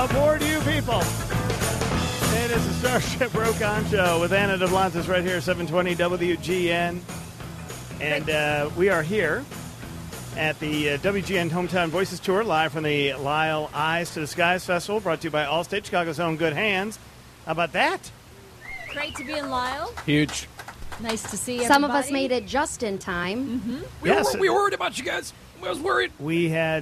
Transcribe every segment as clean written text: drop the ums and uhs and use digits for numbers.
aboard you people. It is the Starship Rokon Show with Anna DeBlantis right here, 720 WGN. And we are here at the WGN Hometown Voices Tour, live from the Lyle Eyes to the Skies Festival, brought to you by Allstate, Chicago's own Good Hands. How about that? Great to be in Lyle. Huge. Nice to see everybody. Some of us made it just in time. Mm-hmm. We were worried about you guys. I was worried. We had,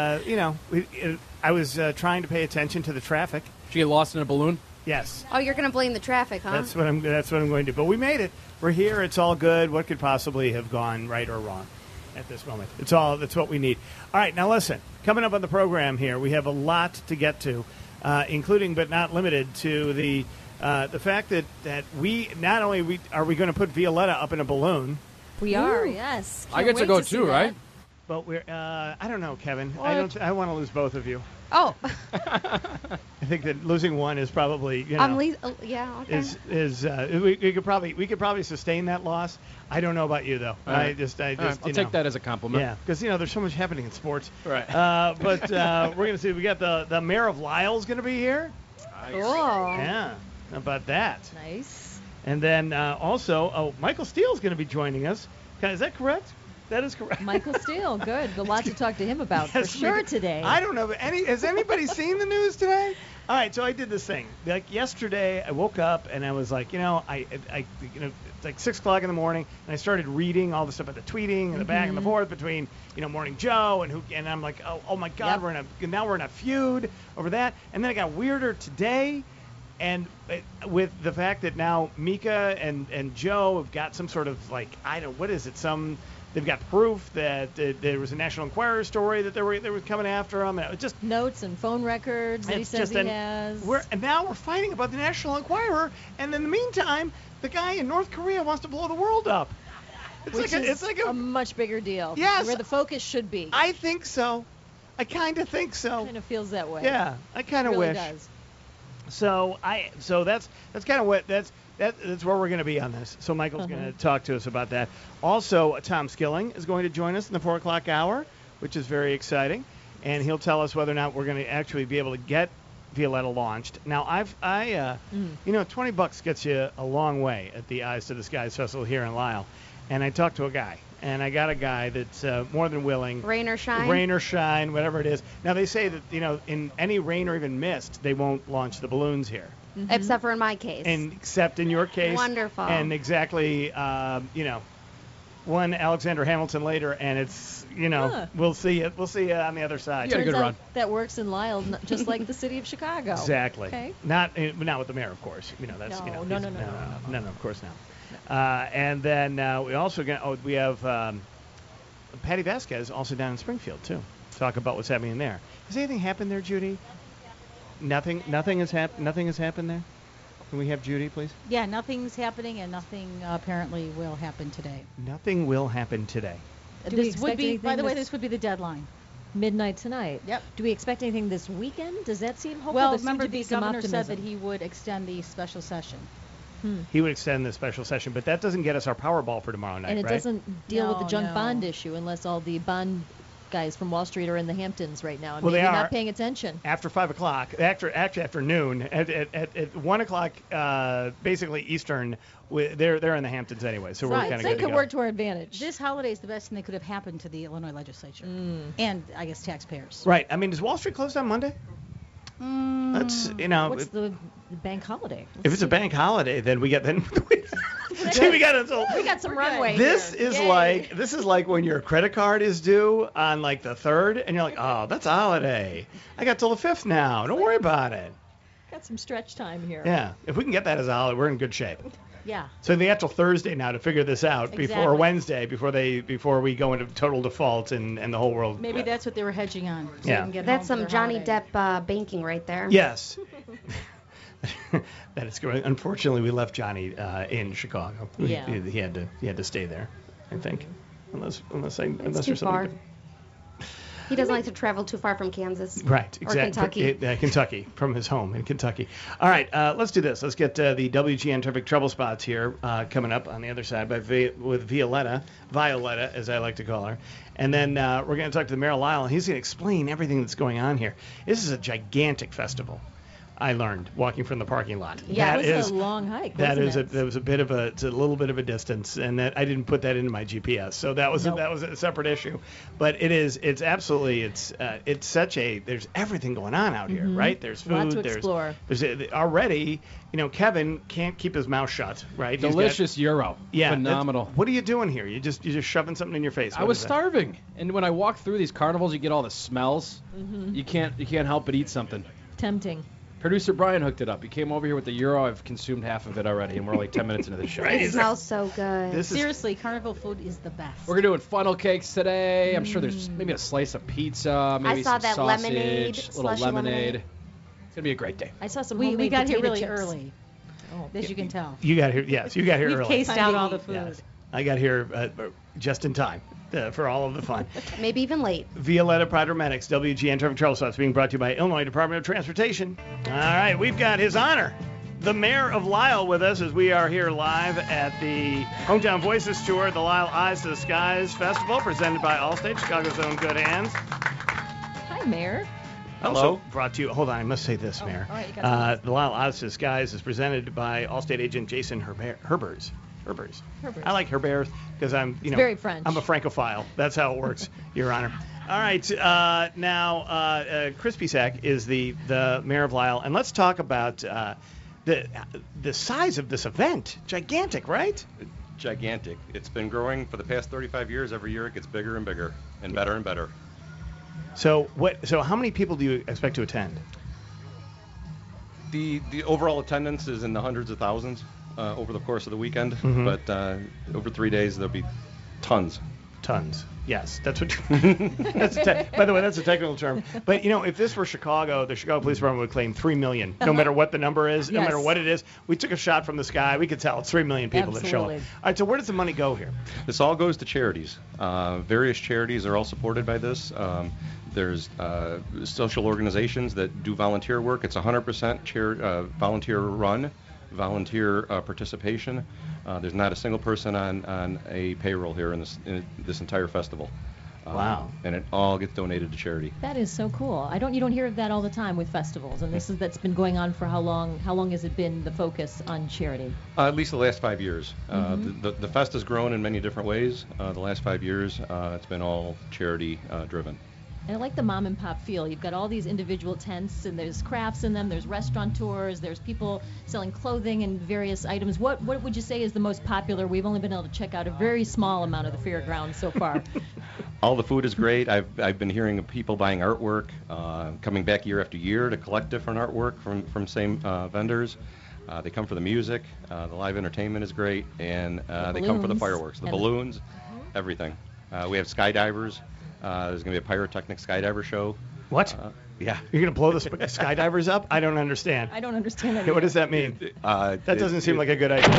I was trying to pay attention to the traffic. Did you get lost in a balloon? Yes. Oh, you're going to blame the traffic, huh? That's what I'm going to do. But we made it. We're here. It's all good. What could possibly have gone right or wrong at this moment? That's what we need. All right, now listen. Coming up on the program here, we have a lot to get to, including but not limited to the fact that we not only are we going to put Violetta up in a balloon. We are, yes. I get to go too, right? But we're I don't know, Kevin. What? I want to lose both of you. Oh. I think that losing one is probably, yeah, okay. We could probably sustain that loss. I don't know about you though. Right. I'll take that as a compliment. Yeah, because there's so much happening in sports. Right. But we're gonna see. We got the mayor of Lyle's gonna be here. Nice. Cool. Yeah. How about that? Nice. And then also, Michael Steele's gonna be joining us. Is that correct? That is correct. Michael Steele, good. A lot to talk to him about for sure today. I don't know. Has anybody seen the news today? All right, so I did this thing. Like yesterday, I woke up and I was like, it's like 6 o'clock in the morning, and I started reading all the stuff about the tweeting and the back and the forth between, Morning Joe and I'm like, oh my God, we're in a feud over that. And then it got weirder today. And with the fact that now Mika and Joe have got some sort of they've got proof that there was a National Enquirer story that they were coming after him. And it was just notes and phone records that he says he has. And now we're fighting about the National Enquirer. And in the meantime, the guy in North Korea wants to blow the world up. It's like a much bigger deal. Yes. Where the focus should be. I think so. I kind of think so. Kind of feels that way. Yeah, I kind of really wish. Does. So that's kind of what that's where we're going to be on this. So Michael's going to talk to us about that. Also, Tom Skilling is going to join us in the 4 o'clock hour, which is very exciting, and he'll tell us whether or not we're going to actually be able to get Violetta launched. Now, $20 gets you a long way at the Eyes to the Skies Festival here in Lyle, and I talked to a guy. And I got a guy that's more than willing. Rain or shine? Rain or shine, whatever it is. Now, they say that, in any rain or even mist, they won't launch the balloons here. Mm-hmm. Except for in my case. And except in your case. Wonderful. And exactly, one Alexander Hamilton later, and it's, we'll see you on the other side. You got a good run. That works in Lyle, just like the city of Chicago. Exactly. Okay. Not with the mayor, of course. That's No, of course not. And then we also we have Patty Vasquez also down in Springfield too. Talk about what's happening there. Has anything happened there, Judy? Nothing has happened there. Can we have Judy, please? Yeah, nothing's happening, and nothing apparently will happen today. Nothing will happen today. This would be, by the way, this would be the deadline. Midnight tonight. Yep. Do we expect anything this weekend? Does that seem hopeful? Well, there remember, to be the some governor optimism. said that he would extend the special session. He would extend the special session, but that doesn't get us our Powerball for tomorrow night, and it right? doesn't deal with the junk No. bond issue unless all the bond guys from Wall Street are in the Hamptons right now. And Well, maybe they are. not paying attention. After 5 o'clock, after noon, at 1 o'clock, basically Eastern, they're in the Hamptons anyway, so we're Right, kind of So good it to could go. work to our advantage. This holiday is the best thing that could have happened to the Illinois legislature. And, I guess, taxpayers. Right. I mean, does Wall Street close on Monday? That's What's the bank holiday? if it's a bank holiday, then we got we got until. We got some runway. This here. is Yay. like when your credit card is due on like the 3rd, and you're like, oh, that's a holiday. I got till the 5th now. Don't worry about it. Got some stretch time here. Yeah. If we can get that as a holiday, we're in good shape. Yeah. So they have till Thursday now to figure this out before Exactly. Wednesday, before we go into total default and the whole world. Maybe that's what they were hedging on. So Yeah. they can get That's home some for their Johnny holiday. Depp banking right there. Yes. That is correct. Unfortunately, we left Johnny in Chicago. Yeah. He had to stay there, I think. Unless It's there's too something. far. He doesn't like to travel too far from Kansas. Right, Or exactly. Kentucky. Kentucky, from his home in Kentucky. All right, let's do this. Let's get the WGN Traffic Trouble Spots here coming up on the other side with Violetta, as I like to call her. And then we're going to talk to the Mayor of Lisle, and he's going to explain everything that's going on here. This is a gigantic festival. I learned walking from the parking lot. Yeah, that it was is a long hike. That wasn't is it? it's a little bit of a distance, and that I didn't put that into my GPS, so that was Nope. that was a separate issue. But it's absolutely such a there's everything going on out here, right? There's food, Lot to explore. there's already Kevin can't keep his mouth shut, right? He's got- Delicious gyro. yeah, Phenomenal. What are you doing here? You're just shoving something in your face. I What was is that? starving, and when I walk through these carnivals, you get all the smells. You can't help but eat something. Tempting. Producer Brian hooked it up. He came over here with the gyro. I've consumed half of it already, and we're only 10 minutes into the show. Right. It smells so good. This is Seriously, carnival food is the best. We're doing funnel cakes today. I'm sure there's maybe a slice of pizza, maybe saw some that sausage, lemonade, little slushy lemonade. It's gonna be a great day. I saw some We homemade got here potato really chips. early, Oh. as you can tell. you got here. Yes, you got here We've early. cased Time out to all the eat. food. Yes. I got here just in time for all of the fun. Maybe even late. Violetta Prodramatics, WGN Traffic Trouble Spots, being brought to you by Illinois Department of Transportation. All right, we've got His Honor, the Mayor of Lisle, with us as we are here live at the Hometown Voices Tour, the Lisle Eyes to the Skies Festival, presented by Allstate, Chicago's own good hands. Hi, Mayor. Also Hello. brought to you, hold on, I must say this, Mayor. all right, you got The Lisle Eyes to the Skies is presented by Allstate agent Jason Herbers. I like Herbers because I'm, very French. I'm a Francophile. That's how it works, Your Honor. All right, now Chris Pisak is the Mayor of Lisle, and let's talk about the size of this event. Gigantic, right? Gigantic. It's been growing for the past 35 years. Every year it gets bigger and bigger and better and better. So how many people do you expect to attend? The overall attendance is in the hundreds of thousands over the course of the weekend, but over 3 days there'll be tons. Tons. Yes, that's what. By the way, that's a technical term. But if this were Chicago, the Chicago Police Department would claim 3 million, no matter what the number is, no Yes. matter what it is. We took a shot from the sky. We could tell it's 3 million people that show up. Absolutely. All right. So where does the money go here? This all goes to charities. Various charities are all supported by this. There's social organizations that do volunteer work. It's 100% volunteer run, volunteer participation. There's not a single person on a payroll here in this entire festival. Wow. And it all gets donated to charity. That is so cool. You don't hear of that all the time with festivals, and that's been going on for how long? How long has it been the focus on charity? At least the last 5 years. The fest has grown in many different ways. The last 5 years, it's been all charity driven. And I like the mom and pop feel. You've got all these individual tents, and there's crafts in them. There's restaurateurs. There's people selling clothing and various items. What would you say is the most popular? We've only been able to check out a very small amount of the fairgrounds so far. All the food is great. I've been hearing of people buying artwork, coming back year after year to collect different artwork from same vendors. They come for the music. The live entertainment is great, and they come for the balloons. fireworks, the And balloons, everything. We have skydivers. There's going to be a pyrotechnic skydiver show. What? Yeah. You're going to blow the skydivers up? I don't understand. I don't understand that. Hey, what does that mean? That doesn't seem like a good idea.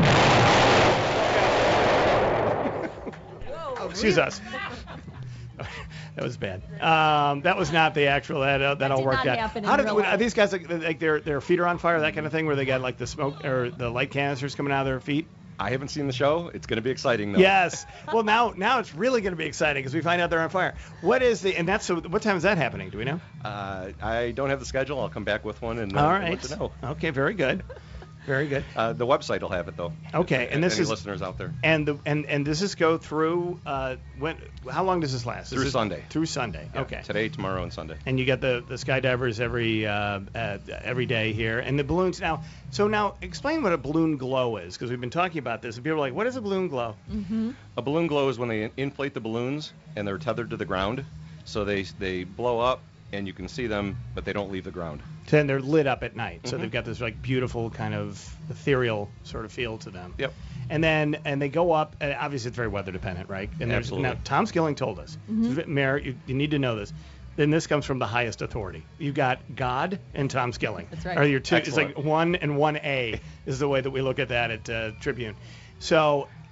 Excuse us. That was bad. That was not the actual. That all did worked not out. happen in How real are life. these guys like their feet are on fire, that kind of thing, where they got like the smoke or the light canisters coming out of their feet? I haven't seen the show. It's going to be exciting, though. Yes. Well, now it's really going to be exciting because we find out they're on fire. What time is that happening? Do we know? I don't have the schedule. I'll come back with one and All let right. you know. Okay. Very good. Very good. The website will have it, though. Okay, and this Any is listeners out there. And does this go through? How long does this last? Through Sunday. Through Sunday. Yeah, Okay. Today, tomorrow, and Sunday. And you get the skydivers every day here, and the balloons now. So now explain what a balloon glow is, because we've been talking about this, and people are like, "What is a balloon glow?" A balloon glow is when they inflate the balloons and they're tethered to the ground, so they blow up and you can see them, but they don't leave the ground. Then they're lit up at night, so they've got this like beautiful kind of ethereal sort of feel to them. Yep. And they go up. Obviously, it's very weather dependent, right? And Absolutely. Now, Tom Skilling told us, Mayor, you need to know this. Then this comes from the highest authority. You got God and Tom Skilling. That's right. Are your two? Excellent. It's like 1 and 1A is the way that we look at that at Tribune. So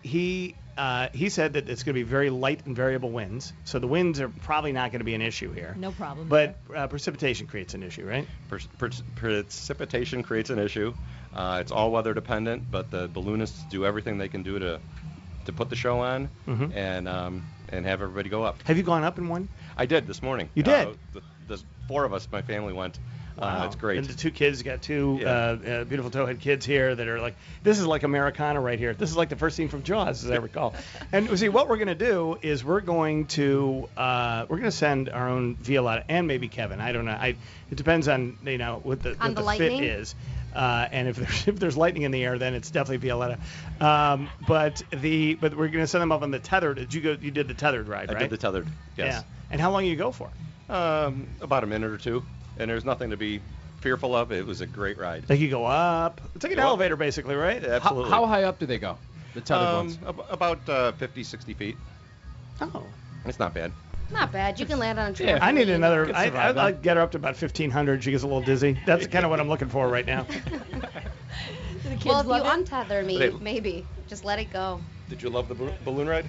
he said that it's going to be very light and variable winds, so the winds are probably not going to be an issue here. No problem. But precipitation creates an issue, right? Precipitation creates an issue. It's all weather dependent, but the balloonists do everything they can do to put the show on and have everybody go up. Have you gone up in one? I did this morning. You did? The 4 of us, my family went. Wow. It's great. And the 2 kids, you got 2 beautiful towhead kids here that are like, this is like Americana right here. This is like the first scene from Jaws, as I recall. And see, what we're going to do is we're going to send our own Violetta and maybe Kevin. I don't know. It depends on what the fit lightning? is. And if there's lightning in the air, then it's definitely Violetta. But we're going to send them up on the tethered. You did the tethered ride, right? I did the tethered. Yes. Yeah. And how long do you go for? About a minute or 2. And there's nothing to be fearful of. It was a great ride. Like you go up. It's like an elevator, basically, right? Absolutely. How high up do they go? The tethered ones. About 50, 60 feet. Oh. It's not bad. Not bad. You can land on a tree. Yeah. I need another. Could survive I'd get her up to about 1,500. She gets a little dizzy. That's kind of what I'm looking for right now. Do the kids Well, if you love it? untether me, Hey. maybe. Just let it go. Did you love the balloon ride?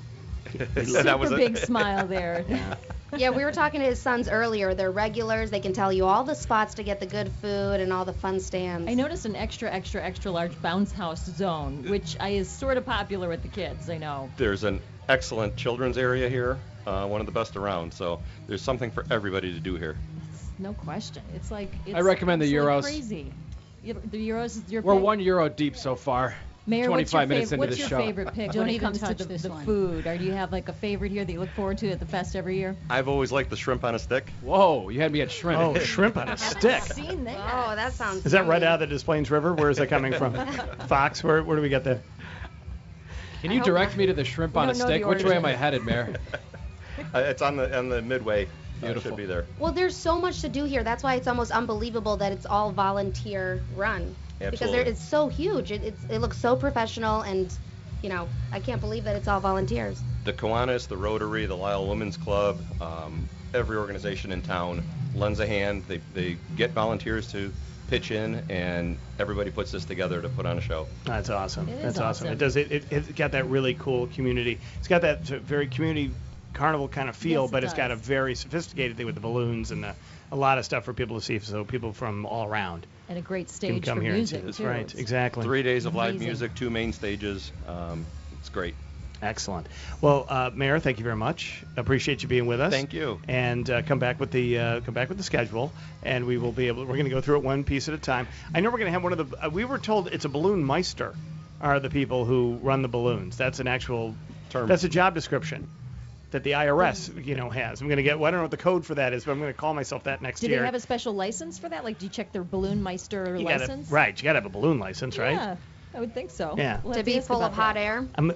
Super big smile there. Yeah, we were talking to his sons earlier. They're regulars. They can tell you all the spots to get the good food and all the fun stands. I noticed an extra large bounce house zone, which is sort of popular with the kids. I know. There's an excellent children's area here, one of the best around. So there's something for everybody to do here. No question. It's like it's I recommend the absolutely Euros. Crazy. The Euros is your We're pick? €1 deep so far. Mayor, 25 minutes into what's the your show. favorite pick Don't when it even comes to touch the this one. food? Or do you have like a favorite here that you look forward to at the fest every year? I've always liked the shrimp on a stick. Whoa, you had me at shrimp. Oh, shrimp on a stick. Seen that. Oh, that sounds Is that right yummy. out of the Des Plaines River? Where is that coming from? Fox? Where do we get that? Can you I hope direct not. me to the shrimp We on a don't know stick? the Which way am origin. I headed, Mayor? It's on the midway. Beautiful. Should be there. Well, there's so much to do here. That's why it's almost unbelievable that it's all volunteer run. Because Absolutely. it's so huge. It looks so professional, and I can't believe that it's all volunteers. The Kiwanis, the Rotary, the Lisle Women's Club, every organization in town lends a hand. They get volunteers to pitch in, and everybody puts this together to put on a show. That's awesome. It is That's awesome. awesome. It does. It's got that really cool community. It's got that very community carnival kind of feel, Yes, it but it's got a does. very sophisticated thing with the balloons and a lot of stuff for people to see. So people from all around And a great can stage come for here music, and see too. this. Right. Exactly. 3 days of live Amazing. music, 2 main stages. It's great. Excellent. Well, Mayor, thank you very much. Appreciate you being with us. Thank you. And come back with the schedule, and we will be able. We're going to go through it one piece at a time. I know we're going to have one of the. We were told it's a balloon meister, are the people who run the balloons. That's an actual Term. That's a job description that the IRS has. I'm going to get. Well, I don't know what the code for that is, but I'm going to call myself that next Did year. they have a special license for that? Like, do you check their balloon meister You gotta- license? right. You got to have a balloon license, right? Yeah, I would think so. Yeah. We'll To have be ask full about of hot that. air. I'm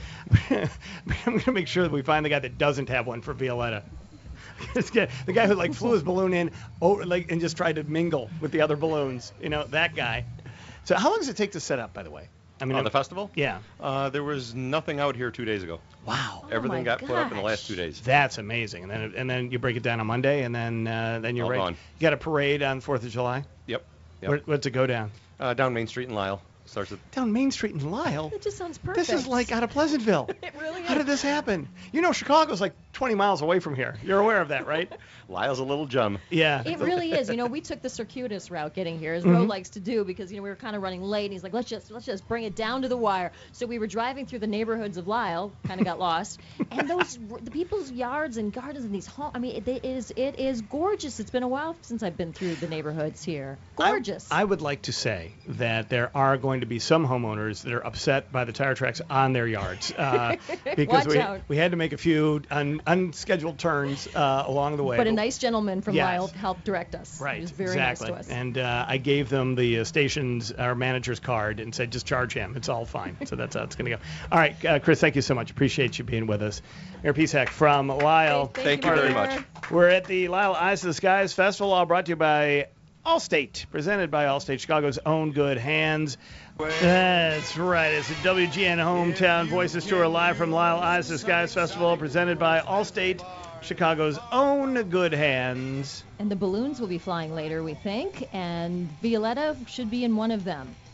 going to make sure that we find the guy that doesn't have one for Violetta. The guy who flew his balloon in and just tried to mingle with the other balloons. That guy. So how long does it take to set up, by the way? I mean, On the festival? Yeah. There was nothing out here 2 days ago. Wow. Everything my got put up in the last gosh. 2 days. That's amazing. And then you break it down on Monday, and then you're All right. gone. You got a parade on 4th of July. Yep. Where's it go down? Down Main Street in Lisle. Starts at Down Main Street in Lisle. That just sounds perfect. This is like out of Pleasantville. It really How did is. this happen? Chicago's like 20 miles away from here. You're aware of that, right? Lisle's a little gem. Yeah. It really is. We took the circuitous route getting here, as Mm-hmm. Ro likes to do, because we were kind of running late. And he's like, let's just bring it down to the wire. So we were driving through the neighborhoods of Lisle, kind of got lost, and the people's yards and gardens and these homes. I mean, it is gorgeous. It's been a while since I've been through the neighborhoods here. Gorgeous. I would like to say that there are going to be some homeowners that are upset by the tire tracks on their yards because Watch out. we had to make a few unscheduled turns along the way. But a nice gentleman from Yes. Lisle helped direct us. Right, He was very exactly. nice to us. And I gave them the station's our manager's card and said, just charge him. It's all fine. So that's how it's going to go. All right, Chris, thank you so much. Appreciate you being with us. Mayor Pisak from Lisle. Hey, Thank you very Mayor. much. We're at the Lisle Eyes to the Skies Festival, all brought to you by Allstate, presented by Allstate, Chicago's own good hands. That's right. It's the WGN Hometown Voices Tour live from Lisle Eyes to the Skies Festival, presented by Allstate, Chicago's own good hands. And the balloons will be flying later, we think, and Violetta should be in one of them.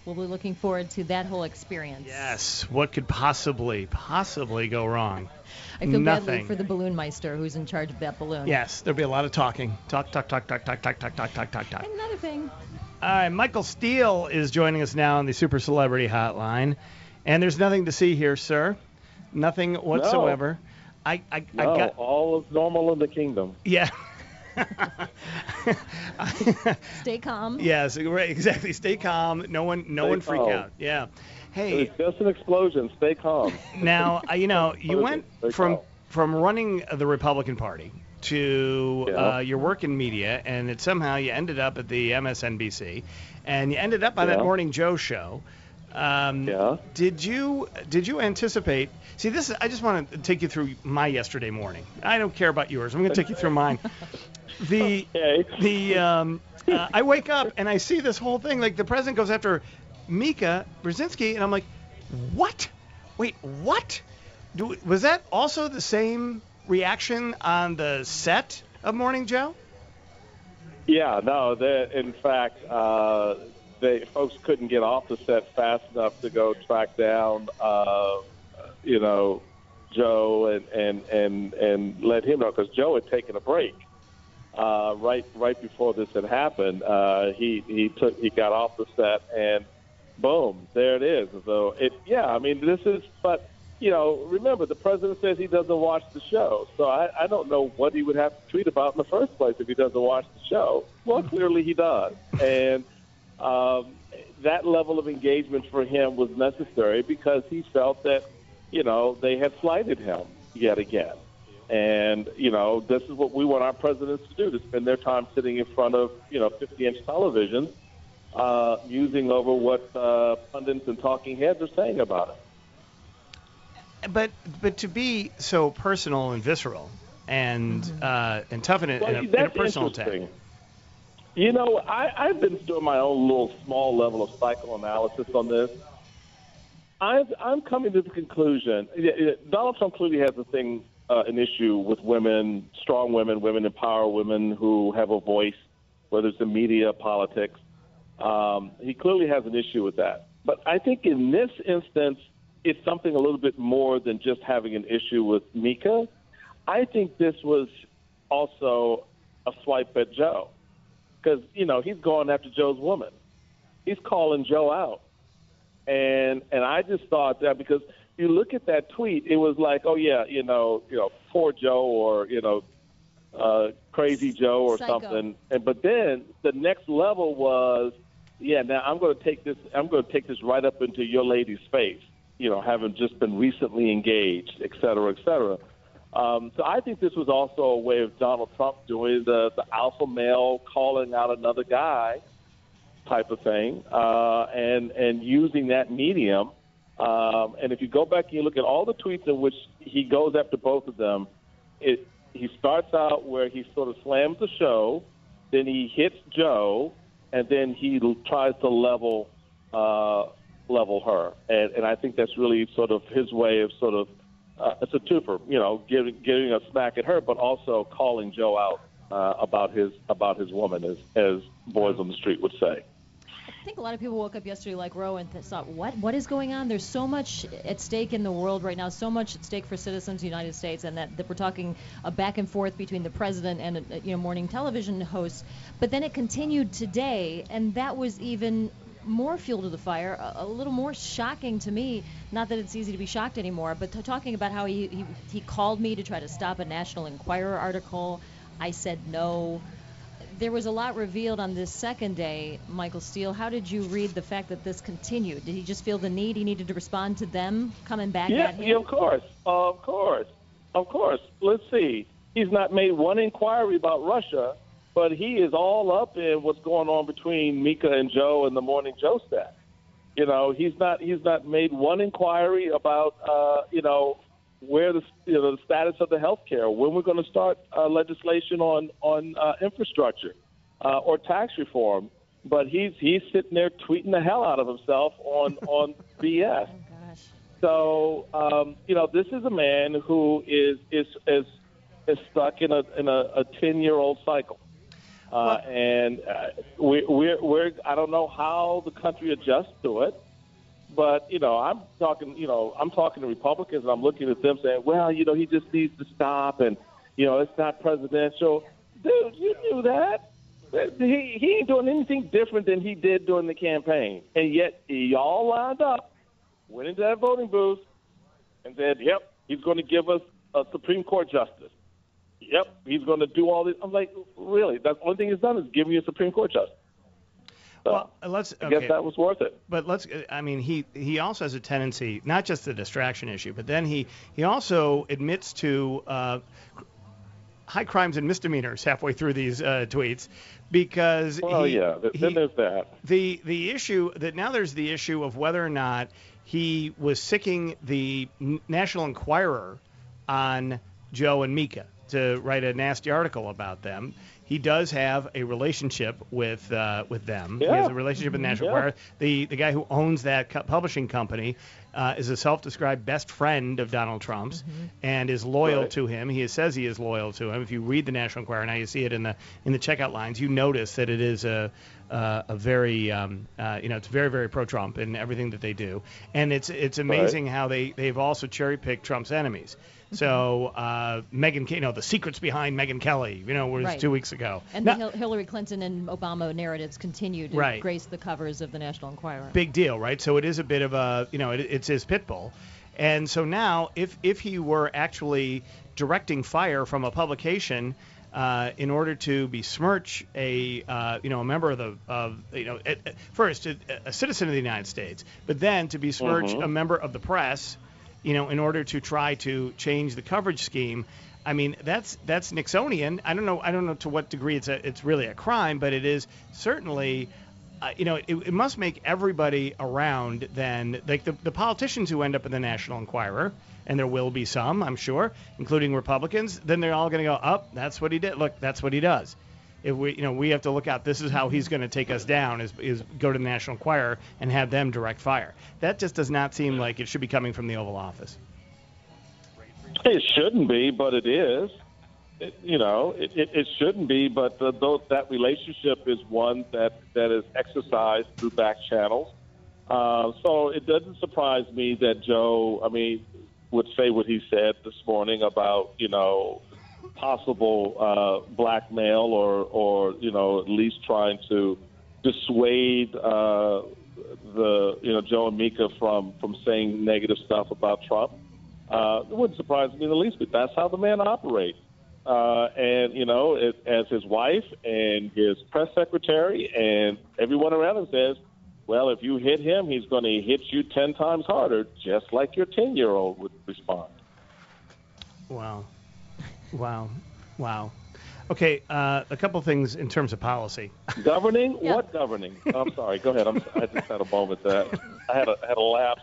we'll be looking forward to that whole experience. Yes. What could possibly go wrong? I feel badly Nothing. for the balloon meister who's in charge of that balloon. Yes. There'll be a lot of talking. Talk. And another thing. All right. Michael Steele is joining us now on the Super Celebrity Hotline, and there's nothing to see here, sir. Nothing whatsoever. I got all is normal in the kingdom. Yeah. Stay calm. Yes, right, exactly. Stay calm. No one freak calm. out. Yeah. Hey, It's just an explosion. Stay calm. now you went Stay from calm. running the Republican Party to Yeah. your work in media, and somehow you ended up at the MSNBC, and you ended up on that Yeah. Morning Joe show. Yeah. Did you anticipate? See, I just want to take you through my yesterday morning. I don't care about yours. I'm going to take you through mine. I wake up and I see this whole thing. Like the president goes after Mika Brzezinski, and I'm like, what? Wait, what? Was that also the same reaction on the set of Morning Joe? Yeah, no. In fact, folks couldn't get off the set fast enough to go track down, Joe and let him know, because Joe had taken a break right before this had happened. He got off the set, and boom, there it is. So remember, the president says he doesn't watch the show, so I don't know what he would have to tweet about in the first place if he doesn't watch the show. Well, clearly he does, and that level of engagement for him was necessary because he felt that, they had slighted him yet again. And, this is what we want our presidents to do, to spend their time sitting in front of, 50-inch television, musing over what pundits and talking heads are saying about it. But to be so personal and visceral and tough in a personal attack. I've been doing my own little small level of psychoanalysis on this. I'm coming to the conclusion. Donald Trump clearly has an issue with women, strong women, women in power, women who have a voice, whether it's in media, politics. He clearly has an issue with that. But I think in this instance, it's something a little bit more than just having an issue with Mika. I think this was also a swipe at Joe. Because, he's going after Joe's woman. He's calling Joe out. And I just thought that, because you look at that tweet, it was like, oh, yeah, poor Joe, or, crazy Joe or Psycho. something. But then the next level was, yeah, now I'm going to take this right up into your lady's face, having just been recently engaged, et cetera, et cetera. So I think this was also a way of Donald Trump doing the alpha male calling out another guy type of thing, and using that medium. And if you go back and you look at all the tweets in which he goes after both of them, he starts out where he sort of slams the show, then he hits Joe, and then he tries to level her. And I think that's really sort of his way of sort of, it's a twofer, giving a smack at her, but also calling Joe out about his woman, as boys on the street would say. I think a lot of people woke up yesterday like Roe and thought, what is going on? There's so much at stake in the world right now, so much at stake for citizens of the United States, and that we're talking a back and forth between the president and morning television hosts. But then it continued today, and that was even more fuel to the fire, a little more shocking to me. Not that it's easy to be shocked anymore, but talking about how he called me to try to stop a National Enquirer article. I said no. There was a lot revealed on this second day, Michael Steele. How did you read the fact that this continued? Did he just feel the need? He needed to respond to them coming back at him? Yeah, of course. Let's see. He's not made one inquiry about Russia, but he is all up in what's going on between Mika and Joe and the Morning Joe staff. He's not made one inquiry about where the status of the health care, when we're going to start legislation on infrastructure or tax reform. But he's sitting there tweeting the hell out of himself on BS. Oh, gosh. So this is a man who is stuck in a 10-year-old cycle. And we're I don't know how the country adjusts to it, but I'm talking to Republicans, and I'm looking at them saying, well, he just needs to stop, and it's not presidential. Dude, you knew that. He ain't doing anything different than he did during the campaign, and yet y'all lined up, went into that voting booth, and said, yep, he's going to give us a Supreme Court justice. Yep, he's going to do all this. I'm like, really? That's the only thing he's done is give you a Supreme Court justice. So, well, I guess that was worth it. But he also has a tendency, not just the distraction issue, but then he also admits to high crimes and misdemeanors halfway through these tweets, because then there's that. The issue that now there's the issue of whether or not he was sicking the National Enquirer on Joe and Mika to write a nasty article about them. He does have a relationship with them. Yeah. He has a relationship with National Enquirer. The guy who owns that publishing company is a self-described best friend of Donald Trump's and is loyal to him. He says he is loyal to him. If you read the National Enquirer, now you see it in the checkout lines, you notice that it is a very it's very, very pro-Trump in everything that they do. And it's amazing how they've also cherry-picked Trump's enemies. So Megyn, the secrets behind Megyn Kelly, was 2 weeks ago. And the Hillary Clinton and Obama narratives continue to grace the covers of the National Enquirer. Big deal, right? So it is a bit of a, it's his pit bull. And so now if he were actually directing fire from a publication in order to besmirch a member of first a citizen of the United States, but then to besmirch a member of the press, in order to try to change the coverage scheme, I mean that's Nixonian. I don't know to what degree it's really a crime, but it is certainly. It must make everybody around then, like the politicians who end up in the National Enquirer, and there will be some, I'm sure, including Republicans, then they're all going to go, that's what he did. Look, that's what he does. If we have to look out, this is how he's going to take us down, is go to the National Enquirer and have them direct fire. That just does not seem like it should be coming from the Oval Office. It shouldn't be, but it is. It shouldn't be, but that relationship is one that is exercised through back channels. So it doesn't surprise me that Joe, would say what he said this morning about, possible blackmail or at least trying to dissuade Joe and Mika from saying negative stuff about Trump. It wouldn't surprise me in the least, but that's how the man operates. As his wife and his press secretary and everyone around him says, well, if you hit him, he's going to hit you 10 times harder, just like your 10-year-old would respond. Wow. Okay, a couple things in terms of policy. Governing? Yeah. What governing? I'm sorry. Go ahead. I just had a moment there. I had a lapse.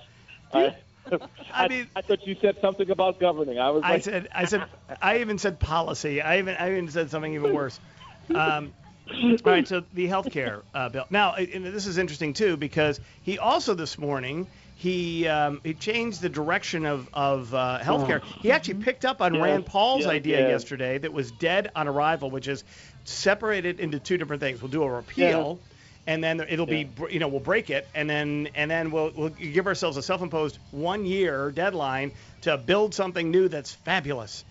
I thought you said something about governing. I even said policy. I even said something even worse. All right, so the health care bill. Now, and this is interesting too, because he also this morning he changed the direction of health care. He actually picked up on Rand Paul's idea yesterday that was dead on arrival, which is separated into two different things. We'll do a repeal. Yeah. And then it'll be, we'll break it, and then we'll give ourselves a self-imposed 1-year deadline to build something new that's fabulous.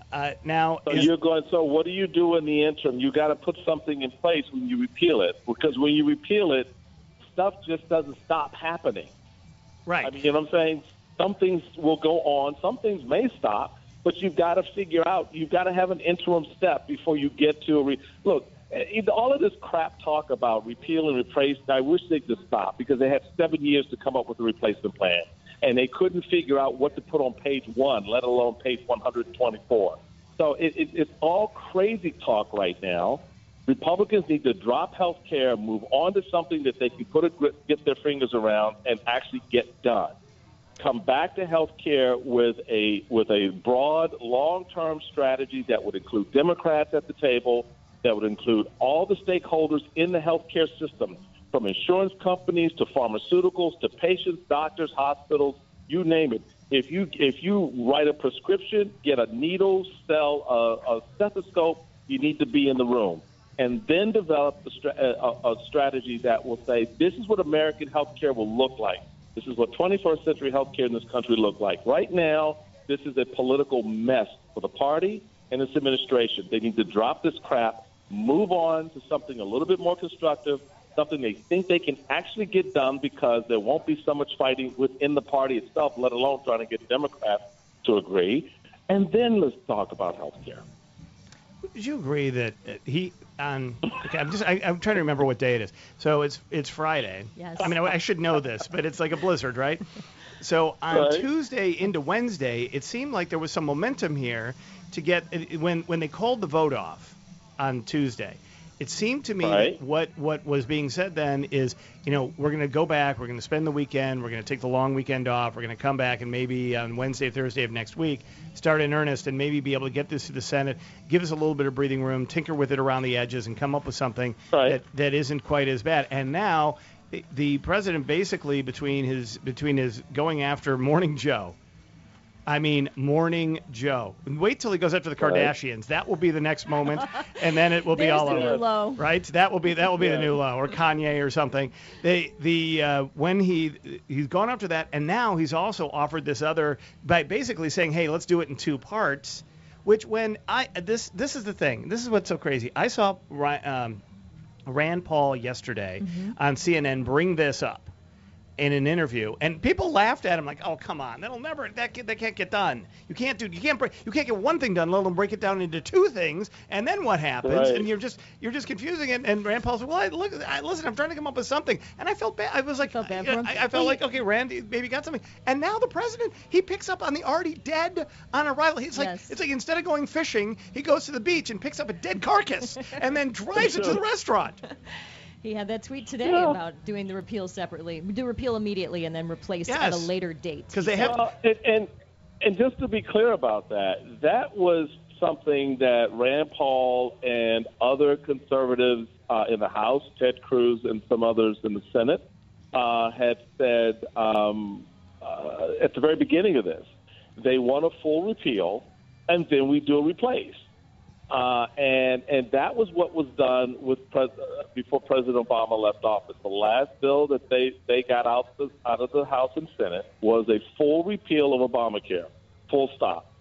So what do you do in the interim? You got to put something in place when you repeal it, because when you repeal it, stuff just doesn't stop happening. Right. You know what I'm saying? Some things will go on, some things may stop, but you've got to figure out. You've got to have an interim step before you get to look. All of this crap talk about repeal and replace, I wish they could stop, because they had 7 years to come up with a replacement plan, and they couldn't figure out what to put on page 1, let alone page 124. So it's all crazy talk right now. Republicans need to drop health care, move on to something that they can get their fingers around and actually get done. Come back to health care with a broad, long-term strategy that would include Democrats at the table, that would include all the stakeholders in the healthcare system, from insurance companies to pharmaceuticals to patients, doctors, hospitals, you name it. If you write a prescription, get a needle, sell a stethoscope, you need to be in the room. and then develop a strategy that will say, this is what American healthcare will look like. This is what 21st century healthcare in this country look like. Right now, this is a political mess for the party and its administration. They need to drop this crap, move on to something a little bit more constructive, something they think they can actually get done, because there won't be so much fighting within the party itself, let alone trying to get Democrats to agree. And then let's talk about healthcare. Would you agree that I'm trying to remember what day it is. So it's Friday. Yes. I mean, I should know this, but it's like a blizzard, right? So on Tuesday into Wednesday, it seemed like there was some momentum here to get when they called the vote off on Tuesday. It seemed to me that what was being said then is, we're going to go back, we're going to spend the weekend, we're going to take the long weekend off, we're going to come back and maybe on Wednesday, Thursday of next week start in earnest and maybe be able to get this to the Senate, give us a little bit of breathing room, tinker with it around the edges, and come up with something that isn't quite as bad. And now the president basically between his going after Morning Joe. Morning Joe. Wait till he goes after the Kardashians. That will be the next moment, and then it will be all over. There's the new low. Right? That will be the new low, or Kanye or something. When he's gone after that, and now he's also offered this other by basically saying, hey, let's do it in two parts. Which this is the thing. This is what's so crazy. I saw Rand Paul yesterday on CNN bring this up in an interview, and people laughed at him like, "Oh, come on, that can't get done. You can't get one thing done, let alone break it down into two things, and then what happens?" Right. And you're just confusing it. And Rand Paul said, "Well, listen, I'm trying to come up with something," and I felt bad. I was like, I felt like, okay, Rand maybe got something, and now the president, he picks up on the already dead on arrival. It's like instead of going fishing, he goes to the beach and picks up a dead carcass and then drives it to the restaurant. He had that tweet today about doing the repeal separately. Do repeal immediately and then replace at a later date. Because they have and just to be clear about that was something that Rand Paul and other conservatives in the House, Ted Cruz and some others in the Senate, had said at the very beginning of this. They want a full repeal, and then we do a replace. And that was what was done with before President Obama left office. The last bill that they got out of the House and Senate was a full repeal of Obamacare, full stop.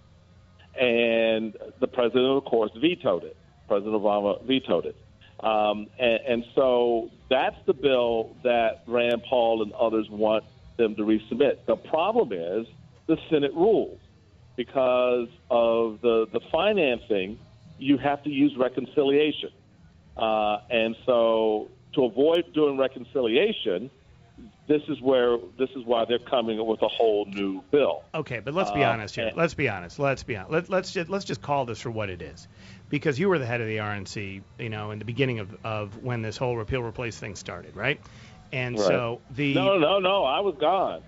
And the president, of course, vetoed it. President Obama vetoed it. And so that's the bill that Rand Paul and others want them to resubmit. The problem is the Senate rules. Because of the financing, you have to use reconciliation. And so to avoid doing reconciliation, this is why they're coming up with a whole new bill. Okay, but let's be honest here. Let's be honest. Let's just call this for what it is. Because you were the head of the RNC, in the beginning of when this whole repeal replace thing started, right? And so No, I was gone.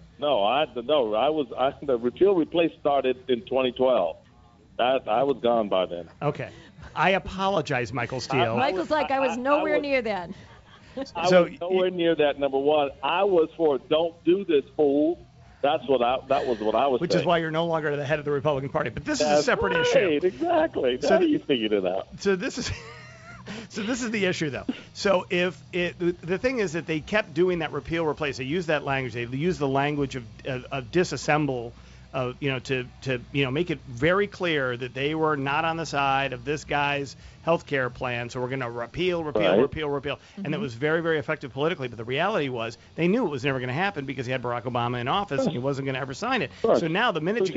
The repeal replace started in 2012. I was gone by then. Okay. I apologize, Michael Steele. Michael's like, I was nowhere near that. I was nowhere near that, number one. I was for don't do this, fool. That was what I was Which saying. is why you're no longer the head of the Republican Party. But this is a separate issue. Exactly. Now you figured it out. So this is the issue, though. So the thing is that they kept doing that repeal replace. They used that language. They used the language of disassemble. To make it very clear that they were not on the side of this guy's health care plan, so we're going to repeal. Mm-hmm. And it was very, very effective politically. But the reality was they knew it was never going to happen because he had Barack Obama in office and he wasn't going to ever sign it. Sure. So now the minute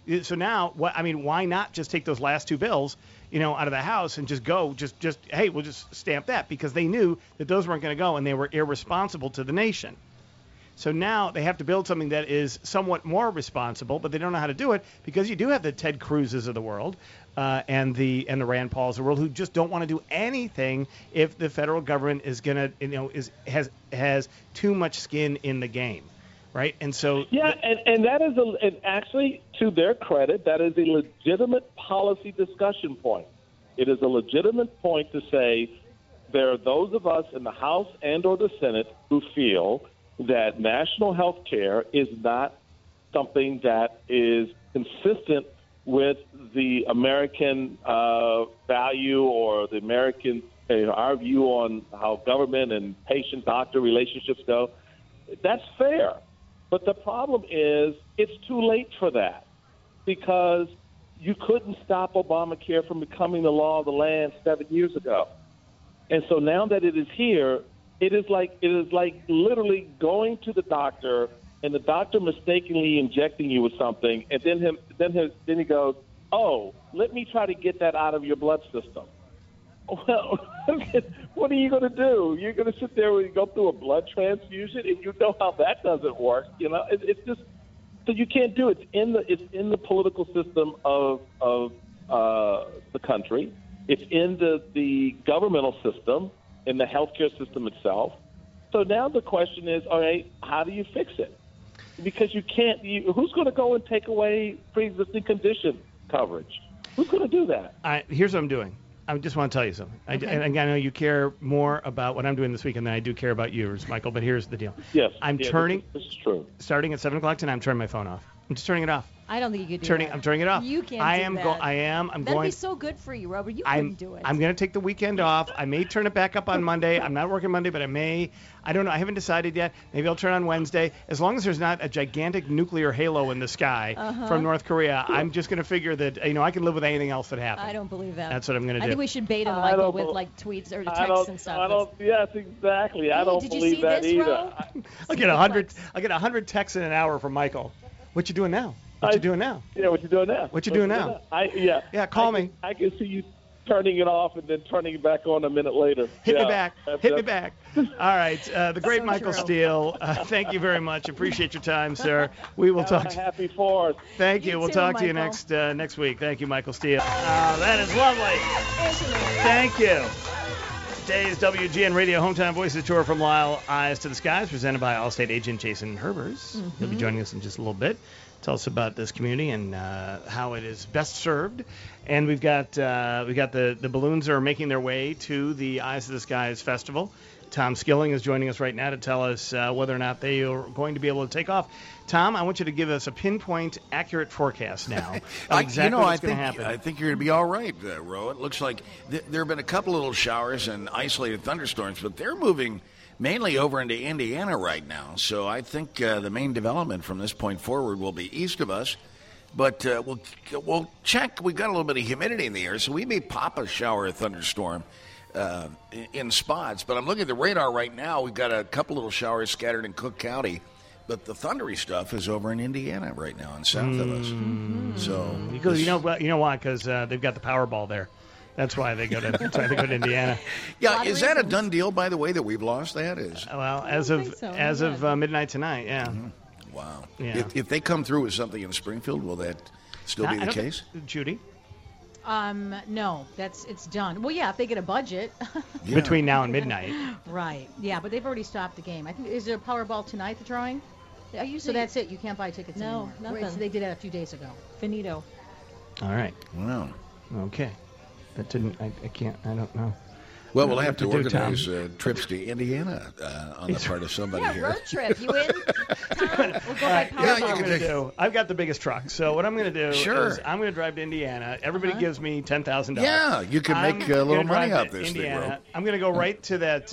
why not just take those last two bills, out of the House and just go, hey, we'll just stamp that, because they knew that those weren't going to go and they were irresponsible to the nation. So now they have to build something that is somewhat more responsible, but they don't know how to do it because you do have the Ted Cruzes of the world and the Rand Pauls of the world who just don't want to do anything if the federal government is gonna has too much skin in the game, right? And so and that is and actually, to their credit, that is a legitimate policy discussion point. It is a legitimate point to say there are those of us in the House and or the Senate who feel that national health care is not something that is consistent with the American value or the American our view on how government and patient-doctor relationships go, that's fair. But the problem is it's too late for that because you couldn't stop Obamacare from becoming the law of the land 7 years ago. And so now that it is here, it is like literally going to the doctor and the doctor mistakenly injecting you with something, and then he goes, "Oh, let me try to get that out of your blood system." Well, what are you going to do? You're going to sit there and go through a blood transfusion, and you know how that doesn't work. It's just so you can't do it. It's in the political system of the country. It's in the governmental system, in the healthcare system itself. So now the question is, all right, how do you fix it? Because you can't. Who's going to go and take away pre-existing condition coverage? Who's going to do that? Here's what I'm doing. I just want to tell you something. Okay. I know you care more about what I'm doing this weekend than I do care about yours, Michael. But here's the deal. Yes. This is true. Starting at 7 o'clock tonight, I'm turning my phone off. I'm just turning it off. I don't think you could do that. I'm turning it off. You can't I do am. that. I am. I'm That'd going. be so good for you, Robert. You couldn't do it. I'm going to take the weekend off. I may turn it back up on Monday. I'm not working Monday, but I may. I don't know. I haven't decided yet. Maybe I'll turn on Wednesday. As long as there's not a gigantic nuclear halo in the sky from North Korea, I'm just going to figure that I can live with anything else that happens. I don't believe that. That's what I'm going to do. I think we should bait him, Michael, with like tweets or texts and stuff. Yes, exactly. I don't did you believe see that this, either. Ro? I'll get 100. I'll get 100 texts in an hour from Michael. What you doing now? What you doing now? Yeah, what you doing now? What you doing now? Yeah, call me. I can see you turning it off and then turning it back on a minute later. Hit me back. Hit me back. All right. The great So Michael true. Steele. Thank you very much. Appreciate your time, sir. We will talk. Happy 4th. Thank you. You We'll too, talk to you Michael. next week. Thank you, Michael Steele. That is lovely. Thank you. Today's WGN Radio Hometown Voices Tour from Lyle Eyes to the Skies, presented by Allstate agent Jason Herbers. He'll be joining us in just a little bit. Tell us about this community and how it is best served. And we've got the balloons are making their way to the Eyes to the Skies Festival. Tom Skilling is joining us right now to tell us whether or not they are going to be able to take off. Tom, I want you to give us a pinpoint, accurate forecast now. Exactly what's going to happen. I think you're going to be all right, Ro. It looks like there have been a couple little showers and isolated thunderstorms, but they're moving mainly over into Indiana right now. So I think the main development from this point forward will be east of us. But we'll check. We've got a little bit of humidity in the air, so we may pop a shower or thunderstorm in spots. But I'm looking at the radar right now. We've got a couple little showers scattered in Cook County. But the thundery stuff is over in Indiana right now and south of us. So because you know why? Because they've got the Powerball there. That's why they go to Indiana. Yeah, is that a done deal? By the way, that we've lost that is. Well, as of midnight tonight, yeah. Mm-hmm. Wow. Yeah. If they come through with something in Springfield, will that still be the case? Judy? No, it's done. Well, yeah, if they get a budget. Yeah. Between now and midnight. Right. Yeah, but they've already stopped the game. I think is there a Powerball tonight? The drawing. So that's it. You can't buy tickets anymore. No, nothing. So they did that a few days ago. Finito. All right. Wow. Okay. That didn't. I can't. I don't know. Well, we'll have to What to do, organize trips to Indiana on the part of somebody Yeah, here. road trip. You in? Tom? We'll go by Here's Powerball. what I'm going to do. I've got the biggest truck, so what I'm going to do Sure. is I'm going to drive to Indiana. Everybody gives me $10,000. Yeah, you can make a little money out this thing, Indiana. bro. I'm going to go right to that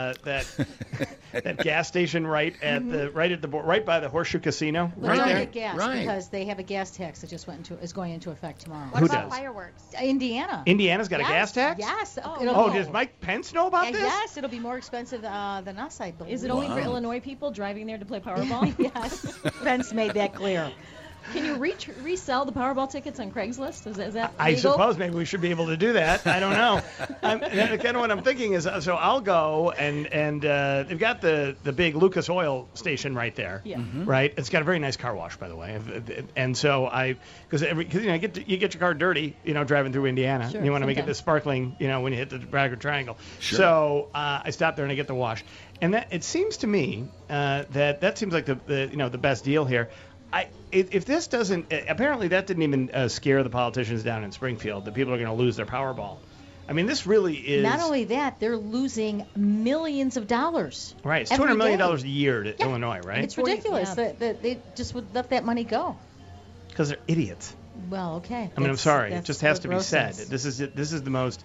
that gas station right by the Horseshoe Casino. Well, Right don't there. get gas Right. because they have a gas tax that just is going into effect tomorrow. What Who about does? fireworks? Indiana. Indiana's got Yes, a gas tax? Yes. Oh, does Mike Pence know about this? Yes, it'll be more expensive than us, I believe. Is it only for Wow. Illinois people driving there to play Powerball? Yes. Pence made that clear. Can you resell the Powerball tickets on Craigslist? Is that I legal? suppose maybe we should be able to do that. I don't know. Kind of what I'm thinking is, so I'll go and they've got the big Lucas Oil station right there. Yeah. Right. It's got a very nice car wash, by the way. And so because you get your car dirty, driving through Indiana. Sure, And you want to make it sometimes. this sparkling, when you hit the Bragger Triangle. Sure. So I stop there and I get the wash. And that it seems to me that seems like the best deal here. If this doesn't, apparently that didn't even scare the politicians down in Springfield that people are going to lose their Powerball. I mean, this really is. Not only that, they're losing millions of dollars. Right, it's every $200 million day. a year to Illinois, right? It's ridiculous yeah. that they just would let that money go. Because they're idiots. Well, okay. I mean, I'm sorry, it That's just has what to be Rose said. says. This is the most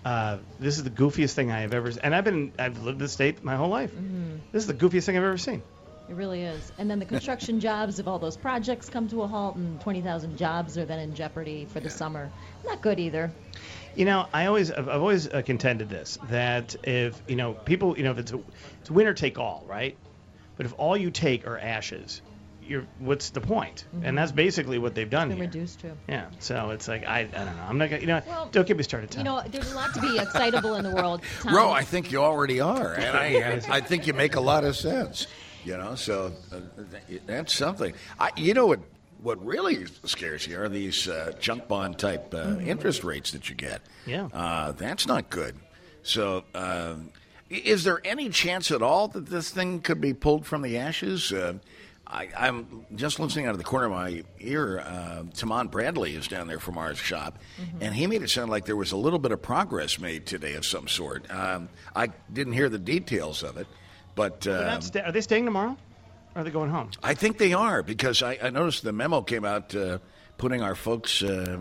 this is the goofiest thing I have ever seen. And I've lived in this state my whole life. This is the goofiest thing I've ever seen. It really is. And then the construction jobs of all those projects come to a halt, and 20,000 jobs are then in jeopardy for the summer. Not good either. You know, I've always contended this, that if, people, if it's winner take all, right? But if all you take are ashes, what's the point? And that's basically what they've done It's been here. reduced to. Yeah, so it's like, I don't know. I'm not going to, Well, don't get me started, Tom. There's a lot to be excitable in the world. Tom. Ro, I think you already are, and I think you make a lot of sense. So that's something. What really scares you are these junk bond type interest rates that you get. Yeah. That's not good. So, is there any chance at all that this thing could be pulled from the ashes? I'm just listening out of the corner of my ear. Taman Bradley is down there from our shop, and he made it sound like there was a little bit of progress made today of some sort. I didn't hear the details of it, but are they staying tomorrow? Or are they going home? I think they are, because I noticed the memo came out putting our folks,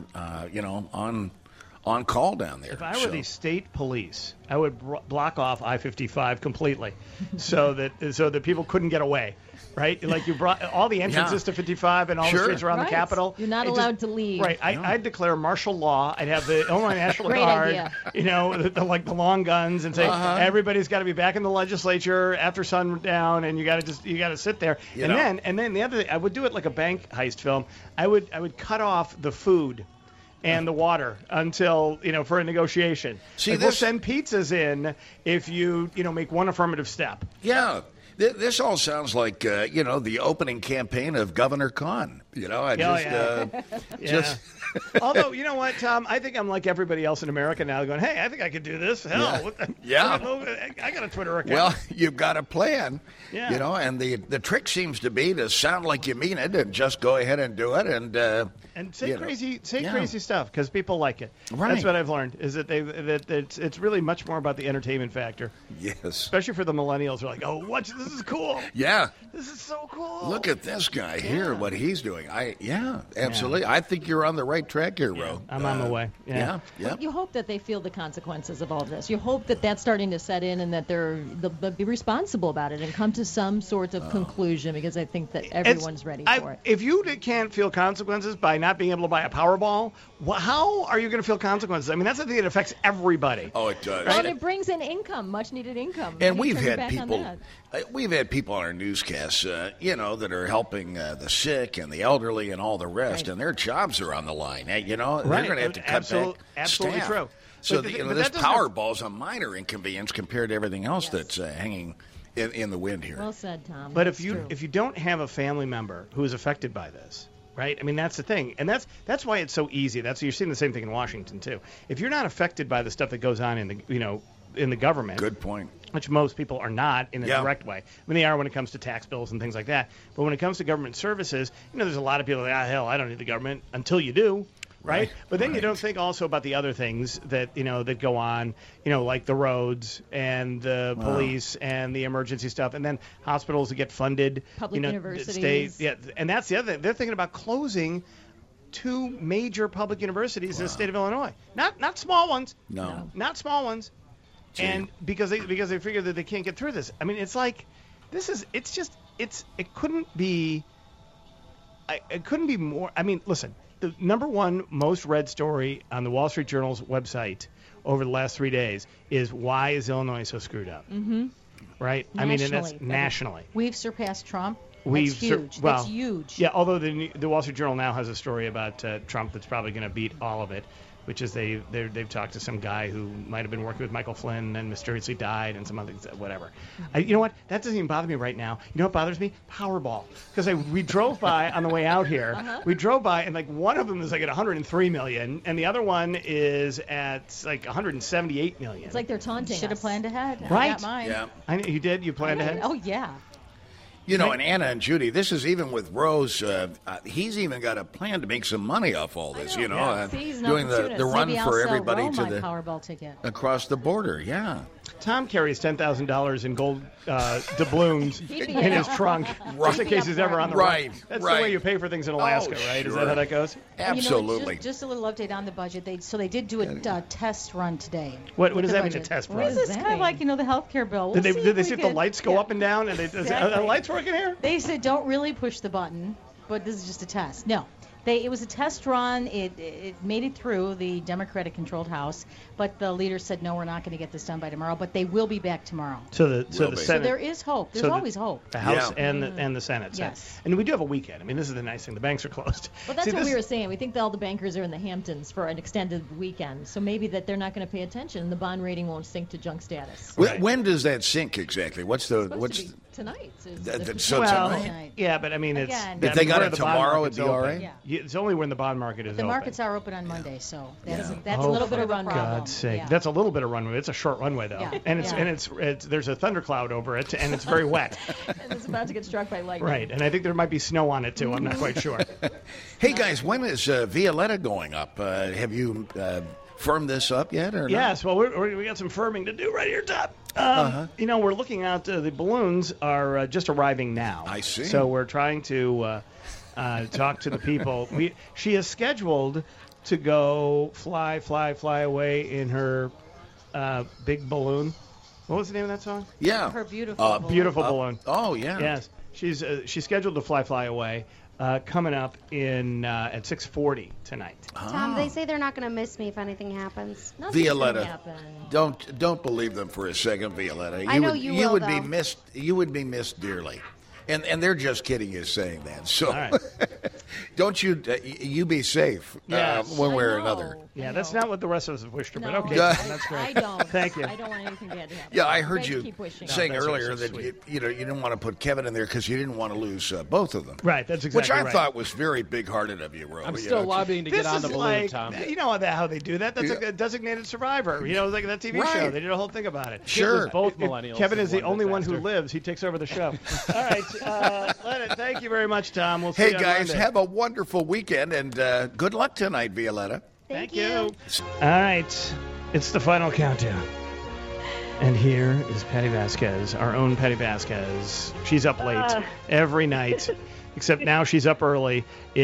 on call down there. If I were the state police, I would block off I-55 completely, so that people couldn't get away. Right, like you brought all the entrances to 55 and all the streets around the Capitol. You're not allowed to leave. Right, I'd declare martial law. I'd have the Illinois National Great Guard. idea. The long guns, and say everybody's got to be back in the legislature after sundown, and you got to sit there. And then the other thing, I would do it like a bank heist film. I would cut off the food and the water until, for a negotiation. See, we'll send pizzas in if you make one affirmative step. Yeah. This all sounds like, the opening campaign of Governor Khan. Just Although, you know what, Tom? I think I'm like everybody else in America now going, hey, I think I could do this. Hell, I got a Twitter account. Well, you've got a plan, Yeah. and the trick seems to be to sound like you mean it and just go ahead and do it. And say crazy stuff because people like it. Right. That's what I've learned is that it's really much more about the entertainment factor. Yes. Especially for the millennials who are like, oh, watch, this is cool. Yeah. This is so cool. Look at this guy here, what he's doing. Absolutely. I think you're on the right track here, Ro. I'm on the way. Yeah. Well, you hope that they feel the consequences of all of this. You hope that that's starting to set in and that they'll be responsible about it and come to some sort of conclusion, because I think that everyone's ready for it. If you can't feel consequences by not being able to buy a Powerball, how are you going to feel consequences? I mean, that's the thing that affects everybody. Oh, it does. Well, and it brings in income, much needed income. And How do you we've turn had your back on that? we've had people on our newscasts, that are helping the sick and the elderly and all the rest, and their jobs are on the line. They're going to have to cut back Absolutely staff. true. So But this that doesn't- Powerball is a minor inconvenience compared to everything else that's hanging in the wind here. Well said, Tom. But That's if you true. don't have a family member who is affected by this, right? I mean, that's the thing, and that's why it's so easy. You're seeing the same thing in Washington too. If you're not affected by the stuff that goes on in the government, Good point. which most people are not in a direct way. I mean, they are when it comes to tax bills and things like that. But when it comes to government services, there's a lot of people that, hell, I don't need the government until you do. Right? But then you don't think also about the other things that that go on, like the roads and the police and the emergency stuff, and then hospitals that get funded, Public universities. And that's the other thing. They're thinking about closing 2 major public universities in the state of Illinois. Not small ones. No. Not small ones. And because they figure that they can't get through this. I mean, it's like it couldn't be more. I mean, listen. The number one most read story on the Wall Street Journal's website over the last 3 days is, why is Illinois so screwed up? Mm-hmm. Right? I mean, and that's nationally. We've surpassed Trump. That's huge. That's huge. Yeah, although the Wall Street Journal now has a story about Trump that's probably going to beat all of it, which is they've talked to some guy who might have been working with Michael Flynn and mysteriously died and some other things, whatever. You know what? That doesn't even bother me right now. You know what bothers me? Powerball. Because we drove by on the way out here. We drove by, and like one of them is like at 103 million, and the other one is at like 178 million. It's like they're taunting Should have us. planned ahead. I Right. got mine. Yeah. I know you did. You planned ahead. Oh, yeah. And Anna and Judy, this is even with Rose. He's even got a plan to make some money off all this. Yeah. See, he's an doing the opportunist. run Maybe I'll for sell everybody Ro to my the Powerball ticket. across the border. Yeah. Tom carries $10,000 in gold doubloons in his trunk, just in case he's ever on the Right, run. That's right. the way you pay for things in Alaska, Oh, right? Is sure. that how that goes? Absolutely. Just a little update on the budget. They did do a test run today. What with does the that mean, a budget. test Well, run? this is kind of like the healthcare bill. We'll Did see they if see we if the can- lights go yeah. up and down? And are Exactly. lights working here? They said don't really push the button, but this is just a test. No. It was a test run. It made it through the Democratic-controlled House, but the leaders said, no, we're not going to get this done by tomorrow, but they will be back tomorrow. So the Will be. Senate. So there is hope. There's So always hope. The House Yeah. and the Senate. Yes. And we do have a weekend. I mean, this is the nice thing. The banks are closed. Well, that's See, what this- we were saying. We think that all the bankers are in the Hamptons for an extended weekend, so maybe that they're not going to pay attention, and the bond rating won't sink to junk status. Right. When does that sink exactly? What's the Supposed what's to be tonight. so Well, tonight? yeah, but I mean, it's. Again. If I they mean, got where it the bond tomorrow, market's it'd be all open. right? Yeah. It's only when the bond market is The open. markets are open on Monday, so that's Yeah. a Oh, little bit of a for problem. God's sake, Yeah. that's a little bit of runway. It's a short runway though, Yeah. and it's Yeah. and it's there's a thundercloud over it, and it's very wet. And it's about to get struck by lightning. Right, and I think there might be snow on it too. I'm not quite sure. Hey guys, when is Violetta going up? Have you firmed this up yet or not? Yes, well, we got some firming to do right here, top. You know, we're looking out. The balloons are just arriving now. I see. So we're trying to talk to the people. She is scheduled to go fly away in her big balloon. What was the name of that song? Yeah. Her beautiful balloon. Beautiful balloon. Oh yeah. Yes, she's scheduled to fly away. Coming up at 6:40 tonight. Tom, they say they're not going to miss me if anything happens. Nothing's gonna Violetta. happen. Don't believe them for a second, Violetta. I know you will, would be though. missed. You would be missed dearly, and they're just kidding you saying that. So All right. don't you you be safe Yes. one way I or know. another. Yeah, I that's know. not what the rest of us have wished her, No, but okay, Yeah. that's great. I don't. Thank you. I don't want anything bad to happen. Yeah, I You heard guys you keep wishing. saying that's earlier so that sweet. you didn't want to put Kevin in there because you didn't want to lose both of them. Right, that's exactly Which I right. thought was very big-hearted of you, Ro. I'm you still know. lobbying to This get on is the balloon, like, Tom. you know how they do that. That's Yeah. a designated survivor. You know, like that TV show. Right. They did a whole thing about it. Sure. Both If millennials. Kevin is the one only one who disaster. lives. He takes over the show. All right, Leonard, thank you very much, Tom. We'll see Hey you on guys, Monday. have a wonderful weekend and good luck tonight, Violetta. Thank you. All right, it's the final countdown. And here is Patty Vasquez, our own Patty Vasquez. She's up late every night, except now she's up early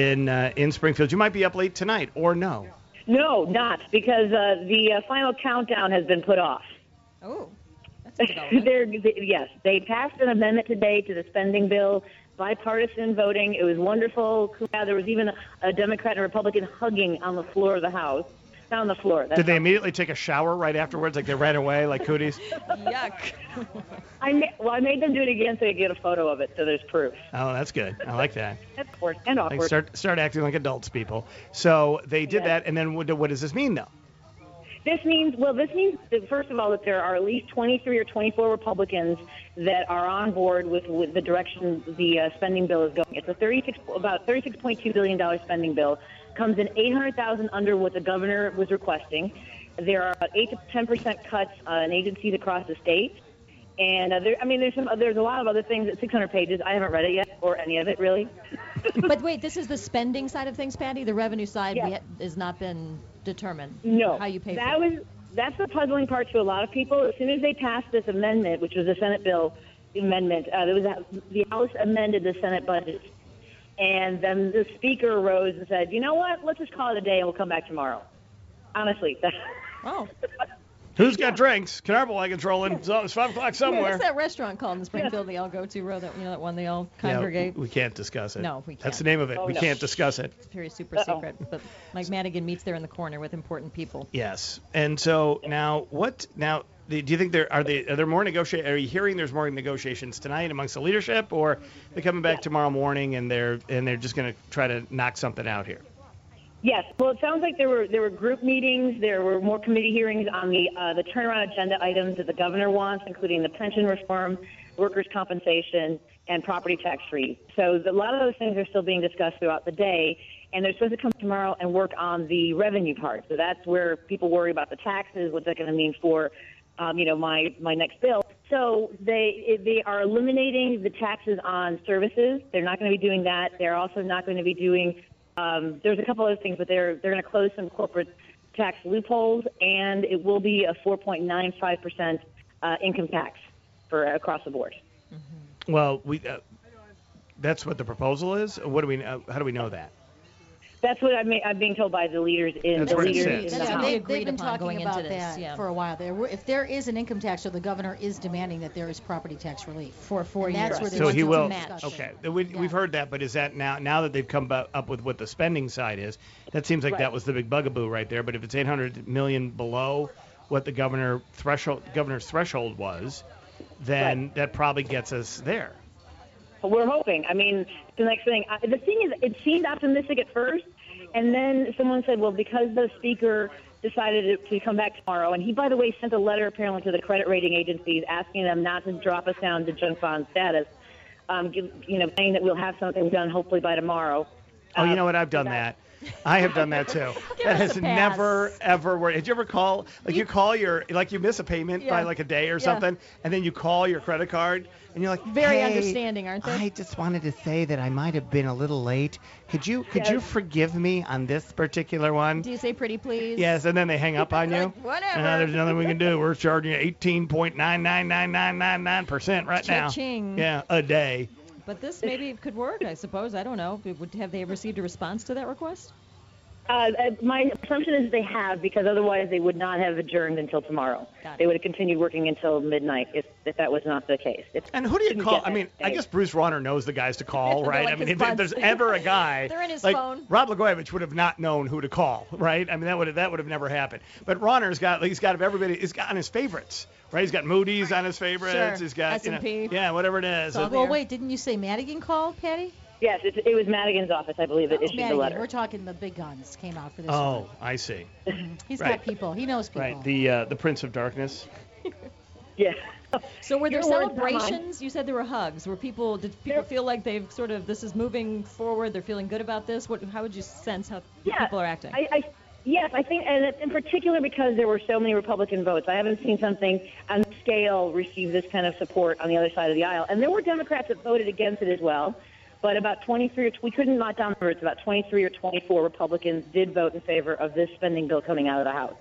in Springfield. You might be up late tonight, or no. No, not because the final countdown has been put off. Oh, that's a development. Yes, they passed an amendment today to the spending bill, bipartisan voting. It was wonderful. There was even a Democrat and a Republican hugging on the floor of the House. Not on the floor. Did they immediately take a shower right afterwards, like they ran away, like cooties? Yuck. I made them do it again so they could get a photo of it, so there's proof. Oh, that's good. I like that. That's awkward and Like awkward. start acting like adults, people. So they did that, and then what does this mean, though? This means that, first of all, that there are at least 23 or 24 Republicans that are on board with the direction the spending bill is going. It's about $36.2 billion spending bill. Comes in $800,000 under what the governor was requesting. There are about 8 to 10% cuts in agencies across the state. And there's a lot of other things. It's 600 pages. I haven't read it yet, or any of it, really. But wait, this is the spending side of things, Patty? The revenue side Yes. has not been determined. No. How you pay for it. That's the puzzling part to a lot of people. As soon as they passed this amendment, which was a Senate bill amendment, the House amended the Senate budget. And then the speaker arose and said, you know what, let's just call it a day and we'll come back tomorrow. Honestly. Oh. Who's got drinks? Carnival wagon's rolling. So it's 5 o'clock somewhere. What's that restaurant called in Springfield they all go to, Ro? That one they all congregate? Yeah, we can't discuss it. No, we That's can't. the name of it. Oh, we no. can't discuss it. It's very super secret. But Mike Madigan meets there in the corner with important people. Yes. And so now, do you think are there more negotiations? Are you hearing there's more negotiations tonight amongst the leadership, or they're coming back tomorrow morning and they're just going to try to knock something out here? Yes. Well, it sounds like there were group meetings. There were more committee hearings on the turnaround agenda items that the governor wants, including the pension reform, workers' compensation, and property tax freeze. So a lot of those things are still being discussed throughout the day, and they're supposed to come tomorrow and work on the revenue part. So that's where people worry about the taxes, what's that going to mean for, my next bill. So they are eliminating the taxes on services. They're not going to be doing that. They're also not going to be doing. There's a couple other things, but they're going to close some corporate tax loopholes, and it will be a 4.95% income tax for across the board. Well, that's what the proposal is. What do we? How do we know that? That's what I'm being told by the leaders in That's the what it leaders says. in the That's what House. they They've agreed been upon talking going about into this, that yeah. for a while. If there is an income tax, so the governor is demanding that there is property tax relief For 4 And years. that's where they So want he some will. discussion. Okay, we've heard that, but is that now that they've come up with what the spending side is? That seems like that was the big bugaboo right there. But if it's 800 million below what the governor's threshold was, then that probably gets us there. We're hoping. I mean, the next thing. The thing is, it seemed optimistic at first, and then someone said, well, because the speaker decided to come back tomorrow, and he, by the way, sent a letter apparently to the credit rating agencies asking them not to drop us down to junk bond status, saying that we'll have something done hopefully by tomorrow. Oh, you know what? I've done that. I have done that too. That has never ever worked. Did you ever call you call you miss a payment by like a day or something, and then you call your credit card and you're like, Very hey, understanding, aren't they? I just wanted to say that I might have been a little late. Could you forgive me on this particular one? Do you say pretty please? Yes, and then they hang up on you. Whatever. There's nothing we can do. We're charging you 18.99999% right now. Cha-ching. Yeah, a day. But this maybe could work, I suppose. I don't know. Have they received a response to that request? My assumption is they have, because otherwise they would not have adjourned until tomorrow. They would have continued working until midnight if that was not the case. And who do you call? I mean, I guess Bruce Rauner knows the guys to call, right? Like I mean, his if there's ever a guy, They're in his like phone. Rod Blagojevich would have not known who to call, right? I mean, that would have never happened. But Rauner's got everybody. He's got on his favorites, right? He's got Moody's on his favorites. Sure. He's got S&P. whatever it is. Well, wait, didn't you say Madigan called, Patty? Yes, it was Madigan's office, I believe, that issued Madigan. the letter. We're talking the big guns came out for this Oh, one. I see. He's Right. got people. He knows people. Right. The Prince of Darkness. Yeah. So were there Your words, not mine. celebrations? You said there were hugs. Did people feel like they've this is moving forward? They're feeling good about this? How would you sense how people are acting? Yes, I think, and in particular because there were so many Republican votes. I haven't seen something on scale receive this kind of support on the other side of the aisle. And there were Democrats that voted against it as well. But about 23, we couldn't knock down the numbers, about 23 or 24 Republicans did vote in favor of this spending bill coming out of the House.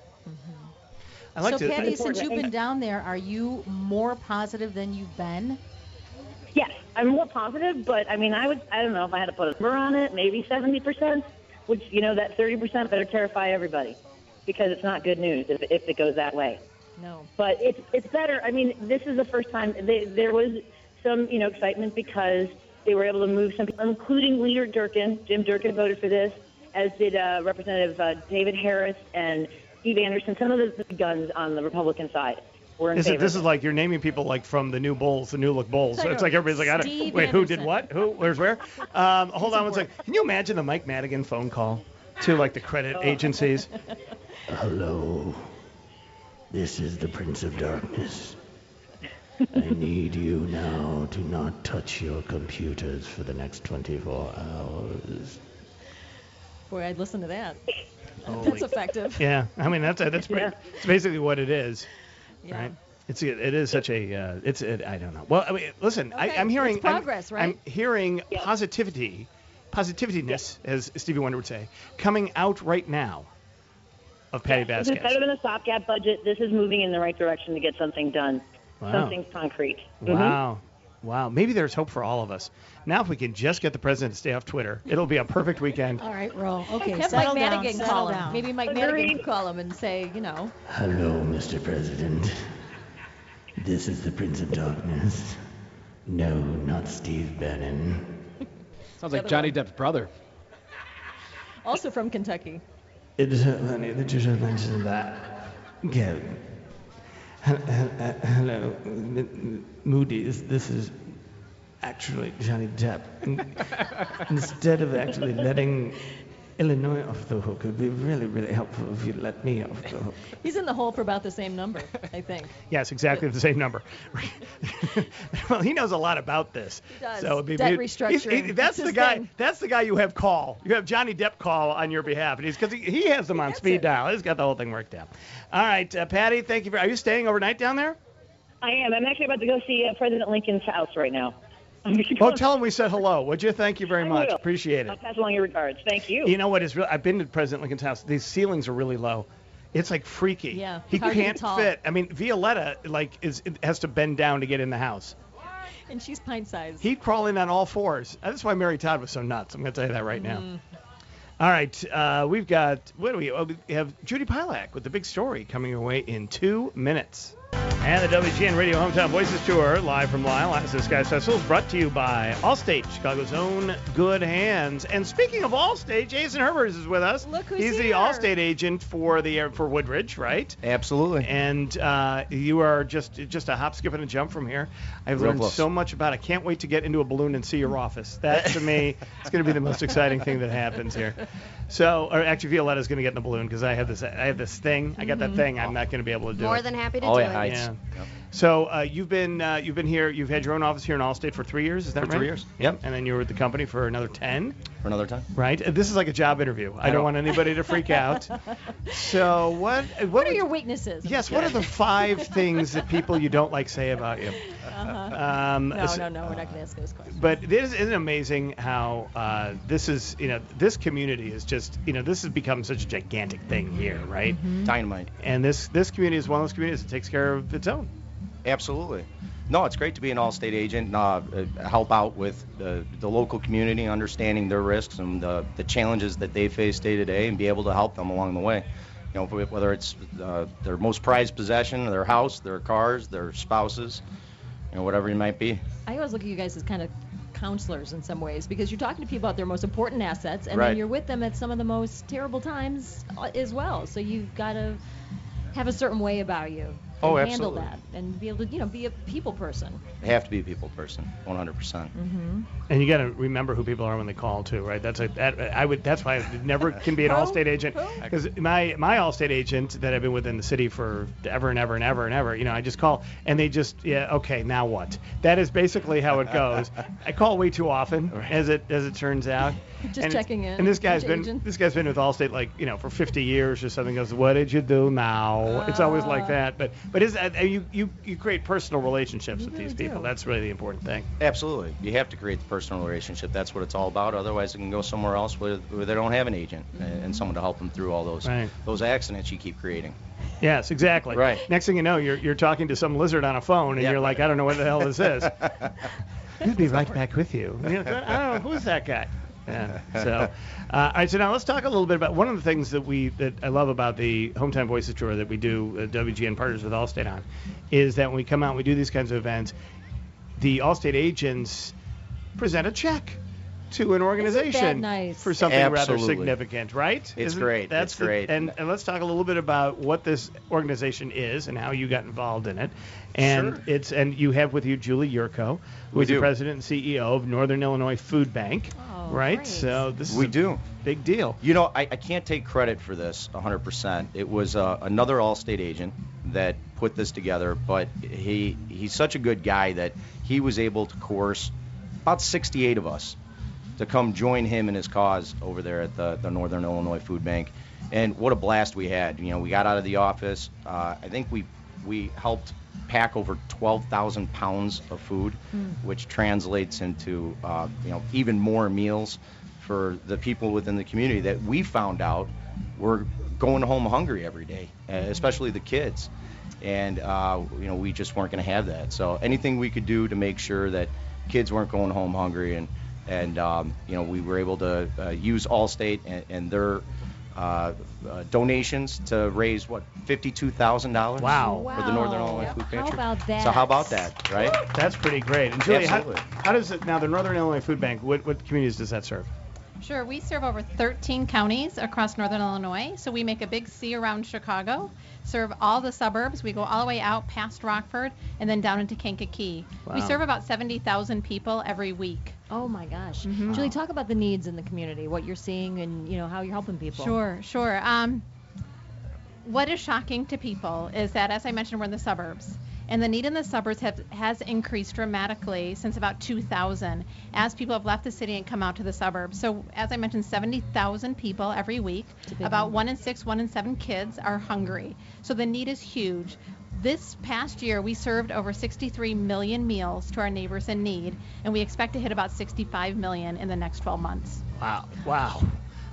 So, Patty, since you've been down there, are you more positive than you've been? Yes, I'm more positive, but I mean, I don't know if I had to put a number on it, maybe 70%, which, that 30% better terrify everybody because it's not good news if it goes that way. No. But it's better. I mean, this is the first time there was some, excitement because they were able to move some people, including Leader Durkin. Jim Durkin voted for this, as did Representative David Harris and Steve Anderson. Some of the guns on the Republican side were in favor. This is like you're naming people like from the New Bulls, the New Look Bulls. So it's like everybody's like, wait, who did what? Who? Where's where? Hold on one second. Can you imagine the Mike Madigan phone call to like the credit agencies? Hello. This is the Prince of Darkness. I need you now to not touch your computers for the next 24 hours. Boy, I'd listen to that. Holy- That's effective. Yeah, I mean that's it's basically what it is, Yeah. right? It is such a I don't know. Well, I mean, listen, Okay, I'm hearing it's progress, right? I'm hearing positivityness, as Stevie Wonder would say, coming out right now of Patty This Vasquez. is better than a stopgap budget. This is moving in the right direction to get something done, Wow. something concrete. Wow. Maybe there's hope for all of us. Now, if we can just get the president to stay off Twitter, it'll be a perfect weekend. All right, roll. Okay, Have settle Mike down, Madigan settle call him. down. Maybe Mike Madigan could call him and say, Hello, Mr. President. This is the Prince of Darkness. No, not Steve Bannon. Sounds like Johnny Depp's brother. also from Kentucky. It is funny that you should mention that. Yeah. Hello, Moody's. This is actually Johnny Depp. Instead of actually letting Illinois off the hook, it would be really, really helpful if you let me off the hook. He's in the hole for about the same number, I think. Yes, exactly the same number. Well, he knows a lot about this. He does. So Debt restructuring. that's It's the his guy. thing. That's the guy you have call. You have Johnny Depp call on your behalf, and because he has them on speed dial. He's got the whole thing worked out. All right, Patty, thank you. Are you staying overnight down there? I am. I'm actually about to go see President Lincoln's house right now. Well, tell him we said hello, would you? Thank you very much. will. Appreciate it. I'll pass along your regards. Thank you. You know what is real? I've been to President Lincoln's house. These ceilings are really low. It's like freaky. Yeah, He hard to get can't tall. fit. I mean, Violetta has to bend down to get in the house. And she's pint-sized. He'd crawl in on all fours. That's why Mary Todd was so nuts. I'm going to tell you that right Mm-hmm. now. All right, we've got, what do we have Judy Pilak with the big story coming your way in 2 minutes. And the WGN Radio Hometown Voices Tour, live from Lyle, Access Skies Festival, is brought to you by Allstate, Chicago's own good hands. And speaking of Allstate, Jason Herbert is with us. Look who's He's the here. Allstate agent for Woodridge, right? Absolutely. And you are just a hop, skip, and a jump from here. I've Real learned close. so much about it. I can't wait to get into a balloon and see your office. That, to me, is going to be the most exciting thing that happens here. So, or actually, Violetta's going to get in the balloon because I have this thing. I got that thing. I'm not going to be able to do it. More than happy to Oh, do yeah, it. Yeah. So you've been here. You've had your own office here in Allstate for 3 years. Is that For right? 3 years. Yep. And then you were with the company for another 10. For another time. Right. This is like a job interview. I don't know. want anybody to freak out. So what What are would- your weaknesses? Yes. What are the 5 things that people you don't like say about you? Uh-huh. No, we're not going to ask those questions. But isn't it amazing how this is, this community is just, this has become such a gigantic thing here, right? Dynamite. And this community is one of those communities that takes care of its own. Absolutely. No, it's great to be an Allstate agent, help out with the local community, understanding their risks and the challenges that they face day to day, and be able to help them along the way. Whether it's their most prized possession, their house, their cars, their spouses, whatever it might be. I always look at you guys as kind of counselors in some ways because you're talking to people about their most important assets and Right. then you're with them at some of the most terrible times as well. So you've got to have a certain way about you. Oh, and handle absolutely. that and be able to, be a people person. I have to be a people person, 100%. Mm-hmm. And you got to remember who people are when they call too, right? That's why I never can be an Allstate agent because my Allstate agent that I've been with in the city for ever and ever and ever and ever, I just call and they just okay, now what? That is basically how it goes. I call way too often, as it turns out. Just checking in. And this guy's Which been agent? with Allstate for 50 years or something. Goes, what did you do now? It's always like that. But is that you create personal relationships with these people? do. That's really the important thing. Absolutely. You have to create the personal relationship. That's what it's all about. Otherwise, they can go somewhere else where they don't have an agent and someone to help them through all those accidents you keep creating. Yes, exactly. Right. Next thing you know, you're talking to some lizard on a phone, and Yeah. you're like, I don't know what the hell this is. He'll be right back with you. And you're like, I don't know, who's that guy? Yeah. So, all right. So now let's talk a little bit about one of the things that I love about the Hometown Voices Tour that we do, WGN partners with Allstate on, is that when we come out and we do these kinds of events, the Allstate agents present a check to an organization nice? for something rather Absolutely. significant, right? It's great. That's It's great. And let's talk a little bit about what this organization is and how you got involved in it. And Sure. and you have with you Julie Yurko, who We is the do. president and CEO of Northern Illinois Food Bank, Oh, right? great. So this is We a do. big deal. I can't take credit for this 100%. It was another Allstate agent that put this together, but he's such a good guy that he was able to coerce about 68 of us to come join him in his cause over there at the Northern Illinois Food Bank. And what a blast we had. We got out of the office. I think we helped pack over 12,000 pounds of food, which translates into even more meals for the people within the community that we found out were going home hungry every day, especially the kids. And we just weren't going to have that. So anything we could do to make sure that kids weren't going home hungry, and we were able to use Allstate and their donations to raise $52,000 Wow. for the Northern Illinois Food How Pantry. about that? So how about that, right? That's pretty great. And Julie, how Absolutely. does it now? The Northern Illinois Food Bank, what communities does that serve? Sure, we serve over 13 counties across Northern Illinois, so we make a big C around Chicago, serve all the suburbs. We go all the way out past Rockford and then down into Kankakee. We Wow. serve about 70,000 people every week. Oh my gosh. Mhm. Julie, talk about the needs in the community, what you're seeing, and how you're helping people. Sure. What is shocking to people is that, as I mentioned, we're in the suburbs. And the need in the suburbs has increased dramatically since about 2000 as people have left the city and come out to the suburbs. So as I mentioned, 70,000 people every week. About 1 in 6, 1 in 7 kids are hungry. So the need is huge. This past year, we served over 63 million meals to our neighbors in need, and we expect to hit about 65 million in the next 12 months. Wow.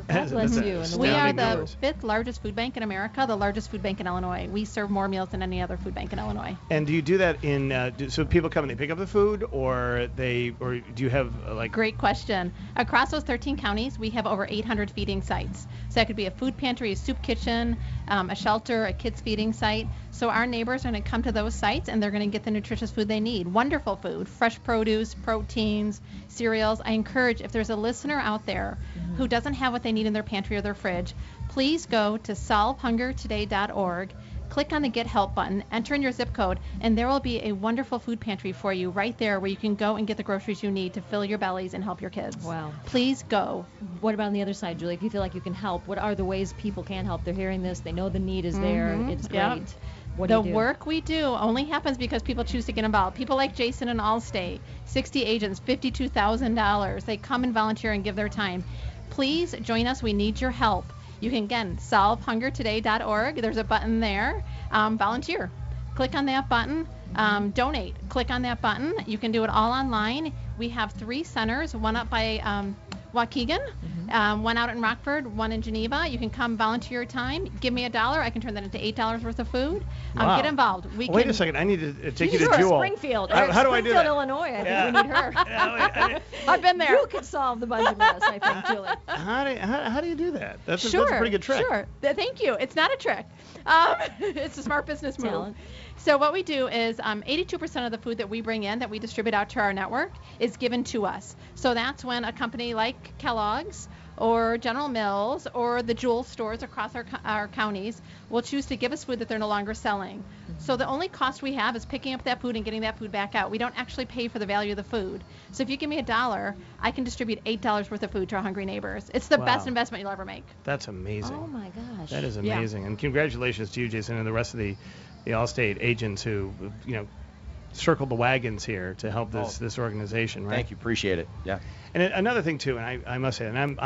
God bless you. And We are astounding the numbers. 5th largest food bank in America, the largest food bank in Illinois. We serve more meals than any other food bank in Illinois. And do you do that so people come and they pick up the food, or do you have like? Great question. Across those 13 counties, we have over 800 feeding sites. So that could be a food pantry, a soup kitchen, a shelter, a kids feeding site. So our neighbors are going to come to those sites and they're going to get the nutritious food they need. Wonderful food, fresh produce, proteins, cereals. I encourage, if there's a listener out there who doesn't have what they need in their pantry or their fridge, please go to solvehungertoday.org. Click on the Get Help button, enter in your zip code, and there will be a wonderful food pantry for you right there where you can go and get the groceries you need to fill your bellies and help your kids. Wow. Please go. What about on the other side, Julie? If you feel like you can help, what are the ways people can help? They're hearing this. They know the need is there. It's great. Yep. What do The you do? work we do only happens because people choose to get involved. People like Jason and Allstate, 60 agents, $52,000. They come and volunteer and give their time. Please join us. We need your help. You can, again, solvehungertoday.org. There's a button there. Volunteer. Click on that button. Donate. Click on that button. You can do it all online. We have 3 centers, one up by Waukegan, one out in Rockford, one in Geneva. You can come volunteer your time. Give me $1. I can turn that into $8 worth of food. Wow. Get involved. Wait a second. I need to take you need to her at Jewel. Springfield. How do I do Springfield, that? Illinois. I think we need her. I've been there. You could solve the budget mess, I think, Julie. How do you do that? That's a Sure, pretty good trick. Sure. Thank you. It's not a trick. It's a smart business move. Talent. So what we do is 82% of the food that we bring in that we distribute out to our network is given to us. So that's when a company like Kellogg's or General Mills or the Jewel stores across our counties will choose to give us food that they're no longer selling. So the only cost we have is picking up that food and getting that food back out. We don't actually pay for the value of the food. So if you give me $1, I can distribute $8 worth of food to our hungry neighbors. It's the best investment you'll ever make. That's amazing. Oh, my gosh. That is amazing. And congratulations to you, Jason, and the rest of the Allstate agents who, circled the wagons here to help this organization, right? Thank you. Appreciate it. Yeah. And another thing too, and I must say, and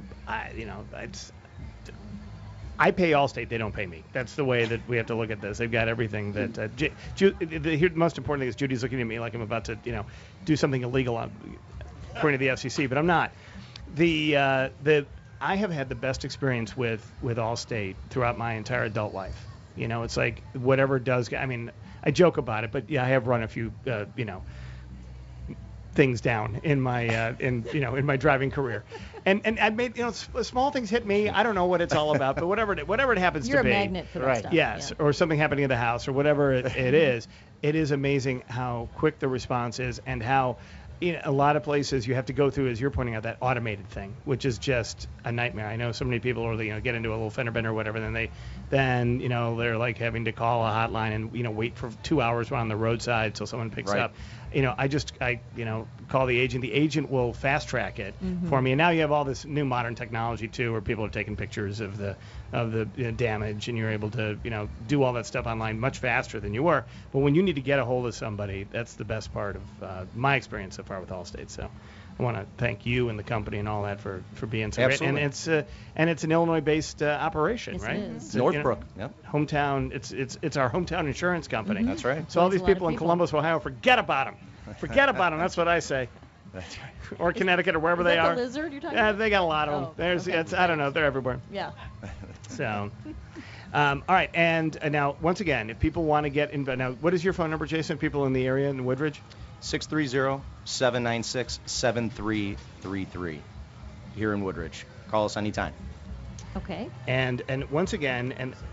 I pay Allstate, they don't pay me. That's the way that we have to look at this. They've got everything that. The most important thing is Judy's looking at me like I'm about to, do something illegal according to the FCC, but I'm not. I have had the best experience with Allstate throughout my entire adult life. It's like whatever does. I mean, I joke about it, but yeah, I have run a few, things down in my in my driving career, and I made small things hit me. I don't know what it's all about, but whatever it happens You're to be. You're a magnet for that stuff. Yes, or something happening in the house or whatever it is. It is amazing how quick the response is and how. A lot of places you have to go through, as you're pointing out, that automated thing, which is just a nightmare. I know so many people are, get into a little fender bender or whatever, then they're like having to call a hotline and wait for 2 hours on the roadside till someone picks up. I call the agent. The agent will fast track it for me. And now you have all this new modern technology too, where people are taking pictures of the damage, and you're able to do all that stuff online much faster than you were. But when you need to get a hold of somebody, that's the best part of my experience so far with Allstate. So I want to thank you and the company and all that for being so Absolutely. great. And it's an Illinois-based operation, Yes, right? it is. It's Northbrook. Yep. Hometown. It's our hometown insurance company. That's right. So all There's these a lot of people in people. Columbus, Ohio, forget about them. Forget about them. That's what I say. That's right. Or Connecticut or wherever Is they that are. the lizard you're talking Yeah, about? they got a lot of them. Oh, okay. I don't know. They're everywhere. Yeah. So, all right. And now, once again, if people want to get in, now, what is your phone number, Jason? People in the area in Woodridge? 630-796-7333 here in Woodridge. Call us anytime. Okay. And once again,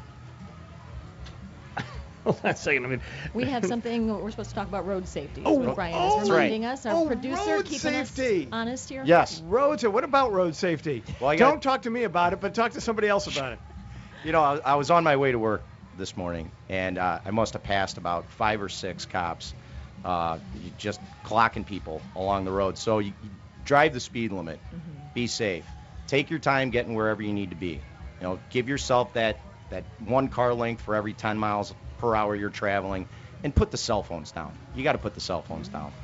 hold on a second. I mean, We have something, we're supposed to talk about road safety. Oh, What Brian oh, is reminding us. Our oh, producer road keeping safety. us honest here. Yes. roads. What about road safety? Well, Don't talk to me about it, but talk to somebody else about it. I was on my way to work this morning, and I must have passed about 5 or 6 cops just clocking people along the road. So you drive the speed limit. Be safe. Take your time getting wherever you need to be. Give yourself that 1 car length for every 10 miles per hour you're traveling, and put the cell phones down. You got to put the cell phones down.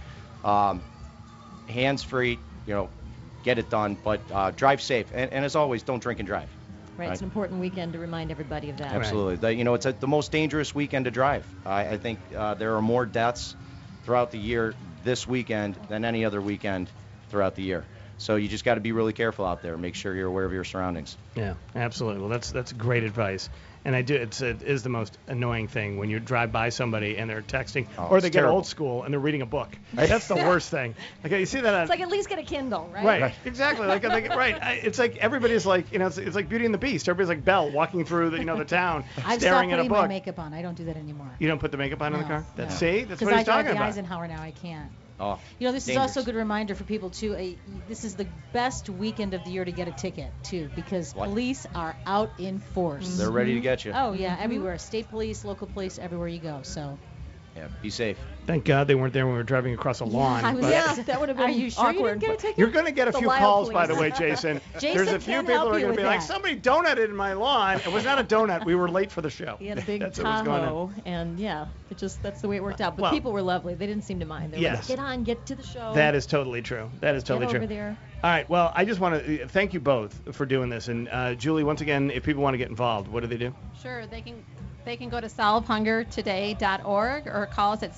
Hands free, get it done, but drive safe. And as always, don't drink and drive. Right. It's an important weekend to remind everybody of that. Absolutely. It's the most dangerous weekend to drive. I think there are more deaths throughout the year this weekend than any other weekend throughout the year. So you just got to be really careful out there. Make sure you're aware of your surroundings. Yeah, absolutely. Well, that's great advice. And it is the most annoying thing when you drive by somebody and they're texting, or they get old school and they're reading a book. That's the worst thing. Like you see that on. It's like at least get a Kindle, right? Right. Exactly. It's like everybody's like, it's like Beauty and the Beast. Everybody's like Belle walking through the town, I've staring stopped at a putting book. my makeup on. I don't do that anymore. You don't put the makeup on in the car? That's what he's talking Because I drive the about. Eisenhower now. I can't. Oh, this dangerous. is also a good reminder for people too. This is the best weekend of the year to get a ticket too, because police are out in force. They're ready to get you. Oh yeah, everywhere. State police, local police, everywhere you go. So. Yeah, be safe. Thank God they weren't there when we were driving across a lawn. That would have been Are you sure awkward. you didn't get a ticket? You're going to get a few calls, by the way, Jason. There's a few can't people help who are you going to be with like, that. somebody donuted in my lawn. It was not a donut. We were late for the show. He had a big That's what was going on. Tahoe, and that's the way it worked out. But Well, people were lovely. They didn't seem to mind. They were yes. like, get to the show. That is totally true. That is totally Get true. over there. All right. Well, I just want to thank you both for doing this. And Julie, once again, if people want to get involved, what do they do? Sure, they can go to solvehungertoday.org or call us at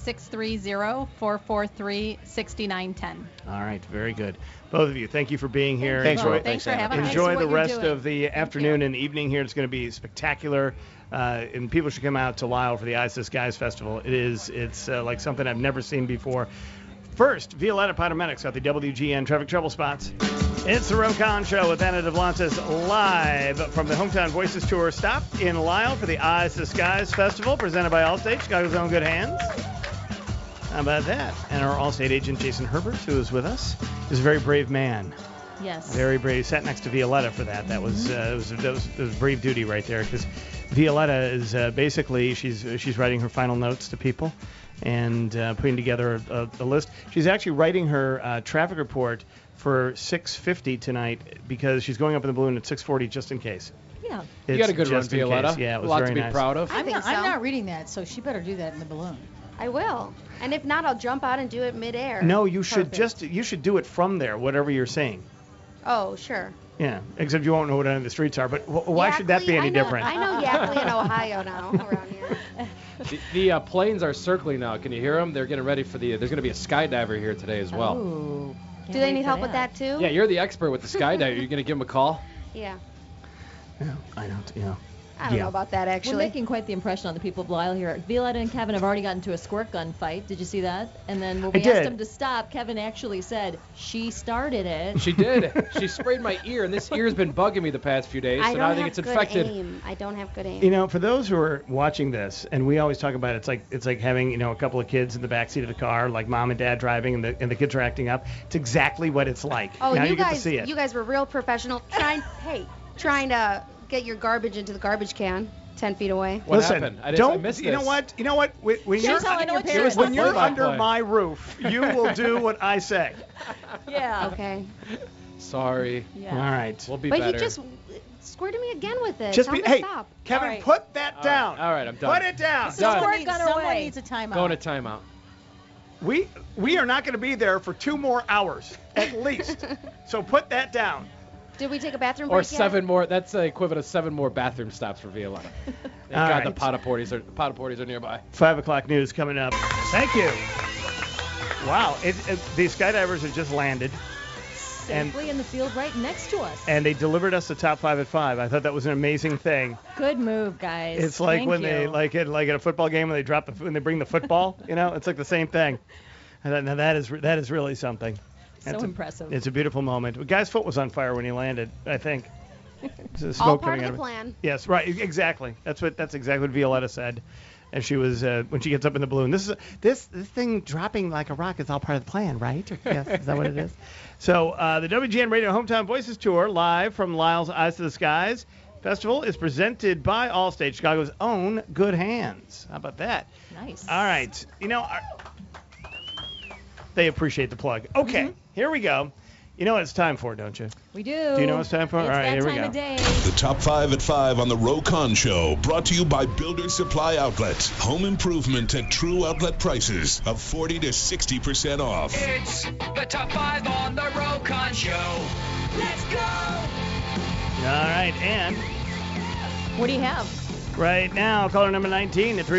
630-443-6910. All right. Very good. Both of you, thank you for being here. Thanks, Enjoy, Roy. Thanks for having us. enjoy the What you're rest doing. of the afternoon and evening here. It's going to be spectacular. And people should come out to Lyle for the Eyes to the Skies Festival. It's like something I've never seen before. First, Violetta Paramedics got the WGN traffic trouble spots. It's the Rokon Show with Anna DeVlantis live from the Hometown Voices Tour. Stop in Lyle for the Eyes to the Skies Festival, presented by Allstate, Chicago's own good hands. How about that? And our Allstate agent, Jason Herbert, who is with us, is a very brave man. Yes. Very brave. He sat next to Violetta for that. That was brave duty right there, because Violetta is basically she's writing her final notes to people and putting together a list. She's actually writing her traffic report for 6:50 tonight because she's going up in the balloon at 6:40 just in case. Yeah. You got a good run, just in Violetta. case. Yeah, it was a lot very to be nice. proud of. I think I'm so. not reading that, so she better do that in the balloon. I will. And if not, I'll jump out and do it midair. No, you should Perfect. you should do it from there, whatever you're saying. Oh, sure. Yeah, except you won't know what any of the streets are. But why should that be any different? I know Yackley in Ohio now around here. The planes are circling now. Can you hear them? They're getting ready for there's going to be a skydiver here today as well. Ooh, Do they need help with that too? Yeah, you're the expert with the skydiver. You're going to give them a call? Yeah. Yeah, I don't. Yeah. I don't know about that We're actually. making quite the impression on the people of Lyle here. Violetta and Kevin have already gotten into a squirt gun fight. Did you see that? And then when we I did. asked him to stop, Kevin actually said, she started it. She did. She sprayed my ear, and this ear's been bugging me the past few days, so now I think it's infected. I don't have good aim. You know, for those who are watching this, and we always talk about it, it's like having a couple of kids in the backseat of the car, like mom and dad driving, and the kids are acting up. It's exactly what it's like. Oh, now you get to guys, see it. you guys were real professional. Trying to get your garbage into the garbage can 10 feet away. What Listen, happened? I don't. missed You know this. what? You know what? When She's you're telling your parents when the you're play-by-play. under my roof, you will do what I say. Yeah. Okay. Sorry. Yeah. All right. We'll be But better. you just squirted me again with it. Just Tell be. him to Hey, stop. Kevin, All right. put that down. All right, I'm done. Put it down. Done. Squirt gun Someone away. needs a timeout. Going to timeout. We are not going to be there for 2 more hours at least. So put that down. Did we take a bathroom Or break 7 more. That's the equivalent of 7 more bathroom stops for Violetta. Thank All God right. the Potta Potties are nearby. 5 o'clock news coming up. Thank you. Wow, the skydivers have just landed, Safely in the field right next to us. and they delivered us the top 5 at 5. I thought that was an amazing thing. Good move, guys. It's like Thank when you. they at a football game when they when they bring the football. It's like the same thing. And now that is really something. So impressive. It's a beautiful moment. The guy's foot was on fire when he landed, I think. The smoke All coming part of out the it. plan. Yes, right, exactly. That's exactly what Violetta said. And she was when she gets up in the balloon. This thing dropping like a rock is all part of the plan, right? Yes, is that what it is? So the WGN Radio Hometown Voices Tour, live from Lyle's Eyes to the Skies Festival, is presented by Allstate, Chicago's own good hands. How about that? Nice. All right. They appreciate the plug. Okay, Here we go. You know what it's time for, don't you? We do. Do you know what it's time for? It's All right, that here we time go. of day. The top 5 at 5 on the Rokon Show, brought to you by Builders Supply Outlet. Home improvement at true outlet prices of 40 to 60% off. It's the top 5 on the Rokon Show. Let's go! All right, and What do you have? right now, caller number 19 at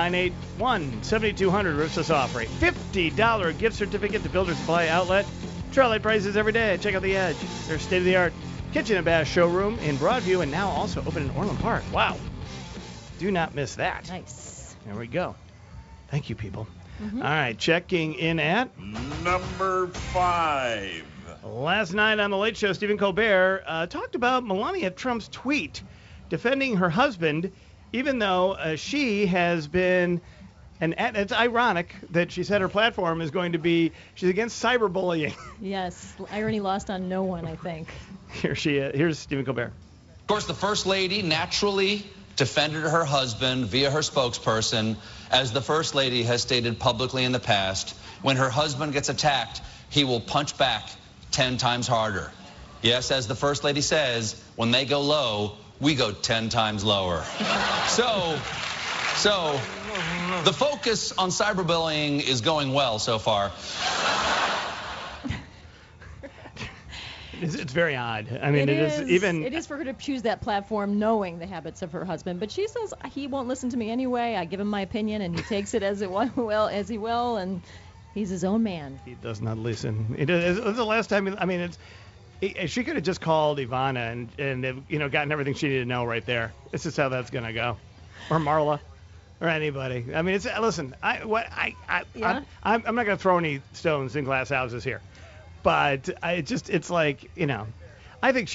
312-981-7200 rips us off for a $50 gift certificate to Builders Supply Outlet. True prices every day. Check out The Edge. Their state-of-the-art kitchen and bath showroom in Broadview and now also open in Orland Park. Wow. Do not miss that. Nice. There we go. Thank you, people. All right, checking in at number 5. Last night on The Late Show, Stephen Colbert talked about Melania Trump's tweet defending her husband, even though she has been, and it's ironic that she said her platform is going to be, she's against cyberbullying. Yes, irony lost on no one, I think. Here's Stephen Colbert. Of course, the First Lady naturally defended her husband via her spokesperson. As the First Lady has stated publicly in the past, when her husband gets attacked, he will punch back 10 times harder. Yes, as the First Lady says, when they go low, we go 10 times lower. So the focus on cyberbullying is going well so far. It's very odd. I mean, it is for her to choose that platform knowing the habits of her husband. But she says he won't listen to me anyway. I give him my opinion, and he takes it as he will, and he's his own man. He does not listen. It was the last time. I mean, she could have just called Ivana and gotten everything she needed to know right there. This is how that's gonna go, or Marla, or anybody. I mean, listen. I'm not gonna throw any stones in glass houses here. But it's like, I think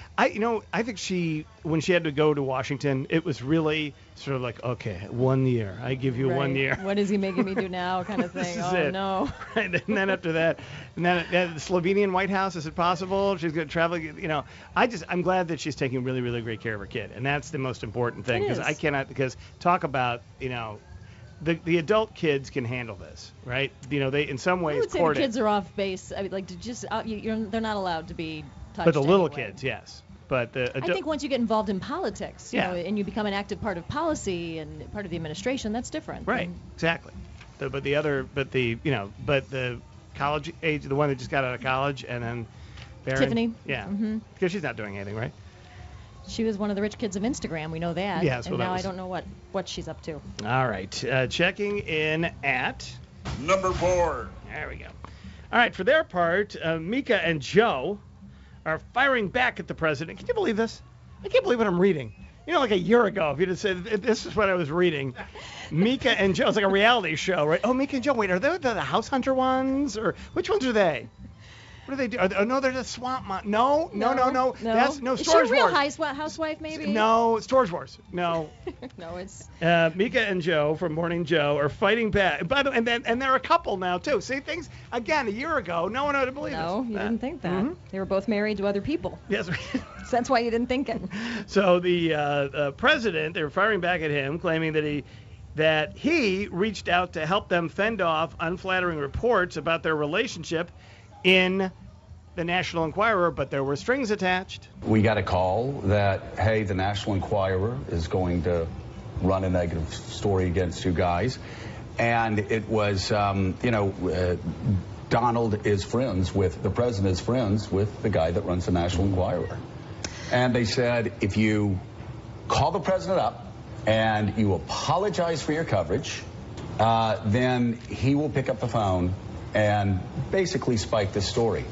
when she had to go to Washington, it was really sort of like, okay, 1 year. I give you 1 year. What is he making me do now kind of thing? This is it. No. Right, and then after that, the Slovenian White House, is it possible? She's going to travel, I'm glad that she's taking really, really great care of her kid. And that's the most important thing. Because talk about, the adult kids can handle this, right? They in some ways. I would say the kids are off base. I mean, they're not allowed to be touched. But the little kids, yes. But I think once you get involved in politics, and you become an active part of policy and part of the administration, that's different. Right. Exactly. But the college age, the one that just got out of college, and then Barron, Tiffany. Yeah. Because she's not doing anything, right? She was one of the rich kids of Instagram. We know that. Yes, and now I don't know what she's up to. All right. Checking in at number 4. There we go. All right. For their part, Mika and Joe are firing back at the president. Can you believe this? I can't believe what I'm reading. Like a year ago, if you'd have said, this is what I was reading. Mika and Joe. It's like a reality show, right? Oh, Mika and Joe. Wait, are they the House Hunter ones? Or which ones are they? What do they do? No, they're the Swamp Mom. No. That's Storage Is she a real Wars. housewife, maybe? No, Storage Wars. No. No, it's. Mika and Joe from Morning Joe are fighting back. By the way, and they're a couple now too. See, things again a year ago, no one would have believed No, you didn't think that. They were both married to other people. Yes. So that's why you didn't think it. So the president, they were firing back at him, claiming that he reached out to help them fend off unflattering reports about their relationship in the National Enquirer, but there were strings attached. We got a call that, hey, the National Enquirer is going to run a negative story against you guys. And it was, Donald is friends with, the president is friends with the guy that runs the National Enquirer. And they said, if you call the president up and you apologize for your coverage, then he will pick up the phone and basically spike this story.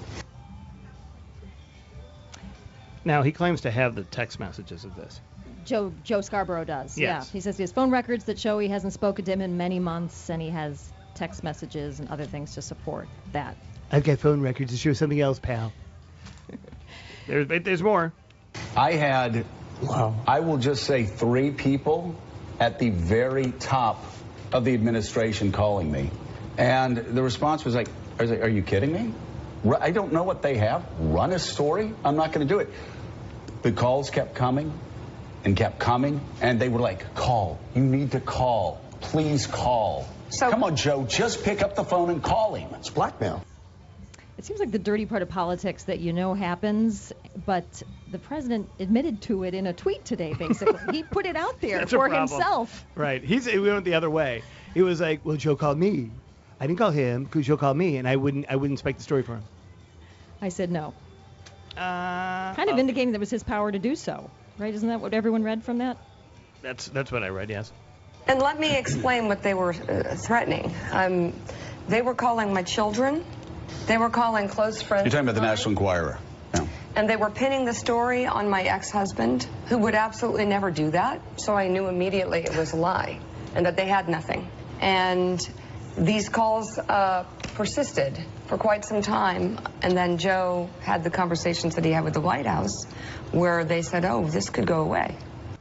Now, he claims to have the text messages of this. Joe Scarborough does. Yes. Yeah. He says he has phone records that show he hasn't spoken to him in many months, and he has text messages and other things to support that. I've got phone records to show something else, pal. There's more. I had, I will just say 3 people at the very top of the administration calling me. And the response was like, are you kidding me? I don't know what they have. Run a story? I'm not going to do it. The calls kept coming and kept coming, and they were like, call. You need to call. Please call. So, come on, Joe, just pick up the phone and call him. It's blackmail. It seems like the dirty part of politics that happens, but the president admitted to it in a tweet today, basically. He put it out there for himself. Right. We went the other way. He was like, well, Joe called me. I didn't call him because Joe called me, and I wouldn't spike the story for him. I said no. Kind of indicating that it was his power to do so, right? Isn't that what everyone read from that? That's what I read, yes. And let me explain what they were threatening. They were calling my children. They were calling close friends. You're talking about the National Enquirer. Yeah. And they were pinning the story on my ex-husband, who would absolutely never do that. So I knew immediately it was a lie and that they had nothing. And these calls persisted for quite some time. And then Joe had the conversations that he had with the White House where they said, oh, this could go away.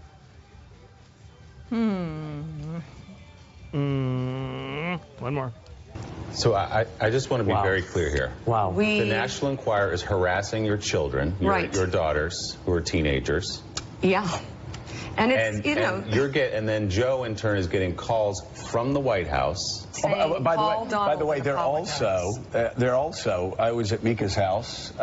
One more. So I just want to be very clear here. Wow. The National Enquirer is harassing your children, your daughters, who are teenagers. Yeah. And it's, and then Joe in turn is getting calls from the White House. By the way, they're also. I was at Mika's house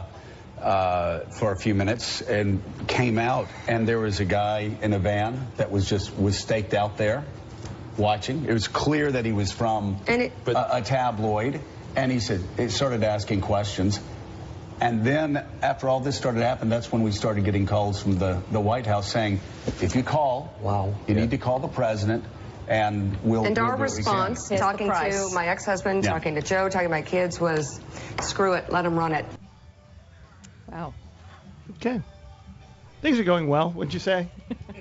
for a few minutes and came out, and there was a guy in a van that was staked out there, watching. It was clear that he was from a tabloid, and he started asking questions. And then after all this started happening, that's when we started getting calls from the White House saying, if you call, you need to call the president, and we'll And our do what we can. response, talking to my ex-husband, talking to Joe, talking to my kids, was, screw it, let them run it. Wow. Okay. Things are going well, wouldn't you say?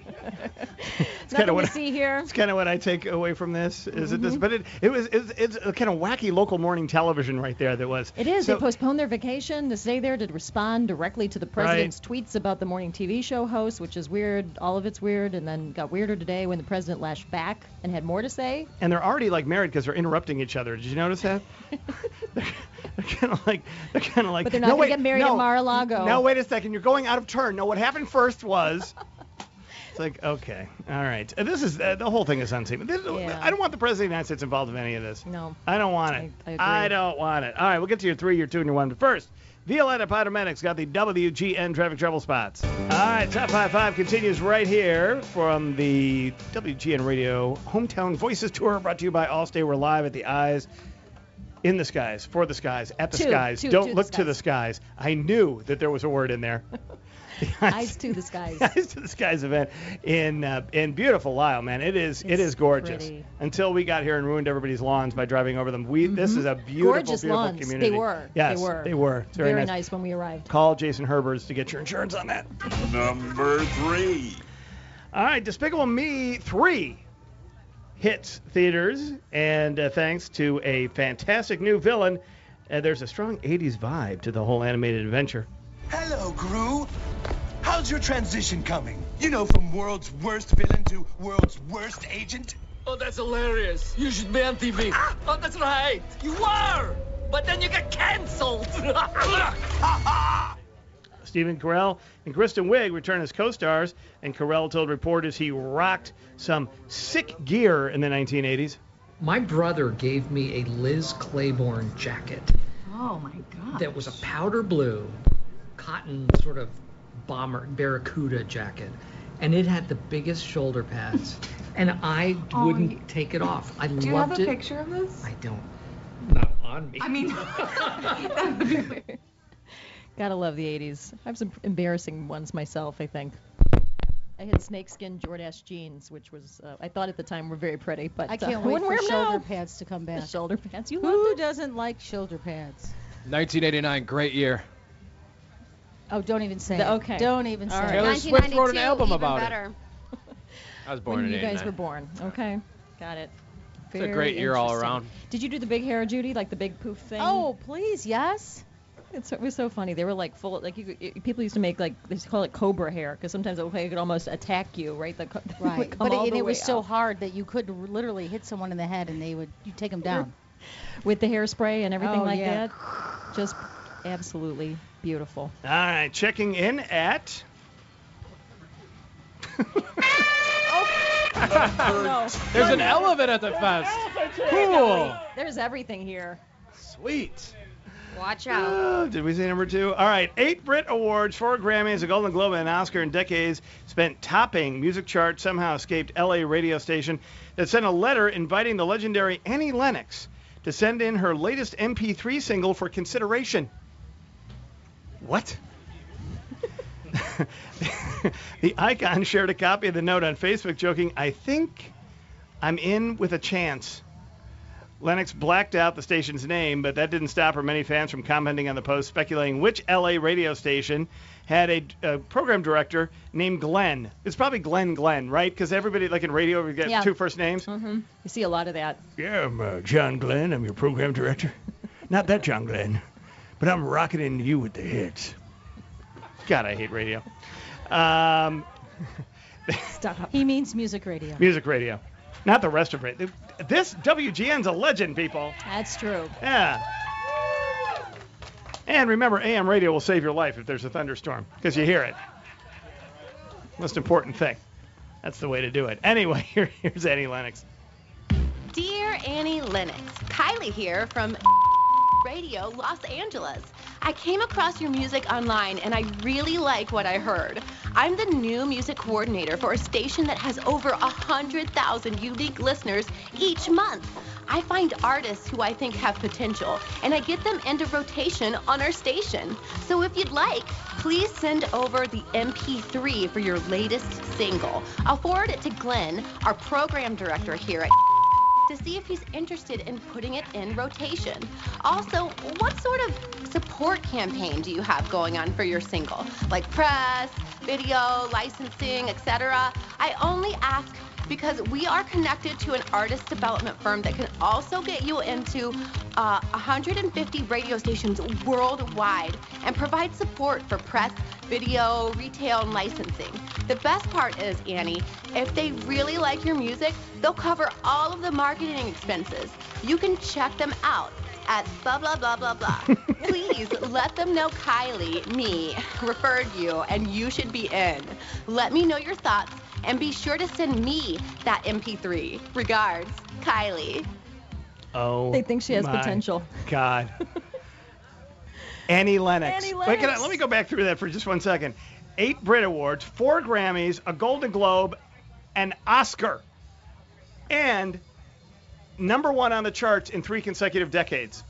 It's Nothing to see here. It's kind of what I take away from this. Is it this? But it's a kind of wacky local morning television right there. That was. It is. So, they postponed their vacation to stay there to respond directly to the president's tweets about the morning TV show host, which is weird. All of it's weird, and then got weirder today when the president lashed back and had more to say. and they're already like married because they're interrupting each other. Did you notice that? they're kind of like. But they're not going to get married at Mar-a-Lago. No, wait a second. You're going out of turn. No, what happened first was. It's like, okay, all right. This is the whole thing is unsafe. I don't want the president of the United States involved in any of this. No. I don't want it. I agree. I don't want it. All right, we'll get to your 3, your 2, and your 1. But first, Violetta Paramedics got the WGN traffic trouble spots. All right, Top 5 continues right here from the WGN Radio Hometown Voices Tour, brought to you by Allstate. We're live at the Eyes. In the skies, for the skies, at the skies. Don't look to the skies. I knew that there was a word in there. Eyes to the skies. Eyes to the skies event in beautiful Lisle, man. It is gorgeous. Pretty. Until we got here and ruined everybody's lawns by driving over them. This is a beautiful, Gorgeous beautiful lawns. community. They were. Yes, they were. It's very nice when we arrived. Call Jason Herbers to get your insurance on that. Number 3. All right, Despicable Me 3 hits theaters, and thanks to a fantastic new villain, there's a strong 80s vibe to the whole animated adventure. Hello, Gru. How's your transition coming? You know, from world's worst villain to world's worst agent? Oh, that's hilarious. You should be on TV. Oh, that's right. You are. But then you get canceled. Stephen Carell and Kristen Wiig return as co-stars, and Carell told reporters he rocked some sick gear in the 1980s. My brother gave me a Liz Claiborne jacket. Oh, my God. That was a powder blue, cotton sort of bomber, barracuda jacket. And it had the biggest shoulder pads. And I wouldn't take it off. I loved it. Do you have a picture of this? I don't. Not on me. I mean, that would be weird. Gotta love the 80s. I have some embarrassing ones myself, I think. I had snakeskin Jordache jeans, which was, I thought at the time were very pretty, but I can't I wait wouldn't for wear them shoulder now. pads to come back. The shoulder pads. Who doesn't like shoulder pads? 1989, great year. Oh, don't even say The- it. okay. Don't even say All right. it. Taylor Swift wrote an album even about better. it. I was born When in you 89. guys were born. Okay. Got it. It's a great year all interesting. around. Did you do the big hair, Judy? Like the big poof thing? Oh, please, yes. It was so funny. They were like full, like people used to make like, they used to call it cobra hair, because sometimes it could almost attack you, right? Right. But it was so hard that you could literally hit someone in the head and you'd take them down. With the hairspray and everything like yeah. that. Just absolutely beautiful. All right, checking in at... No. There's an elephant at the fest. Cool. There's everything here. Sweet. Watch out. Did we say number 2? All right, 8 Brit Awards, 4 Grammys, a Golden Globe, and an Oscar in decades spent topping music charts somehow escaped L.A. radio station that sent a letter inviting the legendary Annie Lennox to send in her latest MP3 single for consideration. What? The icon shared a copy of the note on Facebook, joking, "I think I'm in with a chance." Lennox blacked out the station's name, but that didn't stop her many fans from commenting on the post, speculating which LA radio station had a program director named Glenn. It's probably Glenn, right? Because everybody, like in radio, we get two first names. Mm-hmm. You see a lot of that. Yeah, I'm John Glenn. I'm your program director. Not that John Glenn, but I'm rocketing you with the hits. God, I hate radio. Stop. He means music radio. Music radio. Not the rest of it. This WGN's a legend, people. That's true. Yeah. And remember, AM radio will save your life if there's a thunderstorm, because you hear it. Most important thing. That's the way to do it. Anyway, here's Annie Lennox. Dear Annie Lennox, Kylie here from Radio Los Angeles. I came across your music online and I really like what I heard. I'm the new music coordinator for a station that has over 100,000 unique listeners each month. I find artists who I think have potential and I get them into rotation on our station. So if you'd like, please send over the MP3 for your latest single. I'll forward it to Glenn, our program director here at to see if he's interested in putting it in rotation. Also, what sort of support campaign do you have going on for your single? Like press, video, licensing, etc.? I only ask because we are connected to an artist development firm that can also get you into 150 radio stations worldwide and provide support for press, video, retail, and licensing. The best part is, Annie, if they really like your music, they'll cover all of the marketing expenses. You can check them out at blah, blah, blah, blah, blah. Please let them know Kylie, me, referred you, and you should be in. Let me know your thoughts, and be sure to send me that MP3. Regards, Kylie. Oh, they think she has my potential. God. Annie Lennox. Annie Wait, Lennox. let me go back through that for just 1 second. 8 Brit Awards, 4 Grammys, a Golden Globe, an Oscar, and #1 on the charts in 3 consecutive decades.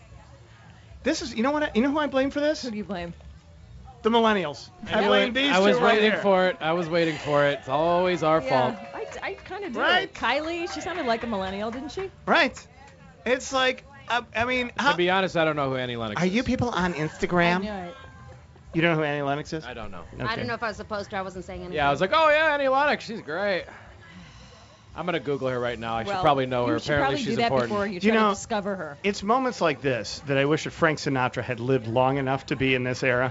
This is, you know who I blame for this? Who do you blame? The millennials. I blame these I was two right waiting here. for it. I was waiting for it. It's always our fault. I kind of did. Right? Kylie, she sounded like a millennial, didn't she? Right. It's like, I mean, To be honest, I don't know who Annie Lennox are is. you people on I Instagram? knew it. You don't know who Annie Lennox is? I don't know. I didn't know if I was supposed to. I wasn't saying anything. Yeah, I was like, oh yeah, Annie Lennox. She's great. I'm gonna Google her right now. I should probably know her. You should Apparently probably she's do that important. before you You try know- to discover her. It's moments like this that I wish that Frank Sinatra had lived long enough to be in this era.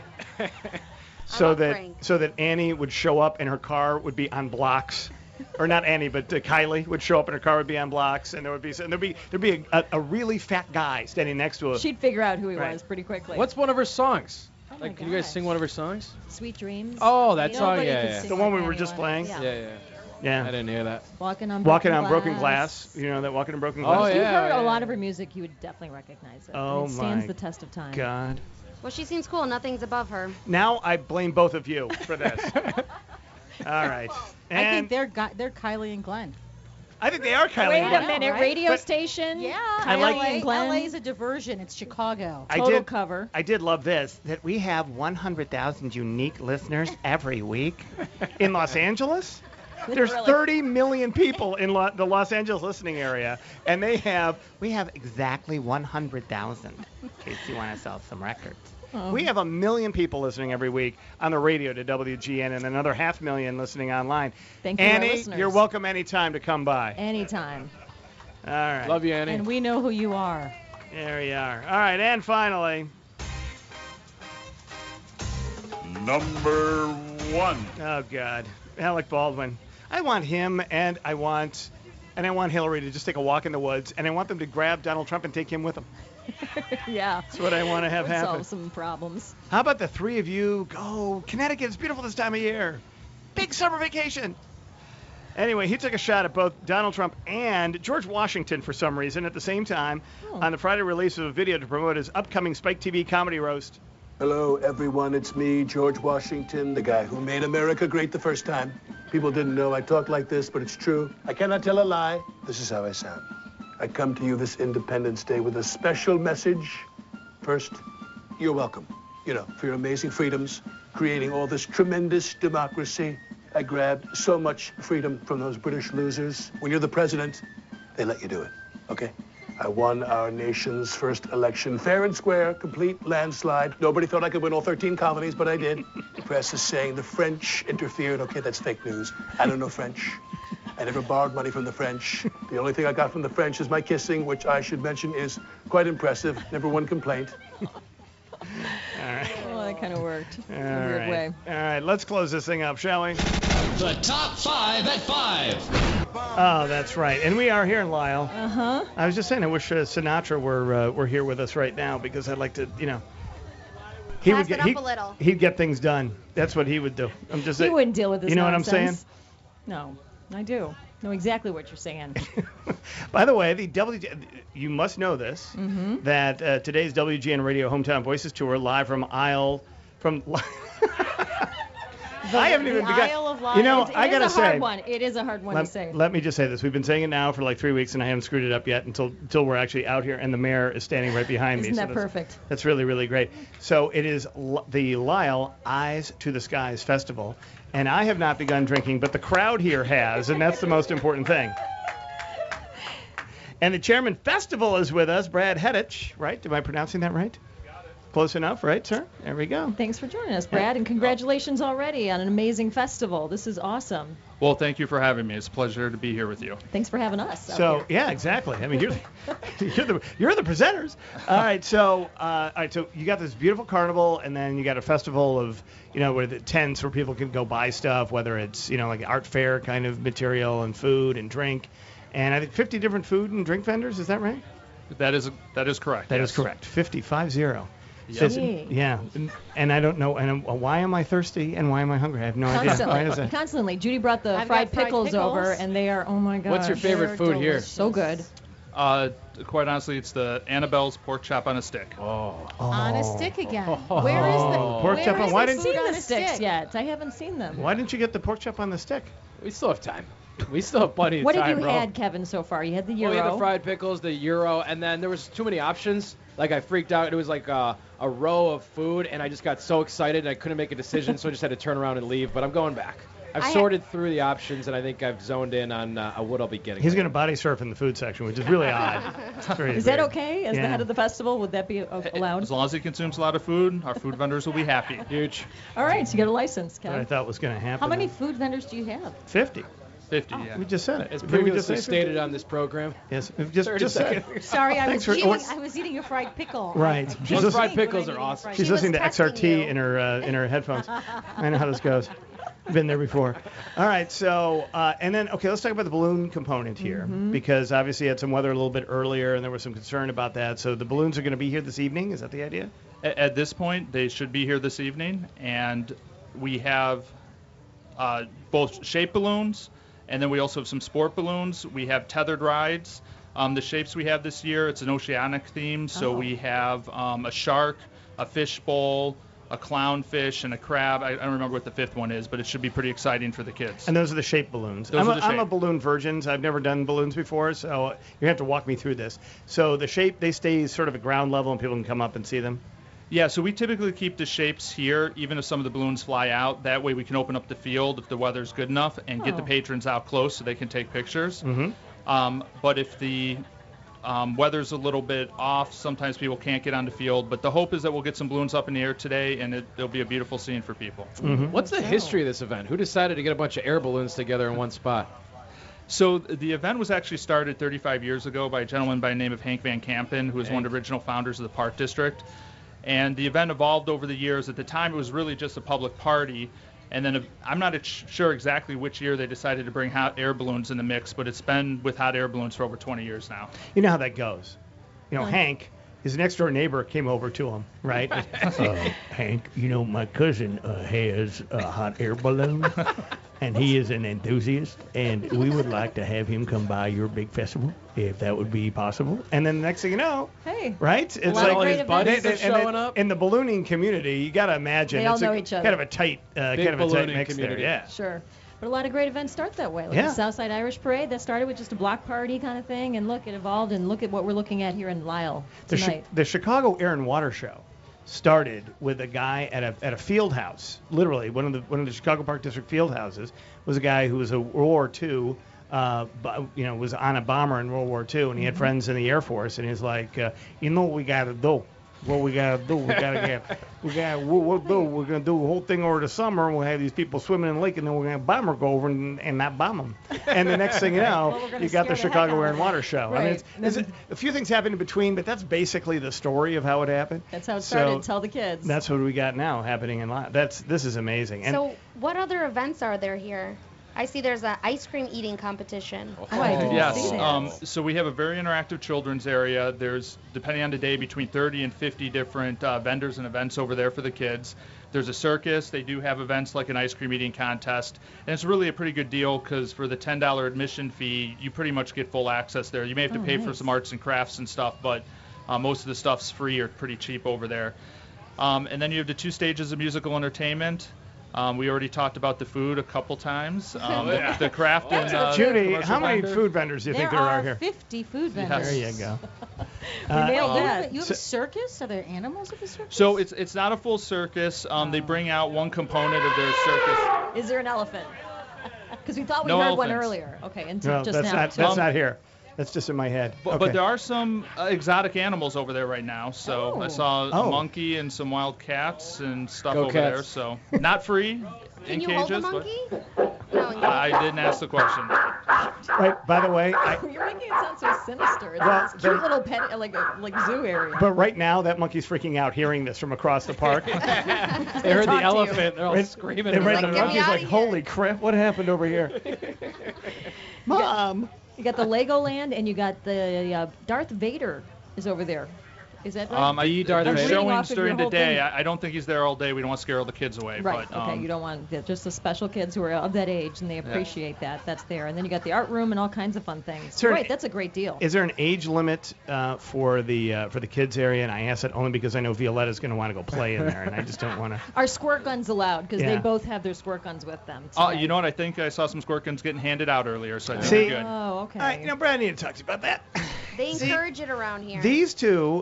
so love that Frank. so that Annie would show up and her car would be on blocks. Or not Annie, but Kylie would show up and her car would be on blocks, and there'd be a really fat guy standing next to her. She'd figure out who he Right. was pretty quickly. What's one of her songs? Oh my Like, can you guys gosh. sing one of her songs? Sweet Dreams? Oh, that song, Nobody yeah, could yeah. sing The one like we were Annie just Lennox. playing? Yeah, yeah. Yeah. I didn't hear that. Walking on Walking Broken on Broken Glass. You know that Walking on Broken Glass? Oh, If you yeah, heard yeah. a lot of her music, you would definitely recognize it. Oh, it stands my the test of time. God. Well, she seems cool. Nothing's above her. Now I blame both of you for this. All right. I And think they're Kylie and Glenn. I think they are Kylie. Wait and a Glenn. minute, right? radio But- station? Yeah, I like- Kylie and Glenn. LA's a diversion. It's Chicago. I Total did cover. I did love this, that we have 100,000 unique listeners every week in Los Angeles. There's Really? 30 million people in the Los Angeles listening area, and we have exactly 100,000, in case you want to sell some records. Oh. We have 1 million people listening every week on the radio to WGN, and another 500,000 listening online. Thank you, our Annie, listeners. you're welcome anytime to come by. Anytime. All right. Love you, Annie. And we know who you are. There we are. All right, and finally, Number 1. oh God, Alec Baldwin. I want him, and I want Hillary to just take a walk in the woods, and I want them to grab Donald Trump and take him with them. Yeah. That's what I want to have Would happen. solve some problems. How about the 3 of you go? Connecticut is beautiful this time of year. Big summer vacation. Anyway, he took a shot at both Donald Trump and George Washington for some reason at the same time on the Friday release of a video to promote his upcoming Spike TV comedy roast. Hello, everyone. It's me, George Washington, the guy who made America great the first time. People didn't know I talk like this, but it's true. I cannot tell a lie. This is how I sound. I come to you this Independence Day with a special message. First, you're welcome, for your amazing freedoms, creating all this tremendous democracy. I grabbed so much freedom from those British losers. When you're the president, they let you do it, okay? I won our nation's first election fair and square, complete landslide. Nobody thought I could win all 13 colonies, but I did. The press is saying the French interfered. Okay, that's fake news. I don't know French. I never borrowed money from the French. The only thing I got from the French is my kissing, which I should mention is quite impressive. Never one complaint. All right. Well, that kind of worked in a All weird right. way. All right, let's close this thing up, shall we? The top 5 at 5. Oh, that's right. And we are here in Lyle. Uh-huh. I was just saying, I wish Sinatra were here with us right now because I'd like to, he Pass would get it up a little. he'd get things done. That's what he would do. I'm just He saying. wouldn't deal with this You know nonsense. what I'm saying? No, I do. Know exactly what you're saying. By the way, you must know this, Mhm. that today's WGN Radio Hometown Voices Tour live from I haven't even begun. Isle of Lions. I gotta It is a say, hard one. It is a hard one to say. let me just say this: we've been saying it now for like 3 weeks, and I haven't screwed it up yet until we're actually out here, and the mayor is standing right behind me. Isn't So that perfect? That's really, really great. So it is the Lyle Eyes to the Skies Festival, and I have not begun drinking, but the crowd here has, and that's the most important thing. And the chairman festival is with us, Brad Hedich, right? Am I pronouncing that right? Close enough, right, sir? There we go. Thanks for joining us, Brad, and congratulations already on an amazing festival. This is awesome. Well, thank you for having me. It's a pleasure to be here with you. Thanks for having us. out So here. yeah, exactly. I mean, you're the presenters. All right. So you got this beautiful carnival, and then you got a festival of where the tents where people can go buy stuff, whether it's like art fair kind of material and food and drink, and I think 50 different food and drink vendors. Is that right? That is correct. That is correct. 50. Yes. Yeah, and I don't know, and why am I thirsty and why am I hungry? I have no idea. Why is that? Constantly. Judy brought the I've fried got fried pickles over, pickles. and they are, oh my god. What's your favorite food here? So good. Quite honestly, it's the Annabelle's pork chop on a stick. On a stick again. Oh. Where is the Pork chop on- why I didn't haven't you- seen on the a sticks stick? yet. I haven't seen them. Why didn't you get the pork chop on the stick? We still have time. We still have plenty of What time, have you bro. had, Kevin, so far? You had the Well, Euro. we had the fried pickles, the Euro, and then there was too many options. Like, I freaked out. It was like a row of food, and I just got so excited, and I couldn't make a decision, so I just had to turn around and leave. But I'm going back. I've sorted through the options, and I think I've zoned in on what I'll be getting. He's going to body surf in the food section, which is really odd. It's very Is that weird. okay? As the Yeah. head of the festival, would that be allowed? As long as he consumes a lot of food, our food vendors will be happy. Huge. All right, so you got a license, What I Kevin. thought was going to happen. How many food vendors do you have? 50. 50, yeah. We just said it. As Didn't we just previously say 50? stated on this program. Yes, we've just 30 said. seconds. Sorry, I was, Thanks for- eating, what's- I was eating a fried pickle. Right. I She's can't listening- fried think when pickles I'm are eating awesome. fried She's pickles. listening to testing XRT you. in her headphones. I know how this goes. Been there before. All right, so and then let's talk about the balloon component here because obviously you had some weather a little bit earlier and there was some concern about that. So the balloons are going to be here this evening. Is that the idea? At this point, they should be here this evening, and we have both shape balloons, and then we also have some sport balloons. We have tethered rides. The shapes we have this year, it's an oceanic theme, so we have a shark, a fish bowl, a clownfish, and a crab. I don't remember what the fifth one is, but it should be pretty exciting for the kids. And those are the shape balloons. Those are the I'm a shape. balloon virgin, so I've never done balloons before, so you have to walk me through this. So the shape, they stay sort of at ground level and people can come up and see them? Yeah, so we typically keep the shapes here, even if some of the balloons fly out. That way we can open up the field if the weather's good enough and get the patrons out close so they can take pictures. But if the weather's a little bit off, sometimes people can't get on the field. But the hope is that we'll get some balloons up in the air today, and it'll be a beautiful scene for people. What's the history of this event? Who decided to get a bunch of air balloons together in one spot? So the event was actually started 35 years ago by a gentleman by the name of Hank Van Kampen, who was one of the original founders of the Park District. And the event evolved over the years. At the time, it was really just a public party. And then I'm not sure exactly which year they decided to bring hot air balloons in the mix, but it's been with hot air balloons for over 20 years now. You know how that goes. Hank, his next door neighbor came over to him, right? Hank, my cousin has a hot air balloon, and he is an enthusiast, and we would like to have him come by your big festival, if that would be possible. And then the next thing you know, Hey. right? It's lot of like great events. and showing up. in the ballooning community, you got to imagine They all it's know each other. kind of a tight, ballooning mix community. there. Yeah. Sure. But a lot of great events start that way. Like Yeah. the Southside Irish Parade, that started with just a block party kind of thing, and look, it evolved, and look at what we're looking at here in Lyle tonight. The Chicago Air and Water Show started with a guy at a field house. Literally, one of the Chicago Park District field houses was a guy who was a World War II was on a bomber in World War II, and he had friends in the Air Force, and he's like, what we gotta do? What we gotta do? We're gonna do the whole thing over the summer, and we'll have these people swimming in the lake, and then we're gonna bomber go over and not bomb them. And the next thing you know, you got the Chicago Air and Water Show. Right. I mean, a few things happened in between, but that's basically the story of how it happened. That's how it started. So Tell the kids. That's what we got now happening in live. This is amazing. And So what other events are there here? I see there's an ice cream eating competition. Yes. So we have a very interactive children's area. There's, depending on the day, between 30 and 50 different vendors and events over there for the kids. There's a circus. They do have events like an ice cream eating contest. And it's really a pretty good deal because for the $10 admission fee, you pretty much get full access there. You may have to pay for some arts and crafts and stuff, but most of the stuff's free or pretty cheap over there. And then you have the 2 stages of musical entertainment. We already talked about the food a couple times. The craft and Judy, how many food vendors do you think there are here? 50 food vendors. There you go. You nailed that. You have a circus? Are there animals at the circus? So it's not a full circus. They bring out one component of their circus. Is there an elephant? Because we thought we No heard one elephants. earlier. Okay, until No, just that's now. not here. That's just in my head. But there are some exotic animals over there right now. So I saw a monkey and some wild cats and stuff Go over cats. there. So not free Can in you cages. hold the monkey? I didn't ask the question. Right. By the way, You're making it sound so sinister. It's Well, this cute little pet, like zoo area. but right now that monkey's freaking out hearing this from across the park. They heard the elephant. They're all screaming. And right, Like, the monkey's like, "Holy crap! What happened over here?" Mom. You got the Legoland, and you got the Darth Vader is over there. Is that right? There's Reading showings off of your during the whole day. thing. I don't think he's there all day. We don't want to scare all the kids away. Right. But, Okay. You don't want just the special kids who are of that age, and they appreciate that. That's there. And then you got the art room and all kinds of fun things. Sure. Right. That's a great deal. Is there an age limit for the kids area? And I ask it only because I know Violetta's going to want to go play in there, and I just don't want to. Are squirt guns allowed? Because they Yeah. both have their squirt guns with them. You know what? I think I saw some squirt guns getting handed out earlier, so I think See? we're good. Oh, okay. All right, Brad, I need to talk to you about that. They encourage it around here. These two,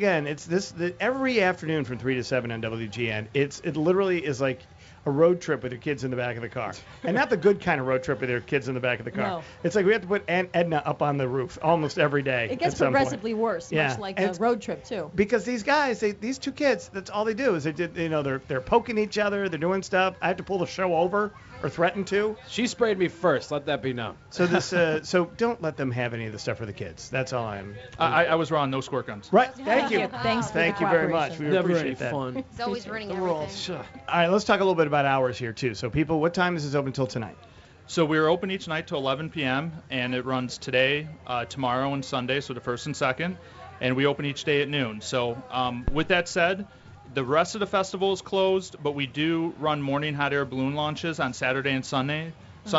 every afternoon from 3 to 7 on WGN. It literally is like a road trip with your kids in the back of the car, and not the good kind of road trip with your kids in the back of the car. No. It's like we have to put Aunt Edna up on the roof almost every day. It gets at some point. progressively worse, Yeah. much like And a it's- road trip too. Because these guys, these two kids, that's all they do is they're poking each other, they're doing stuff. I have to pull the show over or threaten to. She sprayed me first. Let that be known. So so don't let them have any of the stuff for the kids. That's all I'm. I was wrong. No squirt guns. Right. Thank you. Thanks for Thank the you very much. cooperation. We Never appreciate any that. fun. He's always ruining everything. All right, let's talk a little bit about hours here too. So people, what time is this open till tonight? So we're open each night till 11 p.m. and it runs today, tomorrow, and Sunday, so the 1st and 2nd, and we open each day at noon. So with that said, the rest of the festival is closed, but we do run morning hot air balloon launches on Saturday and Sunday.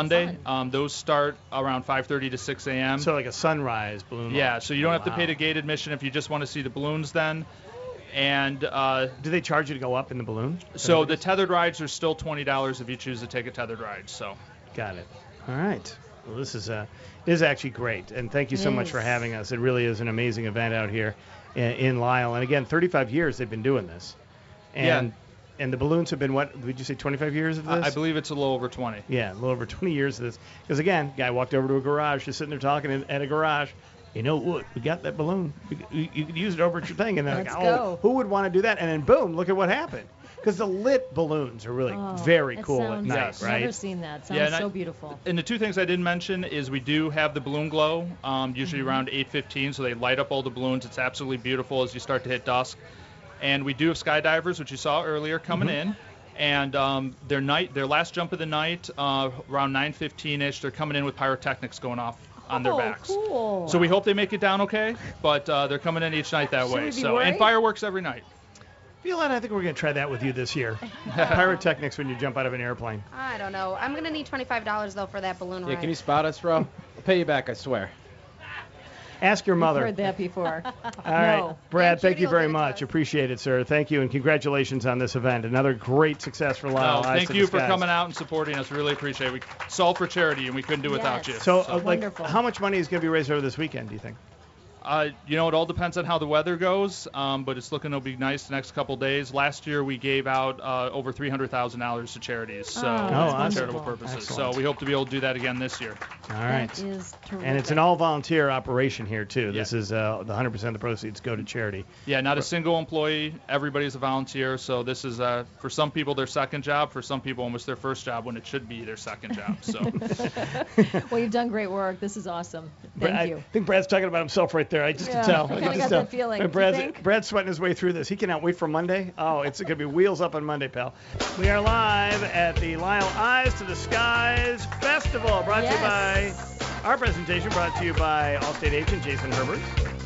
Those start around 5:30 to 6 a.m. So like a sunrise balloon. Yeah, launch. so you don't have to Wow. pay the gate admission if you just want to see the balloons then. And do they charge you to go up in the balloon? So the tethered rides are still $20 if you choose to take a tethered ride. So. Got it. All right. Well, this is actually great, and thank you so much for having us. It really is an amazing event out here in Lisle. And again, 35 years they've been doing this. And and the balloons have been, what, did you say 25 years of this? I believe it's a little over 20. Yeah, a little over 20 years of this. Because again, guy walked over to a garage, just sitting there talking at a garage. You know what? We got that balloon. You could use it over at your thing. And then Let's like, go. who would want to do that? And then boom, look at what happened. Because the lit balloons are really very cool at night, right? I've never seen that. Sounds and so beautiful. And the two things I didn't mention is we do have the balloon glow, usually around 8:15, so they light up all the balloons. It's absolutely beautiful as you start to hit dusk. And we do have skydivers, which you saw earlier, coming in. And their last jump of the night, around 9:15ish, they're coming in with pyrotechnics going off on their backs. Cool. So we hope they make it down okay, but they're coming in each night that Should way. we be So worried? and fireworks every night. Violetta, I think we're going to try that with you this year. Pyrotechnics when you jump out of an airplane. I don't know. I'm going to need $25 though for that balloon Yeah, ride. can you spot us, bro? I'll pay you back, I swear. Ask your mother. I've heard that before. All right, No. Brad, thank Judy you will very give it to much. Appreciate it, sir. Thank you, and congratulations on this event. Another great success for Lisle. No, Eyes thank to you the for Skies. coming out and supporting us. Really appreciate it. We it's all for charity, and we couldn't do it without you. So, Wonderful. how much money is going to be raised over this weekend, do you think? It all depends on how the weather goes, but it's looking to be nice the next couple days. Last year we gave out over $300,000 to charities, so for charitable purposes. Excellent. So we hope to be able to do that again this year. All right. That is terrific. And it's an all-volunteer operation here, too. This is the 100% of the proceeds go to charity. Yeah, not a single employee. Everybody's a volunteer. So this is, for some people, their second job. For some people, almost their first job when it should be their second job. So. Well, you've done great work. This is awesome. Thank you. I think Brad's talking about himself right there. I just can tell. I kind of got that feeling. And Brad's sweating his way through this. He cannot wait for Monday. Oh, it's going to be wheels up on Monday, pal. We are live at the Lyle Eyes to the Skies Festival, brought to you by our presentation, brought to you by Allstate agent Jason Herbert.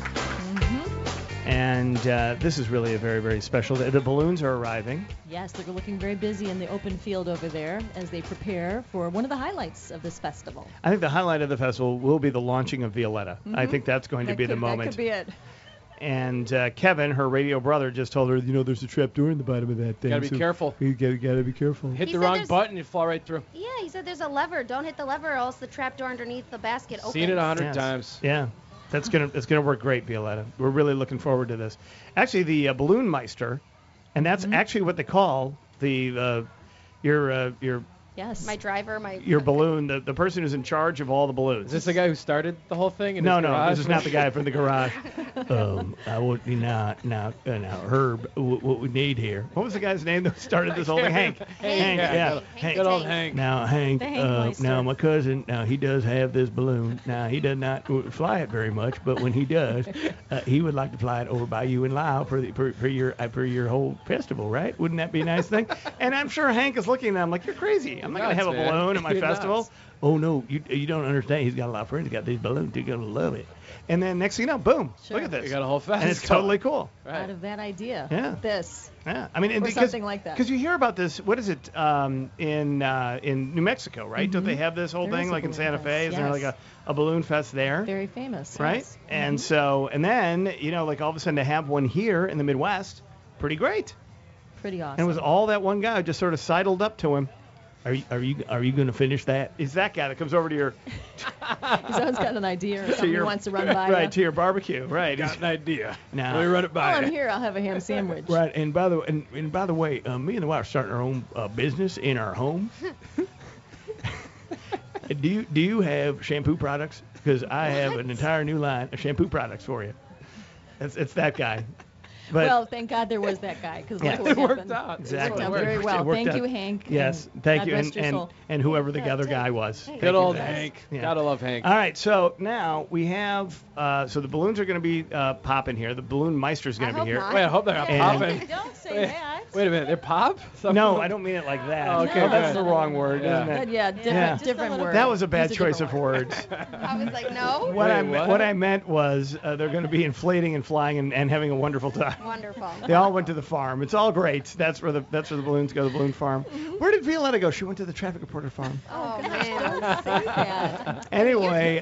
And this is really a very, very special day. The balloons are arriving. Yes, they're looking very busy in the open field over there as they prepare for one of the highlights of this festival. I think the highlight of the festival will be the launching of Violetta. I think that's going to be the moment. That could be it. And Kevin, her radio brother, just told her, there's a trap door in the bottom of that thing. Gotta be careful. You gotta be careful. Hit the wrong button, you fall right through. Yeah, he said there's a lever. Don't hit the lever, or else the trap door underneath the basket opens. Seen it 100 times. Yeah. It's gonna work great, Violetta. We're really looking forward to this. Actually, the Balloon Meister, and that's actually what they call the your Yes. My driver, your balloon, the person who's in charge of all the balloons. Is this the guy who started the whole thing? In No, his garage? this is not the guy from the garage. I would now, Herb, what we need here. What was the guy's name that started this whole thing? Hank. Hank. Good old Hank. Now, Hank, The Hank now my cousin, he does have this balloon. Now, he does not fly it very much, but when he does, he would like to fly it over by you and Lyle for your whole festival, right? Wouldn't that be a nice thing? And I'm sure Hank is looking at him like, you're crazy. I'm not going to have a balloon at my festival. Nuts. Oh, no, you don't understand. He's got a lot of friends. He's got these balloons. You're going to love it. And then next thing you know, boom, look at this. You got a whole festival. And it's totally cool. Out of that idea. Yeah. This. Yeah. I mean, or something like that. Because you hear about this, what is it, in New Mexico, right? Don't they have this whole thing like in Santa Fe? Is there like a balloon fest there? Very famous. Right? Yes. And so, and then, like all of a sudden to have one here in the Midwest, pretty great. Pretty awesome. And it was all that one guy who just sort of sidled up to him. Are you going to finish that? Is that guy that comes over to your... He's always got an idea or something he wants to run by. Right, to your barbecue. Right. Got an idea. Now, let me run it by I'm you. here. I'll have a ham sandwich. Right, and by the way, me and the wife are starting our own business in our home. Do you have shampoo products? Because I have an entire new line of shampoo products for you. It's that guy. But well, thank God there was that guy, because look what it happened. worked out. Exactly. It worked out very well. Thank you, Hank. Yes, and thank God you, rest your soul. and whoever the other guy was. Good old Hank. Yeah. Gotta love Hank. All right, so now we have, so the balloons are going to be popping here. The Balloon Meister's going to be here. not. Wait, I hope they're not popping. Don't say that. Wait a minute, they're pop? No, I don't mean it like that. Oh, okay, that's good. the wrong word, isn't it? Yeah, different word. That was a bad Use choice different of word. words. I was like, no. What Wait, I meant was they're going to be inflating and flying and having a wonderful time. Wonderful. They all went to the farm. It's all great. That's where the balloons go. The balloon farm. Where did Violetta go? She went to the traffic reporter farm. Oh, man. Don't say that. Anyway,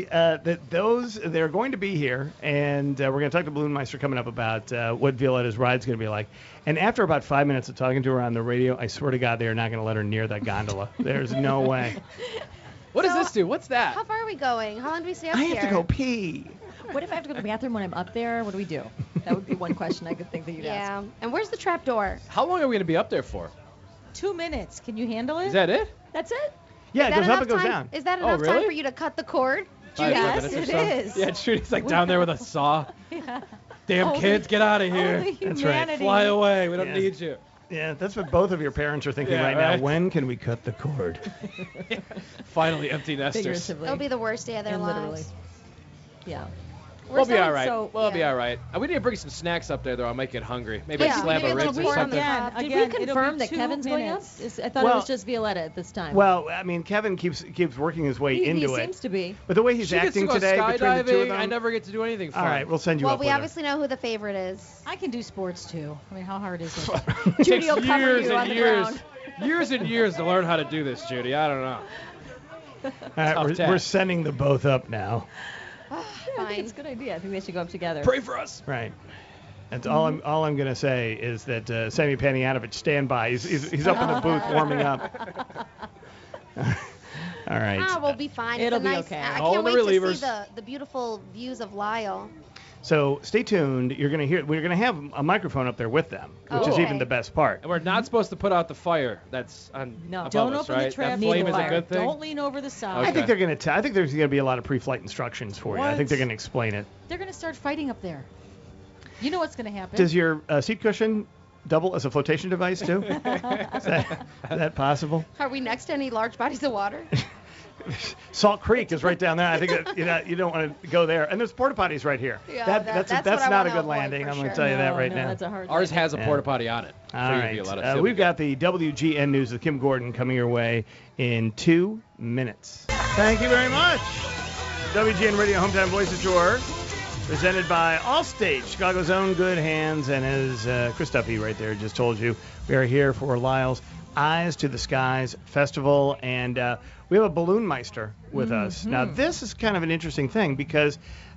they're going to be here, and we're going to talk to Balloon Meister coming up about what Violetta's ride's going to be like. And after about 5 minutes of talking to her on the radio, I swear to God, they are not going to let her near that gondola. There's no way. What does this do? What's that? How far are we going? How long do we stay up I here? have to go pee. What if I have to go to the bathroom when I'm up there? What do we do? That would be one question I could think that you'd ask. Yeah. And where's the trap door? How long are we going to be up there for? 2 minutes. Can you handle it? Is that it? That's it? Yeah, Is it that goes up, enough it goes time? down. Is that Oh, enough time really? for you to cut the cord? 5 Yes, minutes or it so? is. Yeah, Judy's like down there with a saw. Yeah. Damn Only- kids, get out of here. only That's right. humanity. Fly away. We don't Yeah. need you. Yeah, that's what both of your parents are thinking Yeah, right right. now. When can we cut the cord? Finally, empty nesters. Figuratively. It'll be the worst day of their and lives. literally. Yeah. We'll be sounds all right. so- We'll be yeah. all right. We need to bring some snacks up there, though. I might get hungry. Maybe Yeah, a slab maybe of a ribs little or corn on something. the Did Again, we it'll confirm be that 2 Kevin's minutes. going up? I thought it was just Violetta at this time. Well, I mean, Kevin keeps working his way he into it. seems to be. But the way he's She gets acting to go today between the two of skydiving. them. I never get to do anything fun. All right, we'll send you Well, up we with her. obviously know who the favorite is. I can do sports too. I mean, how hard is it? It Judy takes will cover years you and on the years, ground. years and years to learn how to do this, Judy. I don't know. All right, Tough we're task. sending the both up now. I think it's a good idea. I think they should go up together. Pray for us. Right. That's all I'm going to say is that Sammy Paniatovich, stand by. He's up in the booth warming up. All right. Ah, we'll be fine. It'll it's a be nice, okay. I All can't in the wait to relievers. see the beautiful views of Lyle. So stay tuned. You're going to hear. We're going to have a microphone up there with them, which is even the best part. And we're not supposed to put out the fire. That's on above Don't us, open right? the trap. That flame is a good thing. Don't lean over the side. I think they're going to. I think there's going to be a lot of pre-flight instructions for you. I What? think they're going to explain it. They're going to start fighting up there. You know what's going to happen. Does your seat cushion double as a flotation device too? Is that possible? Are we next to any large bodies of water? Salt Creek is right down there. I think that, you don't want to go there. And there's porta potties right here. Yeah, that's what I not a wanna good avoid landing. for I'm going to sure. tell you that right no, now. That's a hard Ours landing. has a porta potty on it. All So right. you'll be allowed to We've got the WGN News with Kim Gordon coming your way in 2 minutes. Thank you very much. WGN Radio Hometown Voice of Tour, presented by Allstate, Chicago's own good hands. And as Chris Duffy right there just told you, we are here for Lyle's Eyes to the Skies Festival, and we have a balloon meister with us. Now, this is kind of an interesting thing because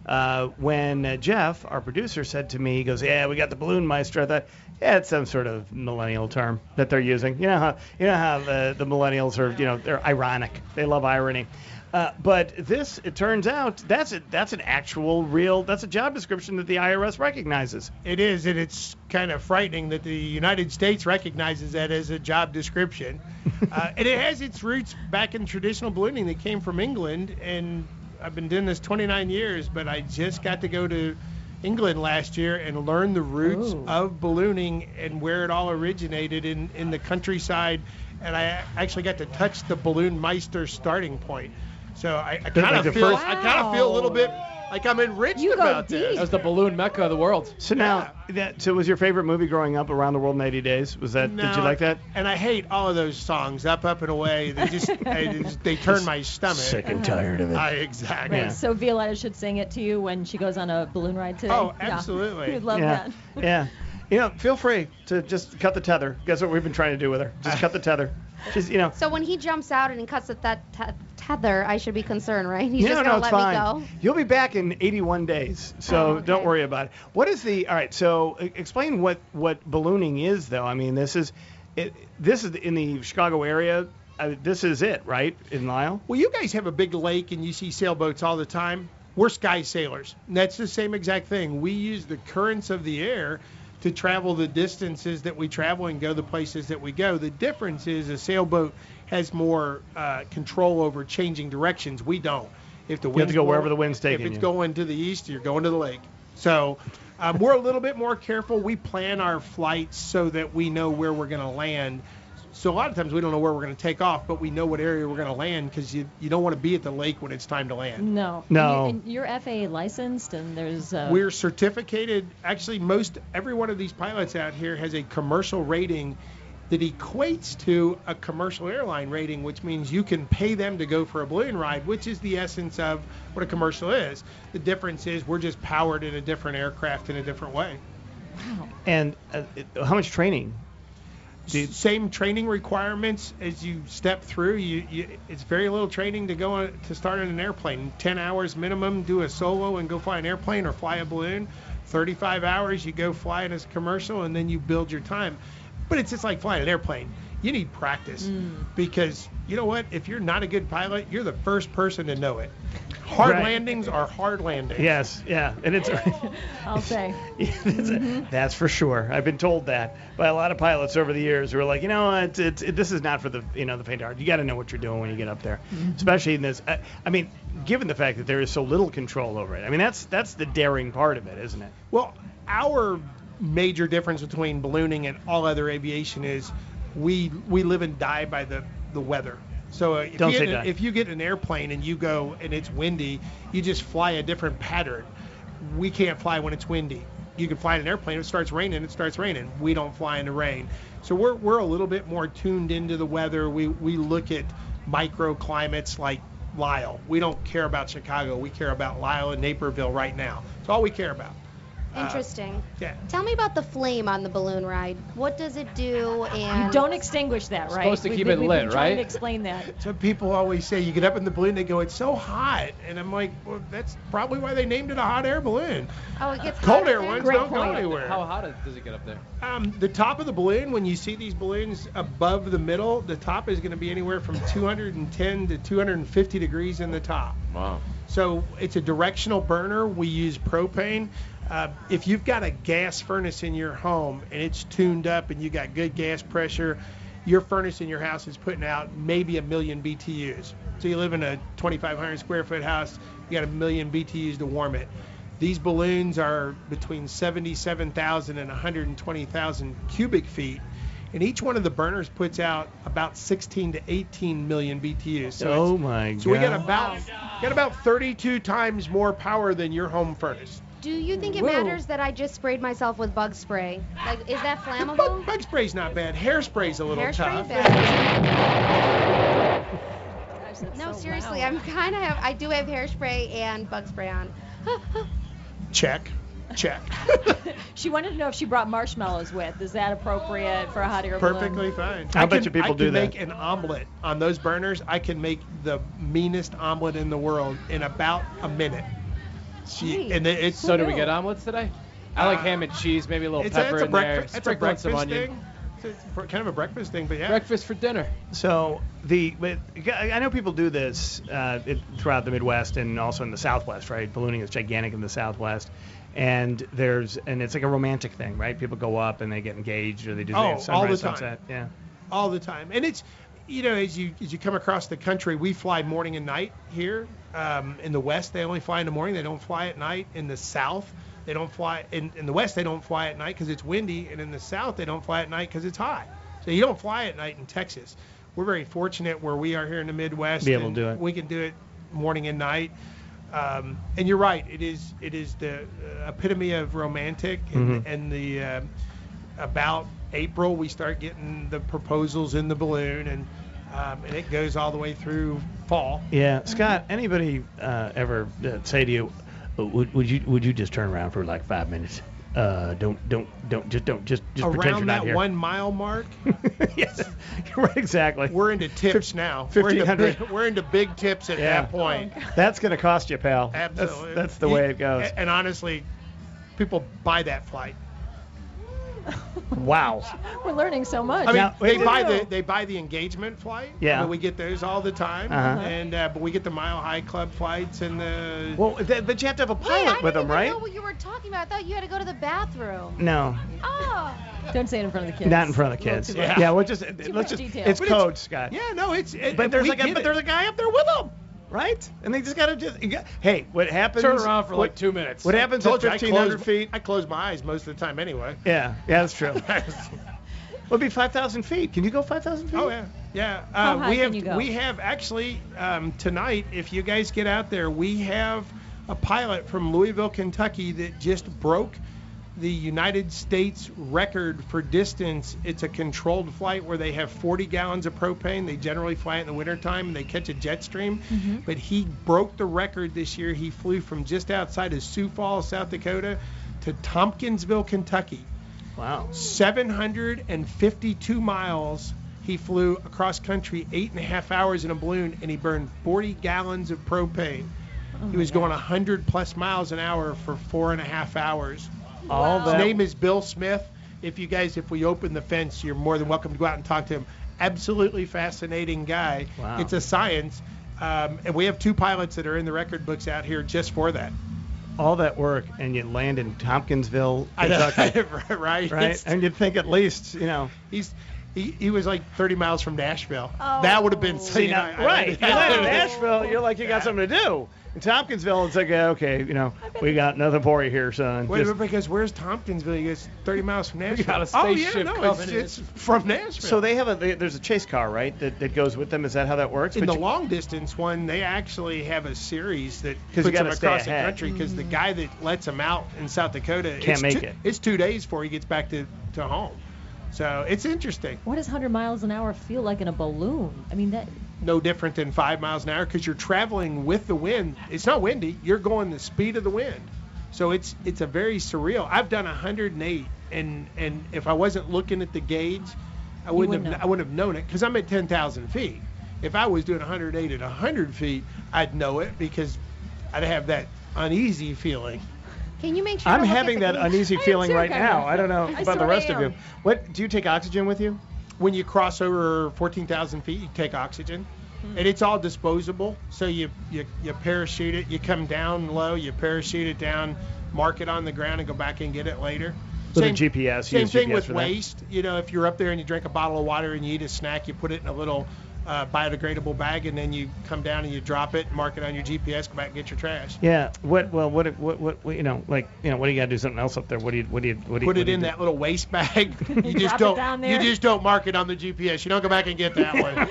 when Jeff, our producer, said to me, he goes, "Yeah, we got the balloon meister," I thought, yeah, it's some sort of millennial term that they're using. You know how the millennials are, they're ironic. They love irony. But this, it turns out, that's an actual real, that's a job description that the IRS recognizes. It is, and it's kind of frightening that the United States recognizes that as a job description. And it has its roots back in traditional ballooning that came from England, and I've been doing this 29 years, but I just got to go to England last year and learn the roots of ballooning and where it all originated in the countryside, and I actually got to touch the balloon meister starting point. So I kind of feel a little bit like I'm enriched about this. That was the balloon mecca of the world. So now, so was your favorite movie growing up Around the World in 80 Days? Was that? Did you like that? And I hate all of those songs, Up, Up and Away. They just they turn my stomach. Sick and tired of it. Exactly. Right, so Violetta should sing it to you when she goes on a balloon ride today. Oh, absolutely. Yeah. We'd love that. Yeah. Feel free to just cut the tether. Guess what we've been trying to do with her? Just cut the tether. Just, So when he jumps out and cuts at that tether, I should be concerned, right? He's no, just going to it's let fine. me go? You'll be back in 81 days, so don't worry about it. What is all right, so explain what ballooning is, though. I mean, this is in the Chicago area. This is it, right, in Lyle? Well, you guys have a big lake and you see sailboats all the time. We're sky sailors. And that's the same exact thing. We use the currents of the air to travel the distances that we travel and go the places that we go. The difference is a sailboat has more control over changing directions. We don't. If the You have to go wherever the wind's taking you. If it's you. going to the east, you're going to the lake. So we're a little bit more careful. We plan our flights so that we know where we're going to land. So a lot of times we don't know where we're going to take off, but we know what area we're going to land because you don't want to be at the lake when it's time to land. No. And you're FAA licensed, and there's. We're certificated. Actually, every one of these pilots out here has a commercial rating that equates to a commercial airline rating, which means you can pay them to go for a balloon ride, which is the essence of what a commercial is. The difference is we're just powered in a different aircraft in a different way. Wow. And how much training? Same training requirements as you step through. It's very little training to start in an airplane. 10 hours minimum, do a solo and go fly an airplane or fly a balloon. 35 hours, you go fly it as a commercial, and then you build your time. But it's just like flying an airplane. You need practice because you know what? If you're not a good pilot, you're the first person to know it. Hard landings are hard landings. Yes, yeah, and it's. I'll say. That's for sure. I've been told that by a lot of pilots over the years who are like, this is not for the the faint heart. You got to know what you're doing when you get up there, especially in this. I mean, given the fact that there is so little control over it. I mean, that's the daring part of it, isn't it? Well, our major difference between ballooning and all other aviation is we live and die by the weather. So if you get an airplane and you go and it's windy, you just fly a different pattern. We can't fly when it's windy. You can fly in an airplane, it starts raining. We don't fly in the rain. So we're a little bit more tuned into the weather. We look at microclimates like Lyle. We don't care about Chicago. We care about Lyle and Naperville right now. It's all we care about. Interesting. Yeah. Tell me about the flame on the balloon ride. What does it do? And You don't extinguish that, right? Supposed to keep it lit, we've been trying right? to explain that. So people always say you get up in the balloon, they go, it's so hot. And I'm like, well, that's probably why they named it a hot air balloon. Oh, it gets Cold hot air up there? ones Great don't go point. anywhere. How hot does it get up there? The top of the balloon, when you see these balloons above the middle, the top is going to be anywhere from 210 to 250 degrees in the top. Wow. So it's a directional burner. We use propane. If you've got a gas furnace in your home and it's tuned up and you got good gas pressure, your furnace in your house is putting out maybe 1 million BTUs. So you live in a 2,500 square foot house, you got 1 million BTUs to warm it. These balloons are between 77,000 and 120,000 cubic feet, and each one of the burners puts out about 16 to 18 million BTUs. So So we got about 32 times more power than your home furnace. Do you think it matters that I just sprayed myself with bug spray? Like, is that flammable? Bug spray's not bad. Hairspray's a little tough. No, seriously, I do have hairspray and bug spray on. Check. She wanted to know if she brought marshmallows with. Is that appropriate for a hot air Perfectly fine. I bet you people do that. I can make an omelet on those burners. I can make the meanest omelet in the world in about a minute. So do we get omelets today? I like ham and cheese, maybe a little pepper in there. It's a breakfast thing. It's kind of a breakfast thing, but yeah. Breakfast for dinner. So I know people do this throughout the Midwest and also in the Southwest, right? Ballooning is gigantic in the Southwest. And it's like a romantic thing, right? People go up and they get engaged, or they do sunrise, all the sunset. time. Yeah. All the time. And it's, as you come across the country, we fly morning and night here. In the West, they only fly in the morning. They don't fly at night. In the South, they don't fly. In the West, they don't fly at night because it's windy. And in the South, they don't fly at night because it's hot. So you don't fly at night in Texas. We're very fortunate where we are here in the Midwest. Be able to do it. We can do it morning and night. And you're right. It is the epitome of romantic. And the about April, we start getting the proposals in the balloon, and it goes all the way through fall. Yeah, Scott. Anybody ever say to you, would you just turn around for like 5 minutes? Don't pretend you're around not that here. 1 mile mark. Yes, right, exactly. We're into tips now. 1,500. We're into big tips at that point. That's gonna cost you, pal. Absolutely. That's the way it goes. And honestly, people buy that flight. Wow. We're learning so much. I mean, they buy the engagement flight. Yeah. I mean, we get those all the time. And but we get the Mile High Club flights and the. Well, but you have to have a pilot with them, right? I don't know what you were talking about. I thought you had to go to the bathroom. No. Oh. Don't say it in front of the kids. Not in front of the kids. Yeah. Let's just. It's code, Scott. Yeah. No. But there's a guy up there with them. Right? And they just gotta hey, what happens? Turn around for like 2 minutes. What happens at 1,500 feet? I close my eyes most of the time anyway. Yeah, that's true. It'll be 5,000 feet. Can you go 5,000 feet? Oh yeah. How high can you go? We have actually tonight. If you guys get out there, we have a pilot from Louisville, Kentucky that just broke the United States record for distance. It's a controlled flight where they have 40 gallons of propane. They generally fly it in the wintertime and they catch a jet stream. But he broke the record this year. He flew from just outside of Sioux Falls, South Dakota to Tompkinsville, Kentucky. Wow. 752 miles. He flew across country 8.5 hours in a balloon, and he burned 40 gallons of propane. He was going 100 plus miles an hour for 4.5 hours. His name is Bill Smith. If we open the fence, you're more than welcome to go out and talk to him. Absolutely fascinating guy. Wow. It's a science. And we have 2 pilots that are in the record books out here just for that. All that work, and you land in Tompkinsville, Kentucky. Right. And you'd think at least, He was like 30 miles from Nashville. Oh. That would have been right. You land in Nashville, you're like, you got something to do. In Tompkinsville, it's like, okay, we got nothing for you here, son. Wait, because where's Tompkinsville? You guys 30 miles from Nashville. We got a spaceship it's from Nashville. So they have there's a chase car, right, that goes with them. Is that how that works? In the long distance one, they actually have a series that puts them across the country because the guy that lets them out in South Dakota can't make it. It's 2 days before he gets back to home. So it's interesting. What does 100 miles an hour feel like in a balloon? I mean, that. No different than 5 miles an hour because you're traveling with the wind. It's not windy. You're going the speed of the wind. So it's a very surreal. I've done 108, and if I wasn't looking at the gauge, I wouldn't have known it because I'm at 10,000 feet. If I was doing 108 at 100 feet, I'd know it because I'd have that uneasy feeling. Can you make sure? I'm having that uneasy feeling right now. I don't know I about the rest of you. What do you take oxygen with you? When you cross over 14,000 feet, you take oxygen, and it's all disposable. So you parachute it. You come down low, you parachute it down mark it on the ground, and go back and get it later. With a GPS. Same thing with waste. You know, if you're up there and you drink a bottle of water and you eat a snack, you put it in a little biodegradable bag, and then you come down and you drop it, mark it on your GPS, go back and get your trash. Yeah. What you know, like, you know, what do you got to do something else up there? What do you put it in that little waste bag? You just don't mark it on the GPS. You don't go back and get that one.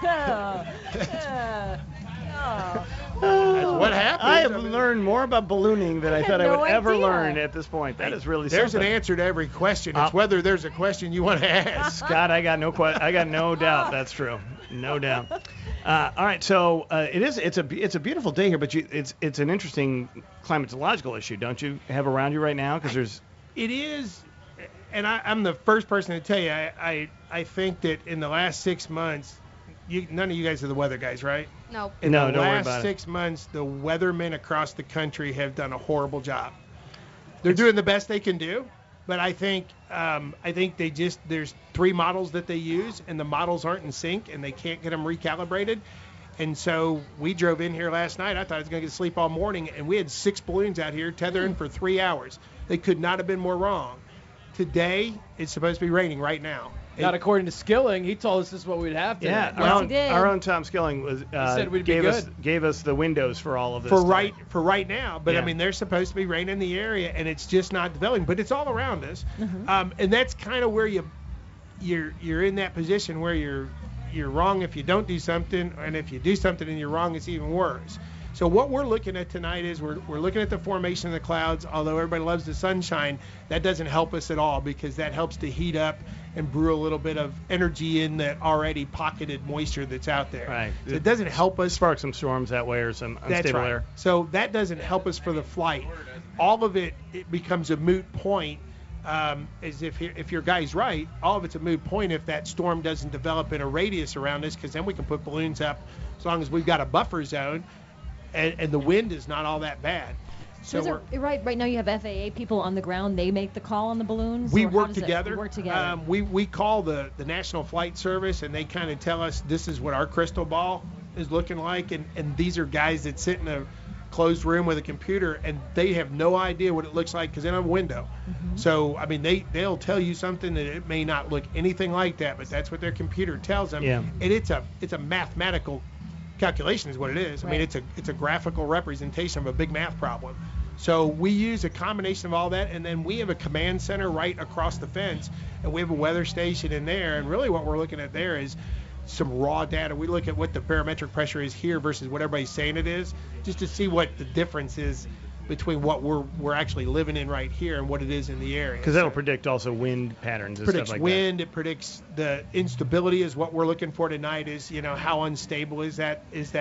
That's what happens. I have learned more about ballooning than I thought I would ever learn at this point. That is really There's something. an answer to every question. It's whether there's a question you want to ask. Scott, I got no doubt that's true. No doubt. All right, so it's a beautiful day here, but it's an interesting climatological issue, don't you have around you right now? Because it is, and I'm the first person to tell you. I think that in the last 6 months, none of you guys are the weather guys, right? No. In the don't worry last about 6 months, the weathermen across the country have done a horrible job. They're doing the best they can do, but I think there's 3 models that they use, and the models aren't in sync, and they can't get them recalibrated. And so we drove in here last night. I thought I was going to get to sleep all morning, and we had 6 balloons out here tethering for 3 hours. They could not have been more wrong. Today, it's supposed to be raining right now. Not according to Skilling. He told us this is what we'd have to. Yeah, our own Tom Skilling was said we'd gave us the windows for all of this. For right now, but I mean, there's supposed to be rain in the area, and it's just not developing. But it's all around us, and that's kind of where you're in that position where you're wrong if you don't do something, and if you do something and you're wrong, it's even worse. So what we're looking at tonight is we're looking at the formation of the clouds. Although everybody loves the sunshine, that doesn't help us at all, because that helps to heat up and brew a little bit of energy in the already pocketed moisture that's out there. Right. So it doesn't help us. Spark some storms that way, or some unstable air. So that doesn't help us for the flight. All of it becomes a moot point. As if your guy's right, all of it's a moot point if that storm doesn't develop in a radius around us, because then we can put balloons up as long as we've got a buffer zone. And the wind is not all that bad. So right now you have FAA people on the ground. They make the call on the balloons. We work together. We work together. We call the National Flight Service, and they kind of tell us this is what our crystal ball is looking like. And these are guys that sit in a closed room with a computer, and they have no idea what it looks like because they don't have a window. So I mean, they'll tell you something that it may not look anything like that, but that's what their computer tells them. Yeah. And it's a mathematical calculation is what it is. I mean, it's a graphical representation of a big math problem. So we use a combination of all that, and then we have a command center right across the fence, and we have a weather station in there. And really what we're looking at there is some raw data. We look at what the barometric pressure is here versus what everybody's saying it is, just to see what the difference is between what we're actually living in right here and what it is in the area. Because that'll predict also wind patterns and stuff like wind, it predicts the instability is what we're looking for tonight, is, you know, how unstable is that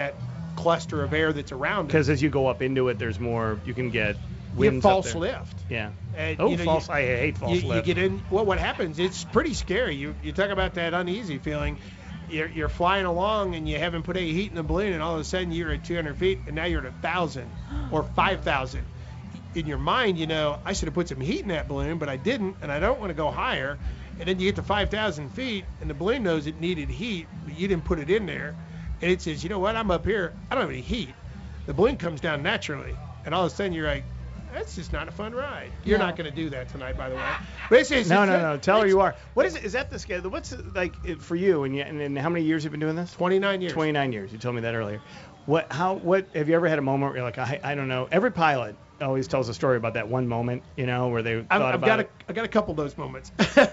cluster of air that's around it. Because as you go up into it, there's more, you can get winds false up there. lift. Yeah. And, false, I hate false lift. You get in, what happens, it's pretty scary. You talk about that uneasy feeling. You're flying along and you haven't put any heat in the balloon, and all of a sudden you're at 200 feet and now you're at 1,000 or 5,000. In your mind, you know, I should have put some heat in that balloon, but I didn't, and I don't want to go higher. And then you get to 5,000 feet, and the balloon knows it needed heat, but you didn't put it in there. And it says, you know what, I'm up here, I don't have any heat. The balloon comes down naturally, and all of a sudden you're like, that's just not a fun ride. You're not going to do that tonight, by the way. But no. Tell her you are. What is it? Is that the schedule? What's it like for you? And how many years have you been doing this? 29 years. 29 years. You told me that earlier. What have you ever had a moment where you're like, I don't know. Every pilot always tells a story about that one moment, you know, where they thought about it. I've got a couple of those moments.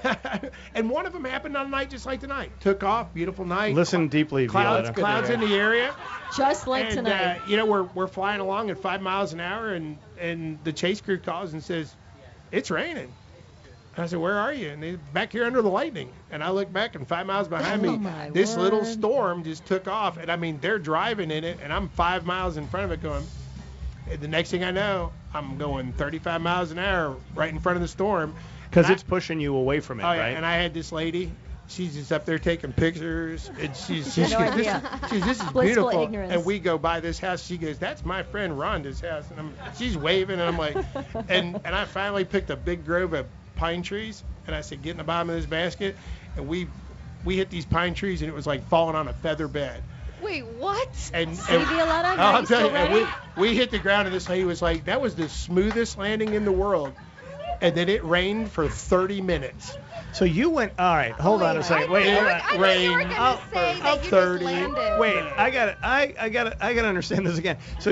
And one of them happened on a night just like tonight. Took off, beautiful night. Listen deeply, Clouds in the area. Just like tonight. You know, we're flying along at 5 miles an hour, and the chase crew calls and says, it's raining. And I said, where are you? And they're back here under the lightning. And I look back, and 5 miles behind me, this little storm just took off. And I mean, they're driving in it, and I'm 5 miles in front of it going. The next thing I know, I'm going 35 miles an hour right in front of the storm. Because it's pushing you away from it, right? And I had this lady. She's just up there taking pictures, and she's this is beautiful. Ignorance. And we go by this house. She goes, "That's my friend Rhonda's house," and she's waving, and I'm like, and I finally picked a big grove of pine trees, and I said, "Get in the bottom of this basket," and we hit these pine trees, and it was like falling on a feather bed. Wait, what? See, Violetta? I'll tell you, and we hit the ground, and this lady was like, that was the smoothest landing in the world. And then it rained for 30 minutes. So you went. All right, hold on a second. Wait, hold on. Rain. Up 30. Wait, I gotta understand this again. So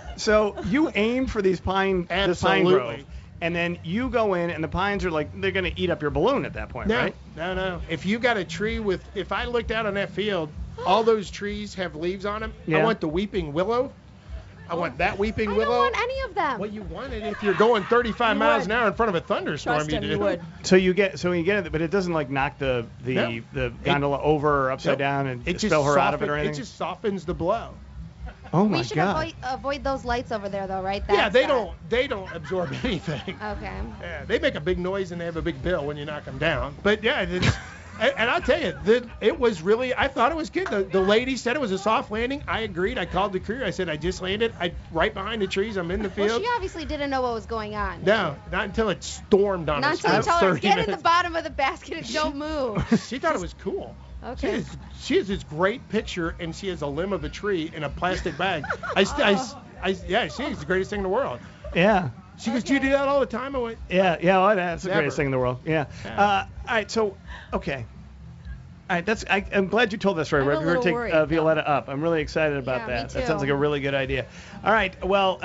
you aimed for this pine grove, and then you go in, and the pines are like they're gonna eat up your balloon at that point, right? No. If you got a tree if I looked out on that field, all those trees have leaves on them. Yeah. I want the weeping willow. I want that weeping willow. I don't want any of them. Well, you want it if you're going 35 miles an hour in front of a thunderstorm. You would. So you get it, but it doesn't like knock the gondola over or upside down and spell her out of it or anything. It just softens the blow. Oh my God. We should avoid those lights over there, though, right? They don't absorb anything. Okay. Yeah, they make a big noise and they have a big bill when you knock them down. But yeah, and I'll tell you, it was really. I thought it was good. The lady said it was a soft landing. I agreed. I called the crew. I said I just landed. Right behind the trees. I'm in the field. Well, she obviously didn't know what was going on. No, not until it stormed on us. Not until you told her, get in the bottom of the basket and don't move. She thought it was cool. Okay. She has this great picture, and she has a limb of a tree in a plastic bag. She is the greatest thing in the world. Yeah. She goes, do you do that all the time? I went, yeah, well, that's the greatest thing in the world. Yeah. All right, so, okay. All right, I'm glad you told that story. We're going to take Violetta up. I'm really excited about that. Me too. That sounds like a really good idea. All right, well,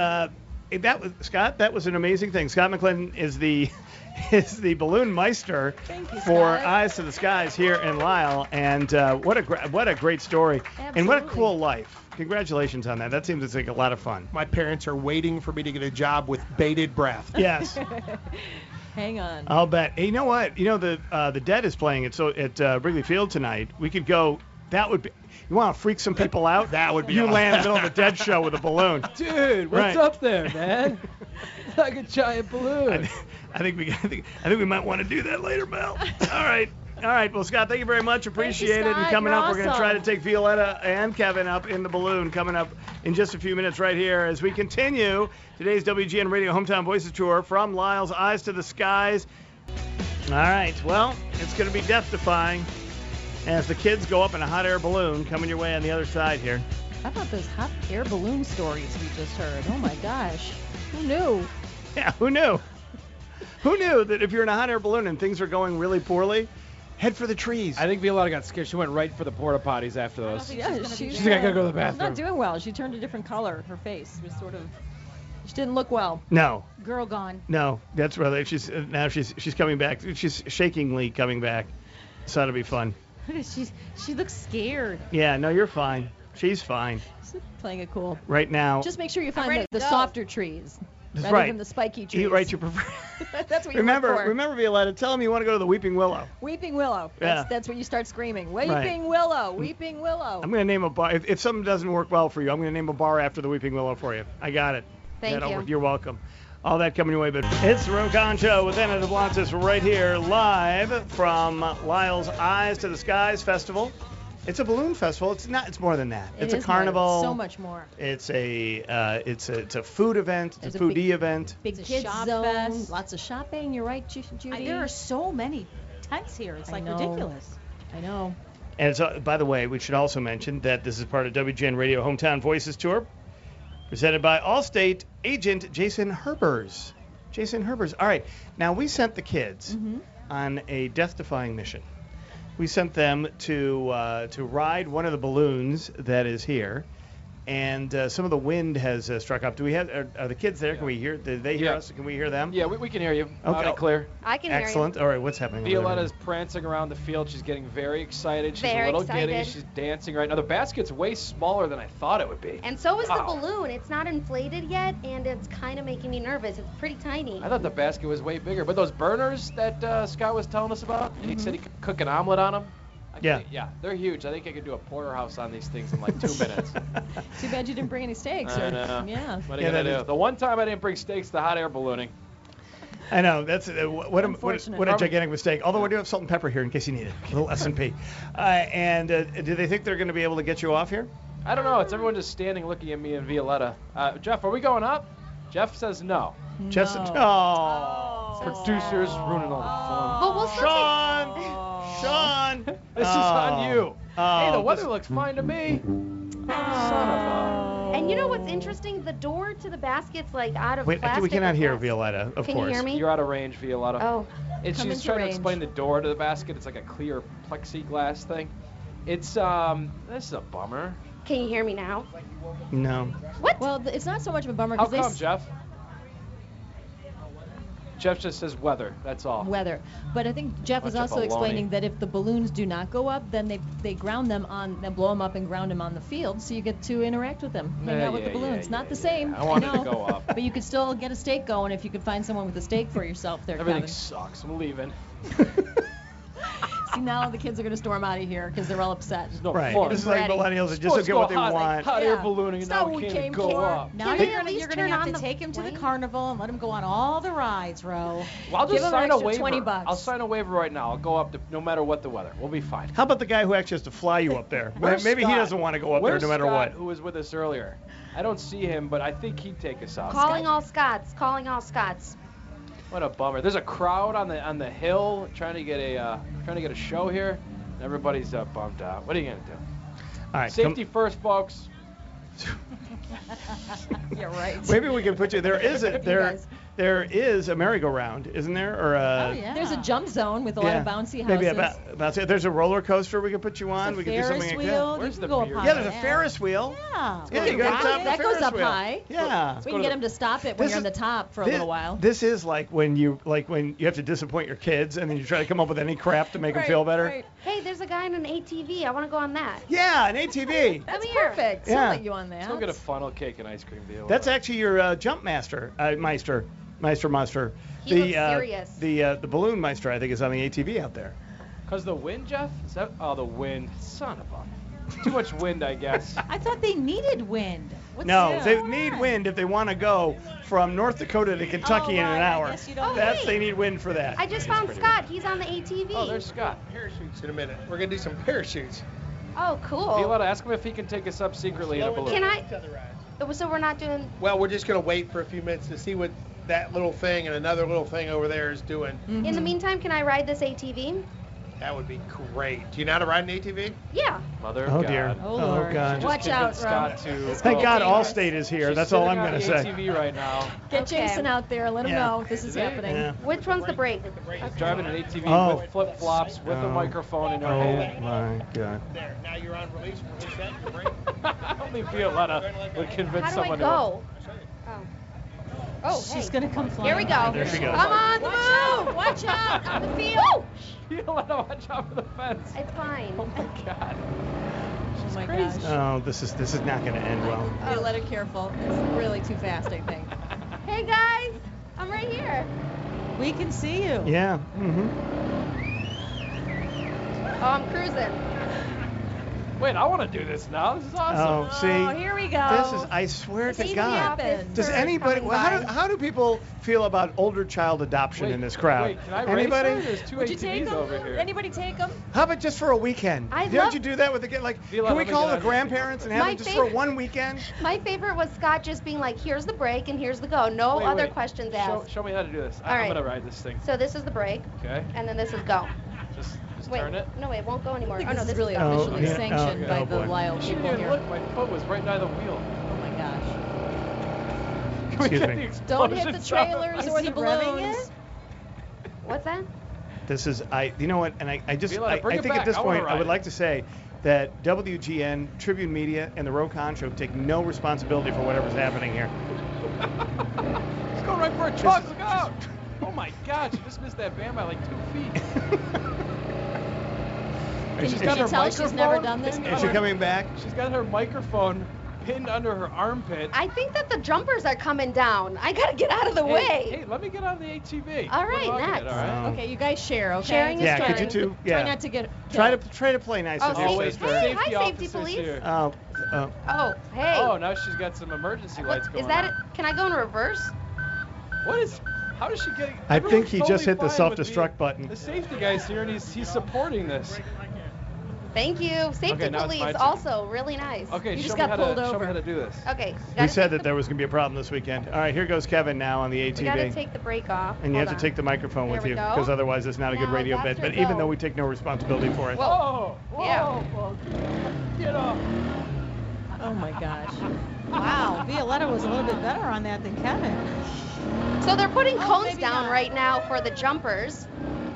Scott, that was an amazing thing. Scott McClinton is the balloon meister for Eyes to the Skies here in Lisle, and what a great story. Absolutely. And what a cool life. Congratulations on that. That seems like a lot of fun. My parents are waiting for me to get a job with bated breath. Yes. Hang on. I'll bet. Hey, you know what? You know the Dead is playing at Wrigley Field tonight. We could go. That would be. You want to freak some people out? That would be. You land in the middle of the Dead show with a balloon. Dude, what's up there, man? It's like a giant balloon. I think we might want to do that later, Mel. All right. Well, Scott, thank you very much. Appreciate it. And coming up, we're going to try to take Violetta and Kevin up in the balloon coming up in just a few minutes right here as we continue today's WGN Radio Hometown Voices Tour from Lisle's Eyes to the Skies. All right. Well, it's going to be death-defying as the kids go up in a hot air balloon coming your way on the other side here. How about those hot air balloon stories we just heard? Oh, my gosh. Who knew? Yeah, who knew? Who knew that if you're in a hot air balloon and things are going really poorly, head for the trees? I think Violetta got scared. She went right for the porta potties after those. She's like, I gotta go to the bathroom. Not doing well. She turned a different color. Her face was sort of. She didn't look well. No. Girl gone. No, that's right. She's coming back. She's shakingly coming back. So that'll be fun. She looks scared. Yeah. No, you're fine. She's fine. She's playing it cool. Right now. Just make sure you find the softer trees. That's rather right. than the spiky trees. You prefer. That's what you look for. Remember, Violetta, tell them you want to go to the Weeping Willow. Weeping Willow. That's when you start screaming. Weeping right. Willow. Weeping Willow. I'm going to name a bar. If something doesn't work well for you, I'm going to name a bar after the Weeping Willow for you. I got it. Thank you. You're welcome. All that coming your way, but it's the Ron Khan Show with Anna DeBlantis right here live from Lisle's Eyes to the Skies Festival. It's a balloon festival. It's not. It's more than that. It's a carnival. So much more. It's a food event. It's a foodie event. Big kids zone. Lots of shopping. You're right, Judy. There are so many tents here. It's like ridiculous. I know. And it's, by the way, we should also mention that this is part of WGN Radio Hometown Voices Tour, presented by Allstate agent Jason Herbers. Jason Herbers. All right. Now we sent the kids on a death-defying mission. We sent them to ride one of the balloons that is here, and some of the wind has struck up. Do we have? Are the kids there? Can we hear? Did they hear us? Can we hear them? Yeah, we can hear you. Loud and clear. I can hear you. Excellent. All right, what's happening? Violetta's prancing around the field. She's getting very excited. She's a little giddy. She's dancing right now. The basket's way smaller than I thought it would be. And so is the balloon. It's not inflated yet, and it's kind of making me nervous. It's pretty tiny. I thought the basket was way bigger. But those burners that Scott was telling us about, and he said he could cook an omelet on them. Yeah, they're huge. I think I could do a porterhouse on these things in like 2 minutes. Too bad you didn't bring any steaks. I know. Yeah. What are you gonna do? The one time I didn't bring steaks, the hot air ballooning. I know. That's what a gigantic mistake. Although we do have salt and pepper here in case you need it. A little S&P. And do they think they're going to be able to get you off here? I don't know. It's everyone just standing looking at me and Violetta. Jeff, are we going up? Jeff says no. Jeff says no. Producers ruining all the fun. But we'll Sean. This is on you. Hey, the weather looks fine to me. Son of a. And you know what's interesting? The door to the basket's like out of Wait, plastic. we cannot or hear glass. Violetta, of Can course. you hear me? You're out of range, Violetta. Oh. And Come she's into trying to range. explain the door to the basket. It's like a clear plexiglass thing. It's this is a bummer. Can you hear me now? No. What? Well, it's not so much of a bummer How because come, Jeff? Jeff just says weather. That's all. weather. But I think Jeff was Bunch of also baloney. explaining that if the balloons do not go up, then they ground them on, they blow them up and ground them on the field, so you get to interact with them, hang Yeah, out with the yeah, balloons. yeah, not the same. I want it to know, go up. But you could still get a stake going if you could find someone with a stake for yourself there, Everything Kevin. sucks. I'm leaving. See, now the kids are going to storm out of here because they're all upset. No Right. fun. This is like millennials that just don't get what they want. Hot air Yeah. ballooning, and It's now not we what we can't came go for. up. Now Can you're they at gonna least have turn to on take him to the the carnival and let him go on all the rides, Ro. Well, I'll Give just him sign an a extra waiver. $20. I'll sign a waiver right now. I'll go up no matter what the weather. We'll be fine. How about the guy who actually has to fly you up there? Where's Maybe he Scott? doesn't want to go up Where's there no matter Scott, what. Who was with us earlier? I don't see him, but I think he'd take us up. Calling all Scots. Calling all Scots. What a bummer. There's a crowd on the hill trying to get a show here. And everybody's bummed out. What are you gonna do? All right. Safety first, folks. You're right. Maybe we can put you. There is a merry-go-round, isn't there? Or There's a jump zone with a lot of bouncy houses. Maybe about there's a roller coaster we could put you on. We could do something like that. Where's the go up beer? high. Yeah, there's a Ferris wheel. Yeah. Yeah, you go to the top of the That goes Ferris up wheel. high. Yeah. We can get them to stop it when This you're on the is- top for a little while. This is like when you have to disappoint your kids and then you try to come up with any crap to make them feel better. Right. Hey, there's a guy in an ATV. I want to go on that. Yeah, an ATV. That's Come here. perfect. Yeah. I'll let you on that. Let's go get a funnel cake and ice cream deal. That's actually your jump master, Meister. He looks serious. The balloon Meister, I think, is on the ATV out there. Because the wind, Jeff? Is that? Oh, the wind. Son of a. Too much wind, I guess. I thought they needed wind. What's No, going they on? need wind if they want to go from North Dakota to Kentucky in an right, I hour. guess you don't They need wind for that. I just found Scott. He's on the ATV. Oh, there's Scott. Parachutes in a minute. We're gonna do some parachutes. Oh, cool. You want to ask him if he can take us up secretly in a balloon? Can I? So we're not doing. Well, we're just gonna wait for a few minutes to see what that little thing and another little thing over there is doing. In the meantime, can I ride this ATV? That would be great. Do you know how to ride an ATV? Yeah. Mother Oh of dear. God. Oh, Oh Lord. God. Just Watch out, convinced Scott Ro. to. Thank God dangerous. Allstate is here. She's That's all I'm sitting on going to the say. ATV right now. Get Okay. Jason out there. Let him Yeah. know this is happening. Yeah. Which one's the brake? Driving an ATV Oh. with flip flops with a Oh. microphone in her Oh hand. my God. There. Now you're on release. Release that. Your brake. Only Violetta would convince How do I someone go? Oh, She's hey. gonna come flying. Here we go. There she goes. I'm on the Watch out. move. Watch out. On the field. Woo! Violetta, watch out for the fence. It's fine. Oh my God. Oh my crazy. gosh. Oh, this is not going to end well. Oh, let her careful. It's really too fast, I think. Hey guys, I'm right here. We can see you. Yeah. Mm-hmm. Oh, I'm cruising. Wait, I want to do this now. This is awesome. Oh, see. Oh, here we go. This is, I swear It's to easy God. happens. Does anybody, coming well, by. how do people feel about older child adoption in this crowd? Wait, can I Anybody? race her? There's two Would you take ATVs them? over here. Anybody take them? How about just for a weekend? Don't love- you do that with the kid? Like, Violetta, can we let me call get the on. grandparents and have My them just for favorite- one weekend? My favorite was Scott just being like, here's the brake and here's the go. No Wait, other wait. questions Show, asked. show me how to do this. All I'm right. going to ride this thing. So this is the brake, Okay. and then this is go. Just Wait, turn it. no, it won't go anymore. I think Oh no, this this is really Oh, officially yeah. sanctioned Oh, by oh, the boy. wild You people didn't even here. look. My foot was right by the wheel. Oh my gosh. Can we Excuse get me. the Don't hit explosion the sound? trailers Is or he the revving balloons. it? What's that? This is, you know what, and I just, Violetta, I bring it think back. at this I wanna point, I ride would it. like to say that WGN, Tribune Media, and the Ro Khan Show take no responsibility for whatever's happening here. It's going right for a truck. Look out. Oh my God, she just missed that van by like 2 feet. And she's Can got you her tell she's never microphone done this pinned Is she under- coming back? She's got her microphone pinned under her armpit. I think that the jumpers are coming down. I gotta get out of the way. Hey, let me get on the ATV. All Put right, it on next. it, all right? Okay, you guys share, okay? Sharing is Yeah, could caring. you two? Try Yeah. not to get Try killed. to play nice Oh, with see? your Oh, wait, sister. the Hey, safety hi, safety officer's police. here. Oh, Oh, hey. Oh, now she's got some emergency lights going Is that on. it? Can I go in reverse? What is? How is she getting? I everyone's think he just totally hit the fine with self-destruct button. The safety guy's here and he's supporting this. Thank you. Safety Okay, now it's police my turn. also really nice. Okay, You show just me got how pulled to show over. me how to do this. Okay. we gotta said take that the- there was going to be a problem this weekend. All right, here goes Kevin now on the We gotta ATV. take the brake off. And you Hold have to on. take the microphone There with we you, go. because otherwise it's not a good Now radio that's bit. your But even go. though we take no responsibility for it. Whoa! Whoa! Yeah. Whoa. Get off! Oh my gosh. Wow, Violetta was a little bit better on that than Kevin. So they're putting cones down right now for the jumpers.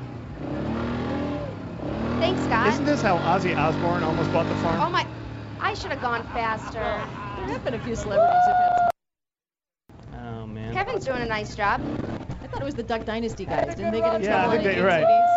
Thanks, Scott. Isn't this how Ozzy Osbourne almost bought the farm? Oh my, I should have gone faster. There have been a few celebrities who've had. Oh man. Kevin's doing a nice job. I thought it was the Duck Dynasty guys. Didn't they get in Yeah, trouble? I think on you're right. ATVs?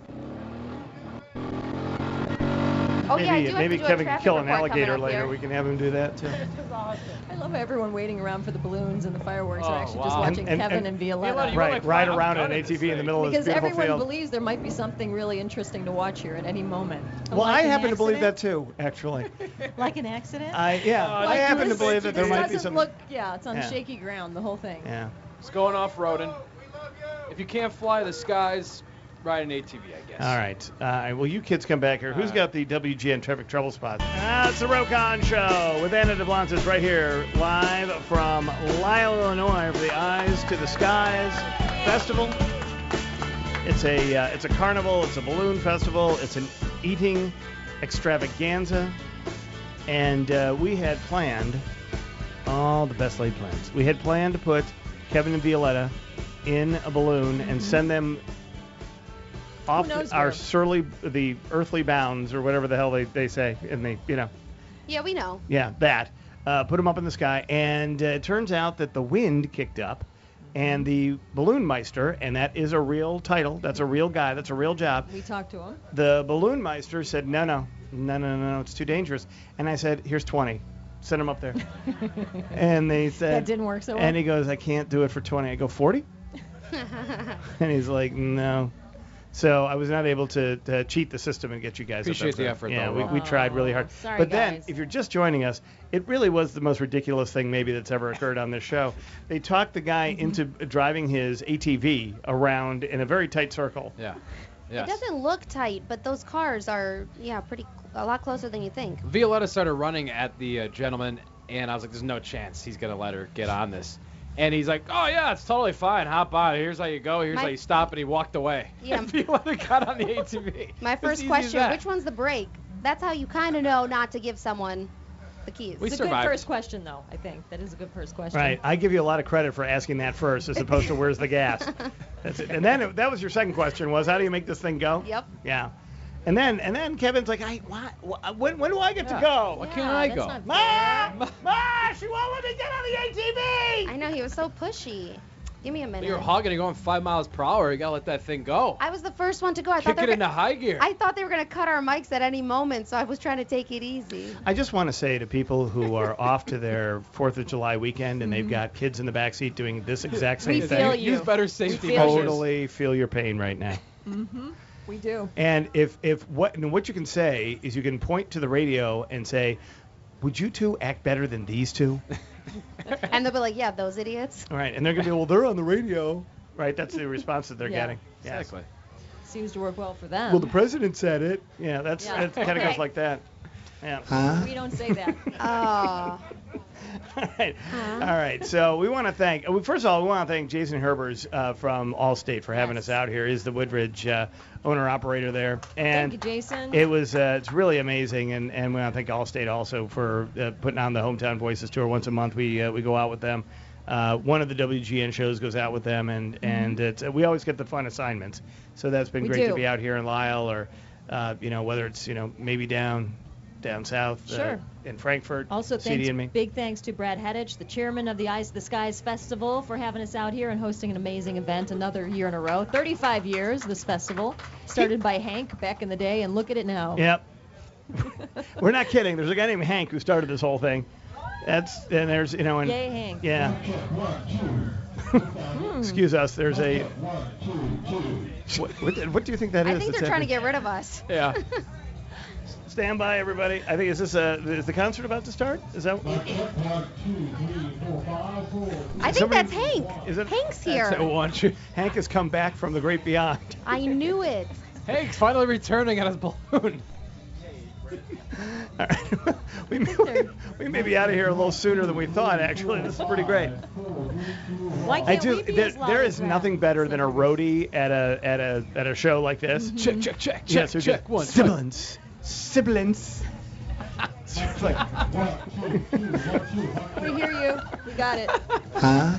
Oh yeah, I do have Maybe to do Kevin a can kill an traffic report coming alligator up later. here. We can have him do that too. I love everyone waiting around for the balloons and the fireworks are actually just wow. watching And- Kevin and Violetta. Right, ride around an ATV in the middle of this Because beautiful everyone field. believes there might be something really interesting to watch here at any moment. Well, I happen to believe that too, actually. Like an accident? I happen to believe that there This might be doesn't some. look, it's on Yeah. shaky ground, the whole thing. Yeah. It's going off-roading. If you can't fly the skies, ride an ATV, I guess. All right. Well, you kids come back here. Who's got the WGN traffic trouble spots? It's the Rokon Show with Anna DeBlancis right here, live from Lisle, Illinois, for the Eyes to the Skies Festival. It's a carnival. It's a balloon festival. It's an eating extravaganza, and we had planned all the best laid plans. We had planned to put Kevin and Violetta in a balloon and send them off the earthly bounds, or whatever the hell they say, and Yeah, we know. that. Put them up in the sky, and it turns out that the wind kicked up, and the Balloon Meister, and that is a real title, that's a real guy, that's a real job. We talked to him. The Balloon Meister said, no, it's too dangerous. And I said, here's 20. Send them up there. And they said... That didn't work so well. And he goes, I can't do it for 20. I go, 40? And he's like, no. So I was not able to cheat the system and get you guys Appreciate up there. the effort, Yeah, though. we tried really hard. Sorry, but then, guys. if you're just joining us, it really was the most ridiculous thing maybe that's ever occurred on this show. They talked the guy into driving his ATV around in a very tight circle. Yeah. It doesn't look tight, but those cars are, a lot closer than you think. Violetta started running at the gentleman, and I was like, there's no chance he's going to let her get on this. And he's like, oh, yeah, it's totally fine. Hop on. Here's how you go. Here's how you stop. And he walked away. Yeah. And Violetta got on the ATV. My As first easy as question, that. which one's the brake? That's how you kind of know not to give someone the keys. It's a good first question, though, I think. That is a good first question. Right. I give you a lot of credit for asking that first, as opposed to where's the gas. That's it. And then that was your second question, was how do you make this thing go? Yep. Yeah. And then Kevin's like, when do I get to go? Why can't I go? Ma, she won't let me get on the ATV. I know, he was so pushy. Give me a minute. You're hogging and going 5 miles per hour. You got to let that thing go. I was the first one to go. I Kick thought they it were into high gear. I thought they were going to cut our mics at any moment, so I was trying to take it easy. I just want to say to people who are off to their 4th of July weekend and they've got kids in the backseat doing this exact same thing. feel you. Use better safety feel measures. Totally feel your pain right now. Mm-hmm. We do. And if what you can say is you can point to the radio and say, would you two act better than these two? And they'll be like, yeah, those idiots. All right, and they're going to be, well, they're on the radio. Right, that's the response that they're Yeah. getting. Yes. Exactly. Seems to work well for them. Well, the president said it. Yeah, it kind of Okay. goes like that. Yeah. We don't say that. Oh. All right. All right. So we want to thank. First of all, we want to thank Jason Herbers from Allstate for having us out here. He's the Woodridge owner operator there, and Thank you, Jason. it was it's really amazing. And we want to thank Allstate also for putting on the Hometown Voices tour once a month. We go out with them. One of the WGN shows goes out with them, and it's, we always get the fun assignments. So that's been We great do. to be out here in Lisle, or whether it's maybe down south Sure. in Frankfurt. Also, CD and me. big thanks to Brad Hettich, the chairman of the Eyes to the Skies Festival, for having us out here and hosting an amazing event another year in a row. 35 years, this festival. Started by Hank back in the day, and look at it now. Yep. We're not kidding. There's a guy named Hank who started this whole thing. There's and Yay, Hank. yeah. Excuse us. There's a. What do you think that is? I think that's they're trying to happening? get rid of us. Yeah. Stand by, everybody. I think is the concert about to start? Is that? I think that's Hank. Is it? Hank's here. That's want you. Hank has come back from the great beyond. I knew it. Hank's finally returning on his balloon. All right. we may be out of here a little sooner than we thought. Actually, this is pretty great. Why can't we be as loud There as is that? nothing better than a roadie at a show like this. Check. Yes, Check. One. Sibilance. It's like, We hear you. We got it. Huh?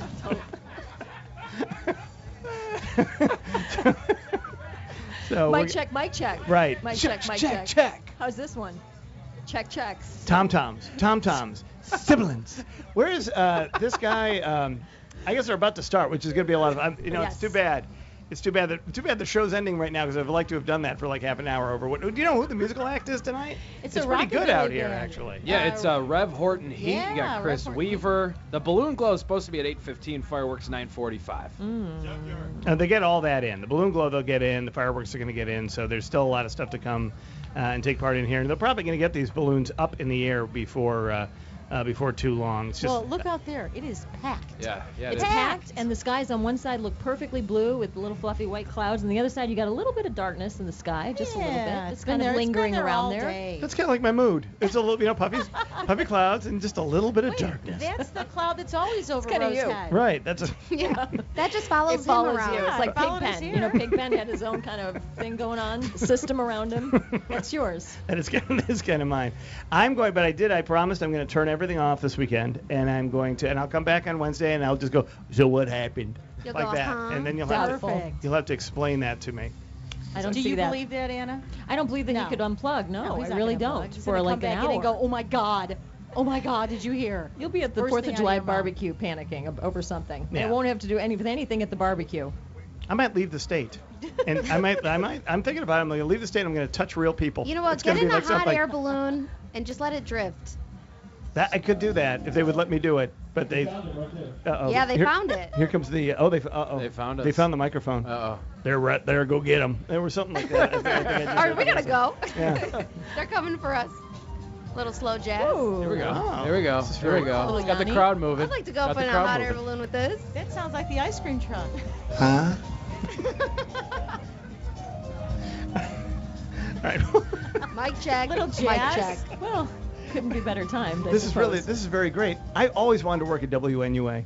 so Mic check, mic check. Right. Mic Check, check, mic check, check. check. How's this one? Check, checks. Tom-toms, sibilance. Where's this guy? I guess they're about to start, which is going to be a lot of. Yes. It's too bad. It's too bad the show's ending right now because I'd like to have done that for like half an hour over. Do you know who the musical act is tonight? It's pretty good rockabilly out here, band. actually. Yeah, it's Rev Horton Heat. yeah, You got Chris Rev Horton Weaver. The balloon glow is supposed to be at 8:15. Fireworks 9:45. They get all that in. The balloon glow they'll get in. The fireworks are going to get in. So there's still a lot of stuff to come and take part in here. And they're probably going to get these balloons up in the air before too long. It's just, Well, look out there. It is packed. Yeah, It's packed, and the skies on one side look perfectly blue with little fluffy white clouds, and the other side you got a little bit of darkness in the sky, just a little bit. It's kind of lingering around there. That's kind of like my mood. It's a little, puffy clouds and just a little bit of darkness. That's the cloud that's always over kinda Rose's you. head. Right. That's a. Yeah. That just follows, It follows him around. you. It's like it followed us Pigpen. here. Pigpen had his own kind of thing going on, system around him. That's yours. That is kind of mine. I promised I'm going to turn everything off this weekend, and I'll come back on Wednesday, and I'll just go, so what happened? You'll like go, that. huh? And then you'll Perfect. have to explain that to me. I don't Do see you that. believe that, Anna? I don't believe that No. he could unplug. No, he's I not really gonna don't. unplug. He's For gonna like come back an in hour. and go, oh my God. Oh my God, did you hear? You'll be at the First 4th thing of out July your mouth. barbecue panicking over something. Yeah. It won't have to do with anything at the barbecue. I might leave the state, and I'm thinking about it. I'm going to leave the state. And I'm going to touch real people. You know what? It's Get gonna in be a like hot something- air balloon and just let it drift. That I could do that if they would let me do it, but they. Uh-oh. Yeah, they found it. Here comes the. They found us. They found the microphone. Uh-oh. They're right there. Go get them. There was something like that. I think I just All right, we gotta go. Yeah. They're coming for us. Little slow jazz. Here we go. Oh. Here we go. This is Here we very go. cool. Got the Yanni. crowd moving. I'd like to go Got up the in a crowd hot air moving. balloon with this. That sounds like the ice cream truck. Huh? All right. Mic check. Little Mic jazz. check. Well, couldn't be better timed. I This is suppose. this is very great. I always wanted to work at WNUA.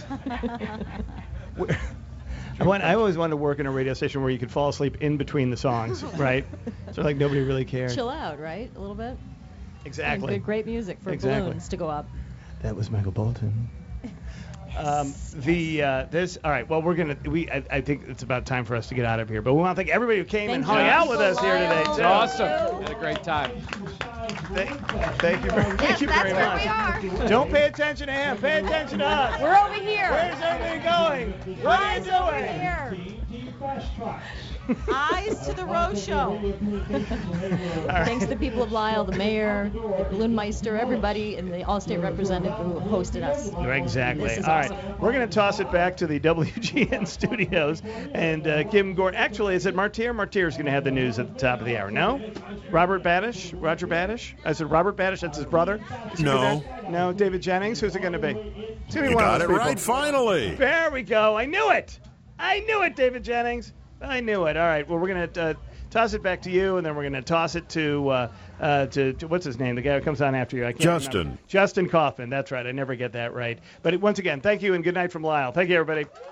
I always wanted to work in a radio station where you could fall asleep in between the songs, right? So like nobody really cared. Chill out, right? A little bit. Exactly. And great music for Exactly. balloons to go up. That was Michael Bolton. All right. Well, I think it's about time for us to get out of here. But we want to thank everybody who came and hung out with us here today. It's too. awesome. Had a great time. Thank you very That's much. where we are. Don't pay attention to him. Pay attention to us. We're over here. Where's everybody going? What are you doing? Here. Eyes to the Rose Show. Thanks to the people of Lyle, the mayor, the Balloon Meister, everybody, and the All-State representative who hosted us. Exactly. This is All awesome. right. We're going to toss it back to the WGN studios. And Kim Gordon. Actually, is it Martyr? Martyr is going to have the news at the top of the hour. No? Roger Badish? I said Robert Badish. That's his brother? No. No, David Jennings. Who's it going to be? It's going to be You one got of it those right, people. finally. There we go. I knew it, David Jennings. I knew it. All right. Well, we're going to toss it back to you, and then we're going to toss it to what's his name? The guy who comes on after you. I can't Justin. remember. Justin Kaufman. That's right. I never get that right. But once again, thank you and good night from Lyle. Thank you, everybody.